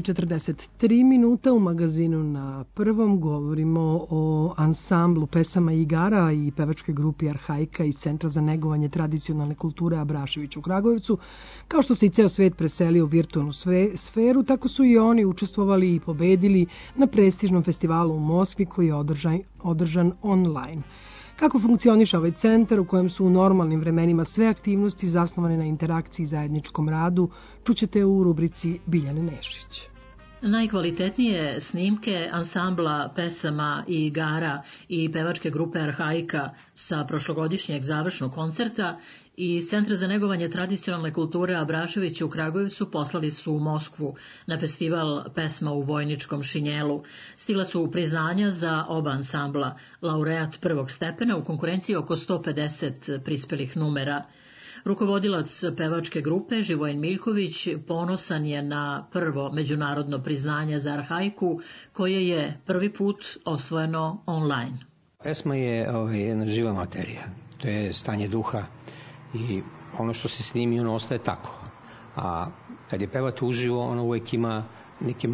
43 minuta u magazinu na prvom govorimo o ansamblu pesama i igara i pevačkoj grupi Arhaika iz Centra za negovanje tradicionalne kulture Abrašević u Kragujevcu. Kao što se i ceo svet preselio u virtualnu sferu, tako su i oni učestvovali i pobedili na prestižnom festivalu u Moskvi koji je održan online. Kako funkcioniše ovaj centar u kojem su u normalnim vremenima sve aktivnosti zasnovane na interakciji i zajedničkom radu, čućete u rubrici Biljane Nešić. Najkvalitetnije snimke ansambla pesama i igara i pevačke grupe Arhaika sa prošlogodišnjeg završnog koncerta i Centra za negovanje tradicionalne kulture Abrašević u Kragujevcu poslali su u Moskvu na festival pesma u vojničkom šinjelu. Stigla su priznanja za oba ansambla, laureat prvog stepena u konkurenciji oko 150 prispelih numera. Rukovodilac pevačke grupe Živojin Miljković ponosan je na prvo međunarodno priznanje za Arhaiku koje je prvi put osvojeno online. Pesma je jedna živa materija, to je stanje duha i ono što se snimi ono ostaje tako. A kad je pevate uživo ono uvijek ima neke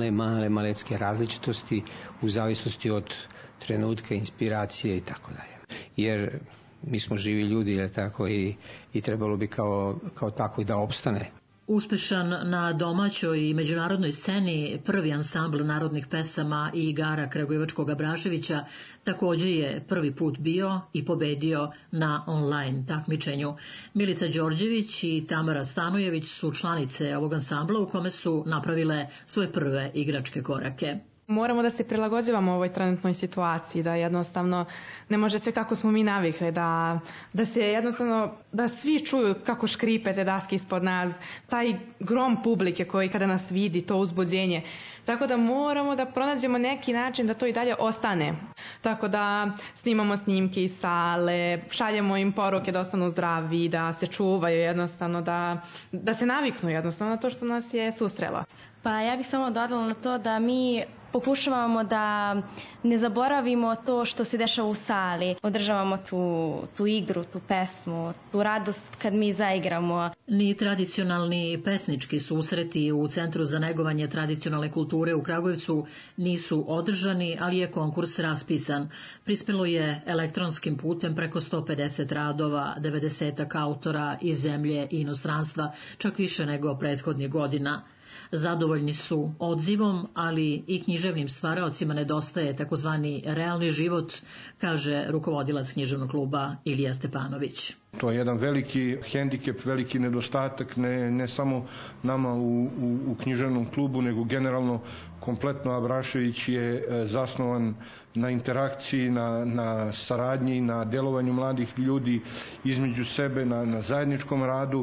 malecke različitosti u zavisnosti od trenutka, inspiracije i tako dalje. Jer mi smo živi ljudi, je tako, i trebalo bi kao tako i da opstane. Uspešan na domaćoj i međunarodnoj sceni prvi ansambl narodnih pesama i igara Kragujevačkog Abraševića također je prvi put bio i pobedio na online takmičenju. Milica Đorđević i Tamara Stanojević su članice ovog ansambla u kome su napravile svoje prve igračke korake. Moramo da se prilagođavamo ovoj trenutnoj situaciji, da jednostavno ne može sve kako smo mi navikli, da se jednostavno, da svi čuju kako škripe te daske ispod nas, taj grom publike koji kada nas vidi, to uzbuđenje. Tako da moramo da pronađemo neki način da to i dalje ostane. Tako da snimamo snimke iz sale, šaljemo im poruke da ostanu zdravi, da se čuvaju jednostavno, da se naviknu jednostavno na to što nas je susrelo. Pa ja bih samo dodala na to da mi pokušavamo da ne zaboravimo to što se dešava u sali. Održavamo tu igru, tu pesmu, tu radost kad mi zaigramo. Ni tradicionalni pesnički susreti u Centru za negovanje tradicionalne kulture u Kragujevcu nisu održani, ali je konkurs raspisan. Prispelo je elektronskim putem preko 150 radova, 90 autora iz zemlje i inostranstva, čak više nego prethodnih godina. Zadovoljni su odzivom, ali i književnim stvaraocima nedostaje takozvani realni život, kaže rukovodilac književnog kluba Ilija Stepanović. To je jedan veliki hendikep, veliki nedostatak, ne samo nama u književnom klubu, nego generalno kompletno Abrašević je zasnovan na interakciji, na saradnji, na delovanju mladih ljudi između sebe, na zajedničkom radu.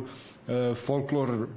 Folklor,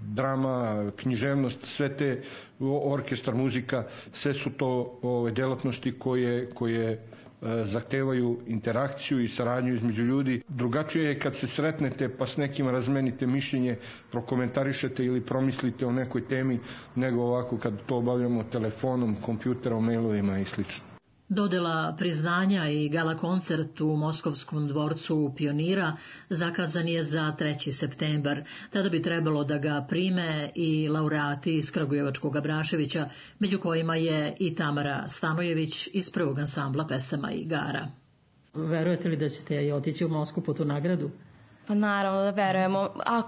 drama, književnost, sve te, orkestar, muzika, sve su to delatnosti koje zahtevaju interakciju i saradnju između ljudi. Drugačije je kad se sretnete pa s nekim razmenite mišljenje, prokomentarišete ili promislite o nekoj temi, nego ovako kad to obavljamo telefonom, kompjuterom, mailovima i slično. Dodela priznanja i gala koncert u Moskovskom dvorcu Pionira zakazan je za 3. septembar. Tada bi trebalo da ga prime i laureati iz Kragujevačkog Abraševića, među kojima je i Tamara Stanojević iz prvog ansambla pesama i igara. Verujete li da ćete i otići u Moskvu po tu nagradu? Pa naravno da verujemo.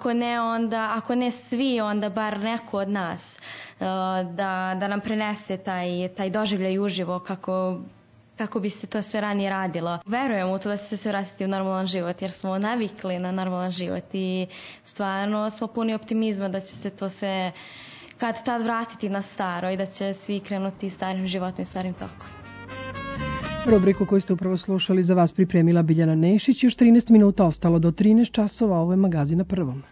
Ako ne svi, onda bar neko od nas da nam prenese taj doživljaj uživo kako kako bi se to sve ranije radilo. Verujem u to da će se sve vratiti u normalan život jer smo navikli na normalan život i stvarno smo puni optimizma da će se to sve kad tad vratiti na staro i da će svi krenuti starim životom i starim tokom. Rubriku koju ste upravo slušali za vas pripremila Biljana Nešić. Još 13 minuta ostalo do 13 časova. Ovo je Magazin na prvom.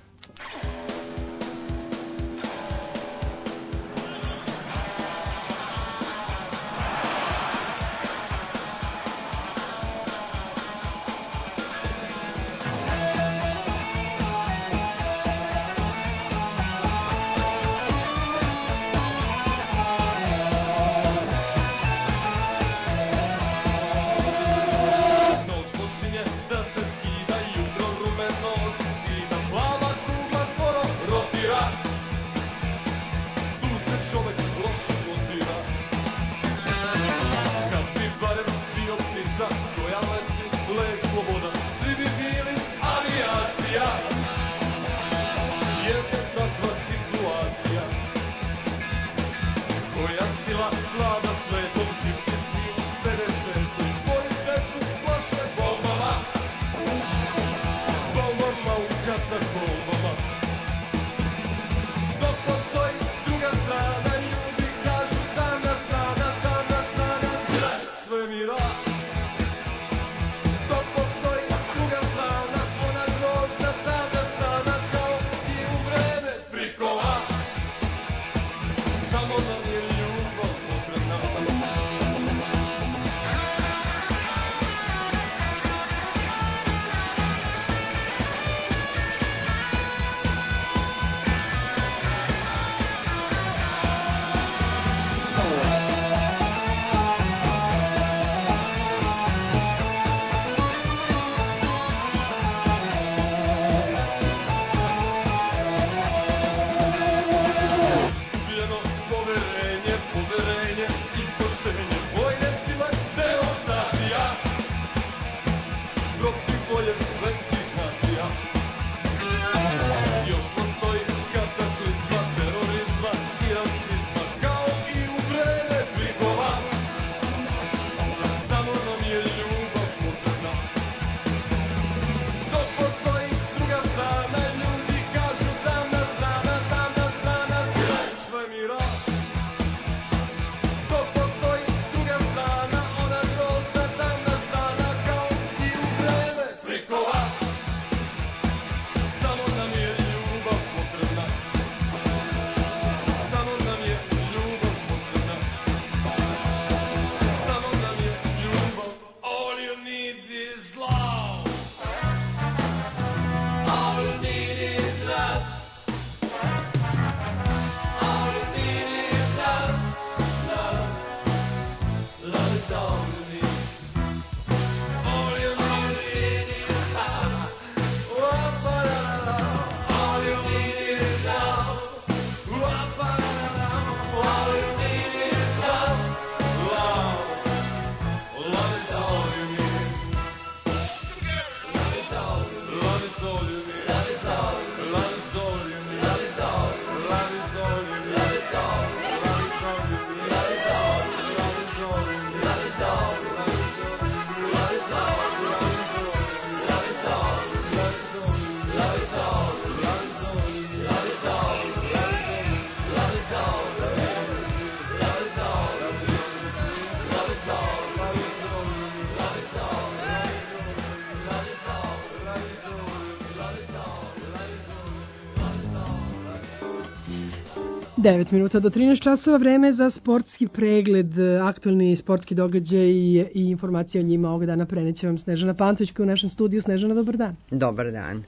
Devet minuta do 13 časova, vreme za sportski pregled, aktualni sportski događaj i informacije o njima ovog dana preneće vam Snežana Pantović koja je u našem studiju. Snežana, dobar dan. Dobar dan.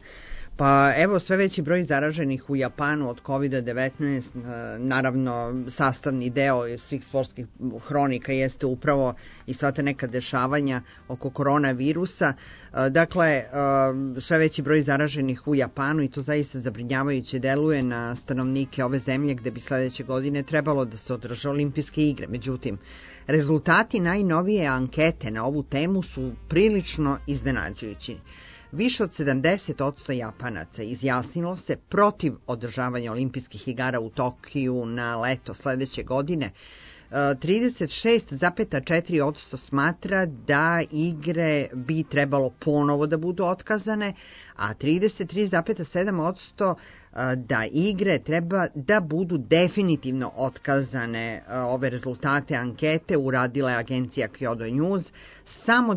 Pa evo, sve veći broj zaraženih u Japanu od COVID-19, naravno sastavni deo svih sportskih hronika jeste upravo i sva ta neka dešavanja oko koronavirusa. Dakle, sve veći broj zaraženih u Japanu i to zaista zabrinjavajuće deluje na stanovnike ove zemlje gde bi sledeće godine trebalo da se održe olimpijske igre. Međutim, rezultati najnovije ankete na ovu temu su prilično iznenađujući. Više od 70% Japanaca izjasnilo se protiv održavanja olimpijskih igara u Tokiju na leto sledeće godine, 36,4% smatra da igre bi trebalo ponovo da budu otkazane, a 33,7% da igre treba da budu definitivno otkazane. Ove rezultate ankete uradila je agencija Kyodo News. Samo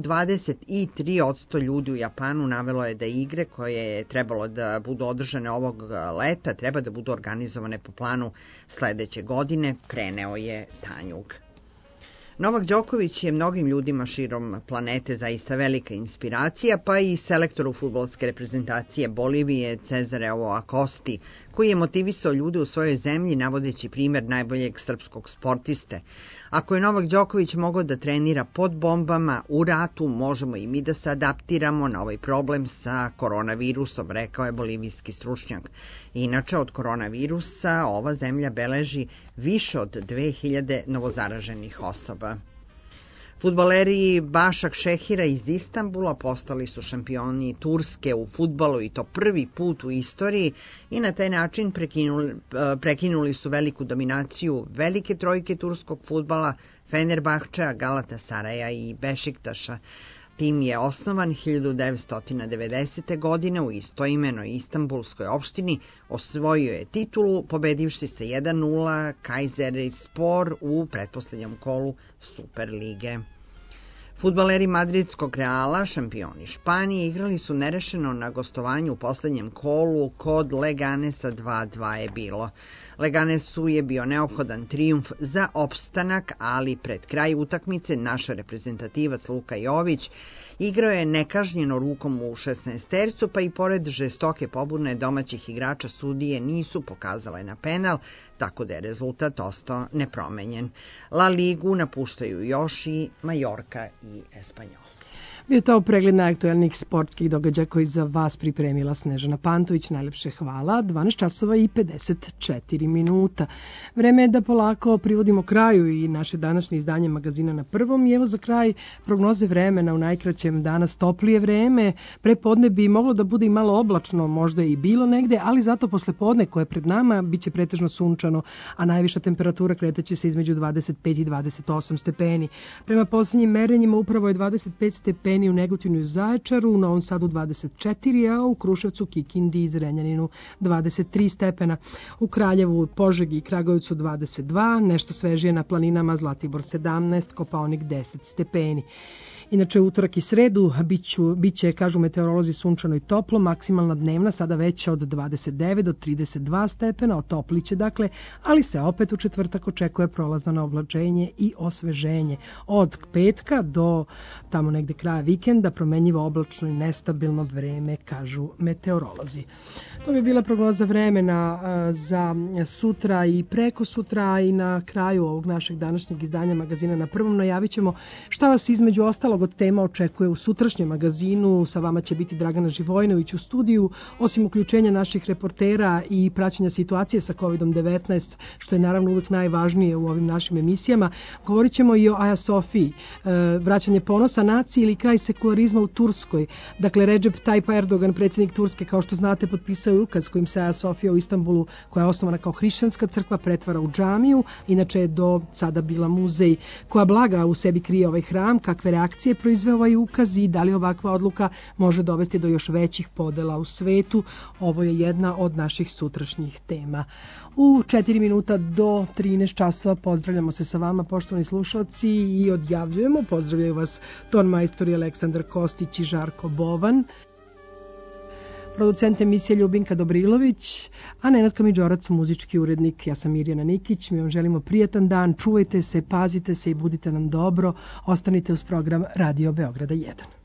23% ljudi u Japanu navelo je da igre koje je trebalo da budu održane ovog leta treba da budu organizovane po planu sledeće godine, preneo je Tanjug. Novak Đoković je mnogim ljudima širom planete zaista velika inspiracija, pa i selektoru fudbalske reprezentacije Bolivije Cezare Acosti, koji je motivisao ljude u svojoj zemlji navodeći primer najboljeg srpskog sportiste. Ako je Novak Đoković mogao da trenira pod bombama u ratu, možemo i mi da se adaptiramo na ovaj problem sa koronavirusom, rekao je bolivijski stručnjak. Inače, od koronavirusa ova zemlja beleži više od 2000 novozaraženih osoba. Fudbaleri Başak Šehira iz Istanbula postali su šampioni Turske u fudbalu i to prvi put u istoriji i na taj način prekinuli su veliku dominaciju velike trojke turskog fudbala Fenerbahčea, Galatasaraja i Bešiktaša. Tim je osnovan 1990. godine u istoimenoj Istanbulskoj opštini, osvojio je titulu pobedivši se 1-0 Kayserispor u pretposlednjem kolu Superlige. Fudbaleri madridskog Reala, šampioni Španije, igrali su nerešeno na gostovanju u poslednjem kolu kod Leganesa 2-2 je bilo. Leganesu je bio neophodan trijumf za opstanak, ali pred kraj utakmice naš reprezentativac Luka Jović igrao je nekažnjeno rukom u 16-tercu, pa i pored žestoke pobune domaćih igrača sudije nisu pokazale na penal, tako da je rezultat ostao nepromenjen. La Ligu napuštaju još i Majorka i Espanjol. Bio to pregled najaktuelnijih sportskih događaja koji za vas pripremila Snežana Pantović. Najlepše hvala. 12 časova i 54 minuta. Vreme je da polako privodimo kraju i naše današnje izdanje magazina Na prvom. I evo za kraj prognoze vremena u najkraćem. Danas toplije vreme. Prepodne bi moglo da bude i malo oblačno, možda i bilo negde, ali zato posle podne koje je pred nama biće pretežno sunčano, a najviša temperatura kretaće se između 25 i 28 stepeni. Prema posljednjim merenjima upravo je 25 stepeni u Negotinu i Zaječaru, u Novom Sadu 24, a u Kruševcu, Kikindi i Zrenjaninu 23 stepena. U Kraljevu, Požegi i Kragujevcu 22, nešto svežije na planinama Zlatibor 17, Kopaonik 10 stepeni. Inače, utorak i sredu biće, kažu meteorolozi, sunčano i toplo, maksimalna dnevna sada veća od 29 do 32 stepena, otopliće dakle, ali se opet u četvrtak očekuje prolazno na oblačenje i osveženje. Od petka do tamo negde kraja vikenda promenjivo oblačno i nestabilno vreme, kažu meteorolozi. To bi bila prognoza vremena za sutra i preko sutra, i na kraju ovog našeg današnjeg izdanja magazina Na prvom najavit ćemo šta vas između ostalog od tema očekuje u sutrašnjem magazinu. Sa vama će biti Dragana Živojnović u studiju. Osim uključenja naših reportera i praćenja situacije sa COVID-19, što je naravno uvek najvažnije u ovim našim emisijama, govorit ćemo i o Aja Sofiji, vraćanje ponosa naciji ili kraj sekularizma u Turskoj. Dakle, Recep Tayyip Erdogan, predsjednik Turske, kao što znate, potpisao je ukaz kojim se Aja Sofija u Istanbulu, koja je osnovana kao hrišćanska crkva, pretvara u džamiju. Inače je do sada bila muzej. Koja blaga u sebi krije ovaj hram, kakve reakcije proizveo ovaj ukaz i da li ovakva odluka može dovesti do još većih podela u svetu. Ovo je jedna od naših sutrašnjih tema. U 4 minuta do 13 časova pozdravljamo se sa vama, poštovani slušalci, i odjavljujemo. Pozdravljaju vas ton majstori Aleksandar Kostić i Žarko Bovan. Producent emisije Ljubinka Dobrilović, a Nenad Kamidžorac muzički urednik. Ja sam Mirjana Nikić, mi vam želimo prijatan dan, čuvajte se, pazite se i budite nam dobro. Ostanite uz program Radio Beograda 1.